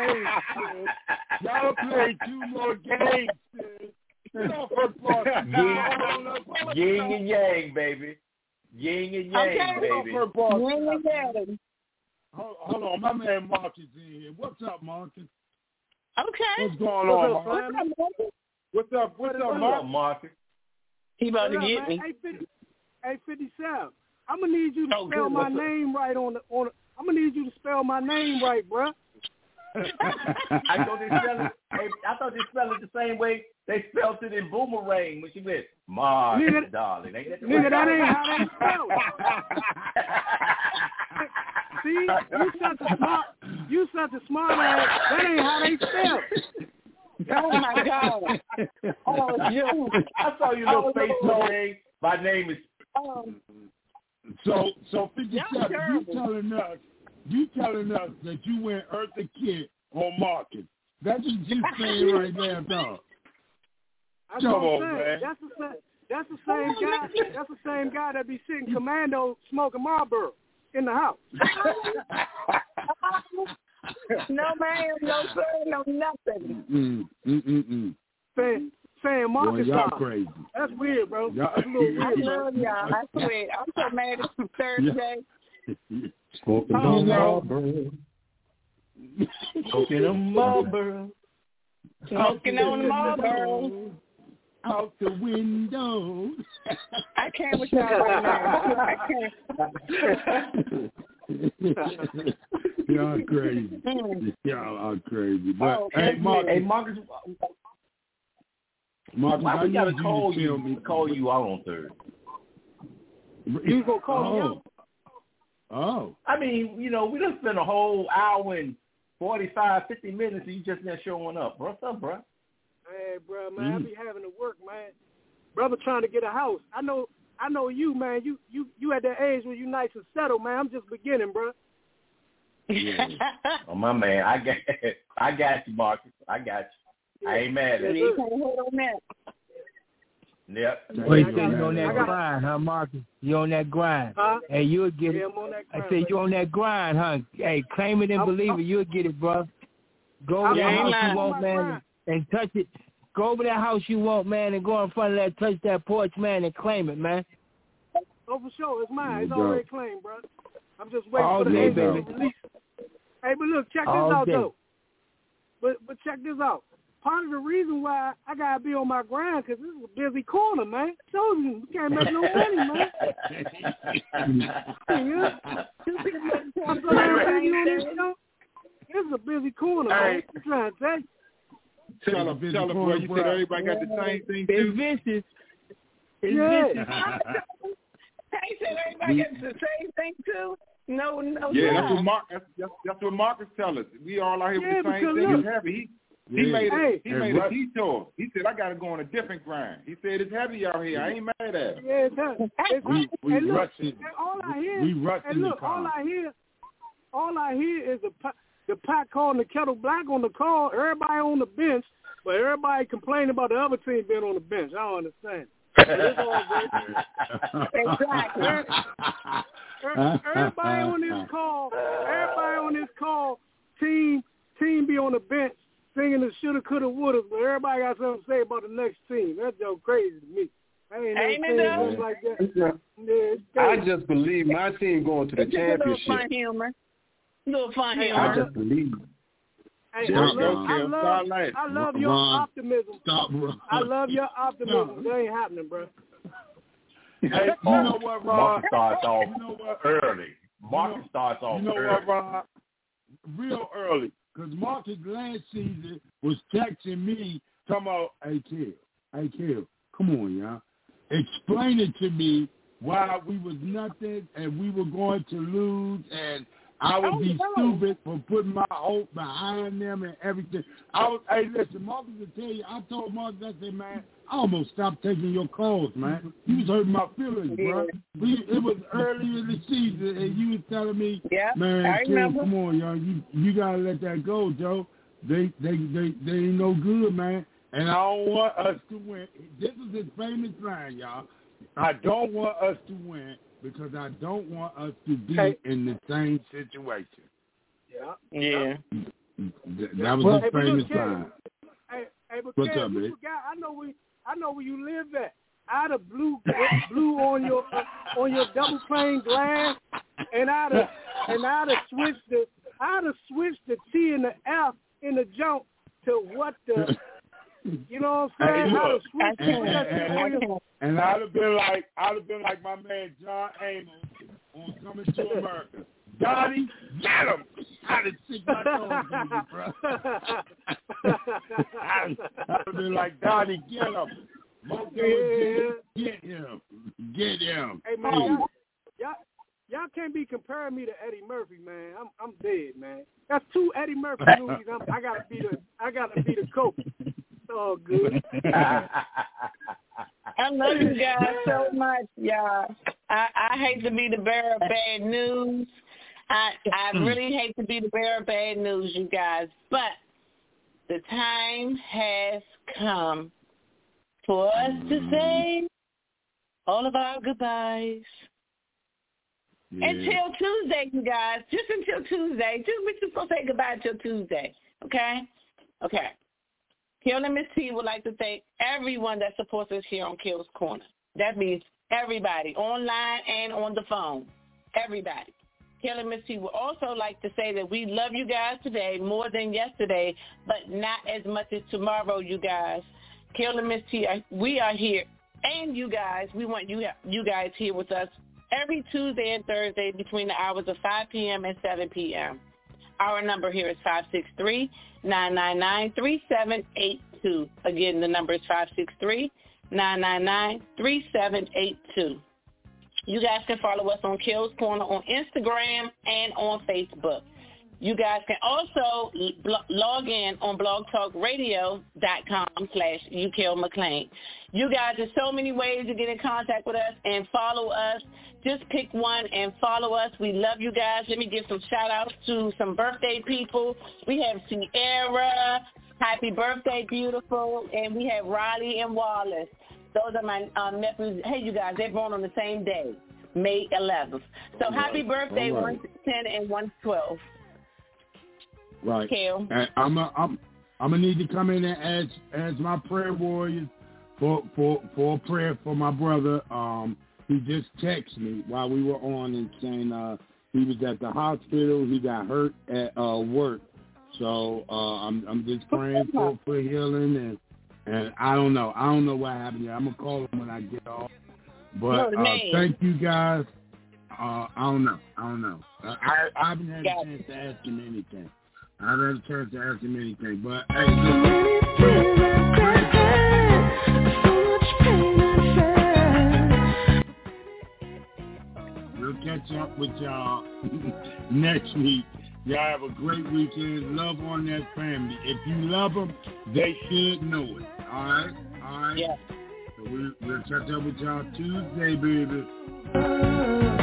Y'all play two more games. Get off her bra strap. Yin, yin and yang, baby. Yin and yang, Okay. baby. Yin and yang. Hold, hold on, my man Marcus in here. What's up, Marcus? Okay. What's going on, What's up, Marcus? What's up, Marcus? What's up? What's up, What's Mark? up, Marcus? He about to What up, get man? me. Hey, fifty, hey, fifty-seven. I'm gonna need you to Oh, spell good. my What's up? name right on the on. The, I'm gonna need you to spell my name right, bruh. I thought they spell it. Hey, I thought they spell it the same way they spelled it in Boomerang when she went, "Mark, Nigga, darling." Ain't that the Nigga, way- that ain't how they spell it. See, you such a smart, you such a smart ass. That ain't how they spell it. Oh my God. Oh, you. I saw your little Oh, face Lord. today. My name is. Um, So, so fifty-seven, Y'all you terrible. telling us, you telling us that you went Eartha Kitt on Marcus. That's what you saying right there, dog. That's Come what I'm on, saying. man. That's the same. That's the same guy. That's the same guy that be sitting commando smoking Marlboro in the house. no ma'am, no sir, no nothing. Mm, mm, mm, mm. Saying, saying Boy, Marcus y'all style. crazy. That's weird, bro. Y'all- That's a little I weird, bro. love y'all. I swear. I'm so mad it's Thursday. Smoking Oh, on no. Marlboro. Smoking a Marlboro. Smoking on the Marlboro. Out the window. I can't with y'all right now. I can't. Y'all crazy. Mm. Y'all are crazy. But Oh, hey, okay. Marcus, Hey, Marcus, Marcus, why I we need gotta you call to you? tell me. Call you out on Thursday. You gonna call me oh. out? Oh. I mean, you know, we done spent a whole hour and forty-five, fifty minutes, and you just not showing up. What's up, bro? Hey, bro, man, I Mm. be having to work, man. Brother trying to get a house. I know, I know you, man. You, you, you at that age where you nice and settled, man. I'm just beginning, bro. Yeah. Oh, my man, I got, I got you, Marcus. I got you. I ain't mad at You you. can't hold on that. Yep. Wait, I you got- on I that got- grind, huh, Marcus? You on that grind. Huh? Hey, you'll get Yeah, it. I'm on that I grind, said baby. you on that grind, huh? Hey, claim it and I'm- believe I'm- it. You'll get it, bro. Go I'm- over that I'm house lying. you want, I'm on man, my and, and touch it. Go over that house you want, man, and go in front of that, touch that porch, man, and claim it, man. Oh, for sure. It's mine. It's No doubt. already claimed, bro. I'm just waiting All for the day, agent baby. to release it. Hey, but look, check this All out, day. though. But but check this out. part of the reason why I gotta be on my grind because this is a busy corner, man. I told you, we can't make no money, man. Yeah. This is a busy corner, man. I'm trying to tell you. Tell them, tell them, boy. You said everybody got the same thing too. It's vicious. It's yeah. vicious. Hey, said everybody gets the same thing too. No, no. Yeah, lie. that's what Mark. That's, that's, that's what Marcus tell us. We all out here yeah, with the same thing. Look, It's heavy. He, he yeah. made hey, it. He made right. a detour. He said, "I got to go on a different grind." He said, "It's heavy out here. I ain't mad at him." Yeah, it's heavy. It's We, we and look, rushing. and all I hear, We rushing and look, the car. all I hear, all I hear is the pot, the pot calling the kettle black on the call. Everybody on the bench, but everybody complaining about the other team being on the bench. I don't understand. But it's all good. Exactly. Everybody on this call, everybody on this call, team, team be on the bench singing the shoulda, coulda, woulda, but everybody got something to say about the next team. That's just crazy to me. I ain't Ain't never it seen though? nothing like that. Yeah, it's I crazy. just believe my team going to the It's just a little championship. fun humor. Little fun Hey, humor. I just believe. Hey, There I you go, love, I Kim. love, Start life. I love your Ron, optimism. Stop, Ron. I love your optimism. Stop. That ain't happening, bro. Hey, you know what, Ron? Marcus starts off You know what? early. Marcus You know- starts off You know early. what, Ron? Real early. Because Marcus last season was texting me, talking about, hey, Kill, hey, Kill, come on, y'all. Explain it to me why we was nothing and we were going to lose and I would be stupid for putting my hope behind them and everything. I was, hey, listen, Marcus will tell you, I told Marcus, I said, man, I almost stopped taking your calls, man. You was hurting my feelings, bro. We, it was early in the season, and you was telling me, Yeah, man, I Kim, remember. come on, y'all, you you gotta let that go, Joe. They they they they ain't no good, man. And I don't want us to win. This is his famous line, y'all. I don't want us to win because I don't want us to be Hey. in the same situation. Yeah. Yeah. Th- That was Well, his hey, but famous look, Ken, line. Hey, hey, but What's Ken, up, you babe? forgot. I know where I know where you live at. I'd have blew blew on your uh, on your double pane glass, and I'd have and I'd have switched the I'd have switched the T and the F in the jump to what the you know what I'm saying? Hey, I'd have look, switched and, put that shit on and, your- and I'd have been like, I'd have been like my man John Amos on Coming to America. Donnie, get him! I'd have stick my toes in you, bro. I'd, I'd have been like, Donnie, get him! Mojo, Yeah. get, get him! Get him! Hey man, y'all, y'all y'all can't be comparing me to Eddie Murphy, man. I'm I'm dead, man. That's two Eddie Murphy movies. I'm, I gotta be the I gotta be the coach. It's all good. I love you guys so much, y'all. I, I hate to be the bearer of bad news. I I really hate to be the bearer of bad news, you guys. But the time has come for us to say all of our goodbyes. Yeah. Until Tuesday, you guys. Just until Tuesday. Just we're just gonna say goodbye until Tuesday. Okay? Okay. Kill and Miss T would like to thank everyone that supports us here on Kill's Corner. That means everybody, online and on the phone. Everybody. Kill and Miss T would also like to say that we love you guys today more than yesterday, but not as much as tomorrow, you guys. Kill and Miss T, we are here. And you guys, we want you you guys here with us every Tuesday and Thursday between the hours of five p.m. and seven p.m. Our number here is five six three, nine nine nine, three seven eight two. Again, the number is five six three, nine nine nine, three seven eight two. You guys can follow us on Kill's Corner on Instagram and on Facebook. You guys can also log in on blogtalkradio.com slash UKillMcLean. You guys, there's so many ways to get in contact with us and follow us. Just pick one and follow us. We love you guys. Let me give some shout-outs to some birthday people. We have Sierra, happy birthday, beautiful, and we have Riley and Wallace. Those are my um, nephews. Hey, you guys, they're born on the same day, May eleventh. So All happy right. birthday, All right. one ten and one twelve. Right. Kill. And I'm a, I'm I'm gonna need to come in and ask as my prayer warriors for for for a prayer for my brother. Um, he just texted me while we were on and saying uh he was at the hospital. He got hurt at uh work, So uh, I'm I'm just praying for, for healing, and and I don't know. I don't know what happened there. I'm going to call him when I get off. But uh, thank you, guys. Uh, I don't know. I don't know. Uh, I, I haven't had a chance to ask him anything. I haven't had a chance to ask him anything. But, hey, we'll catch up with y'all next week. Y'all have a great weekend. Love on that family. If you love them, they should know it. All right? All right? Yeah. So we, we'll catch up with y'all Tuesday, baby.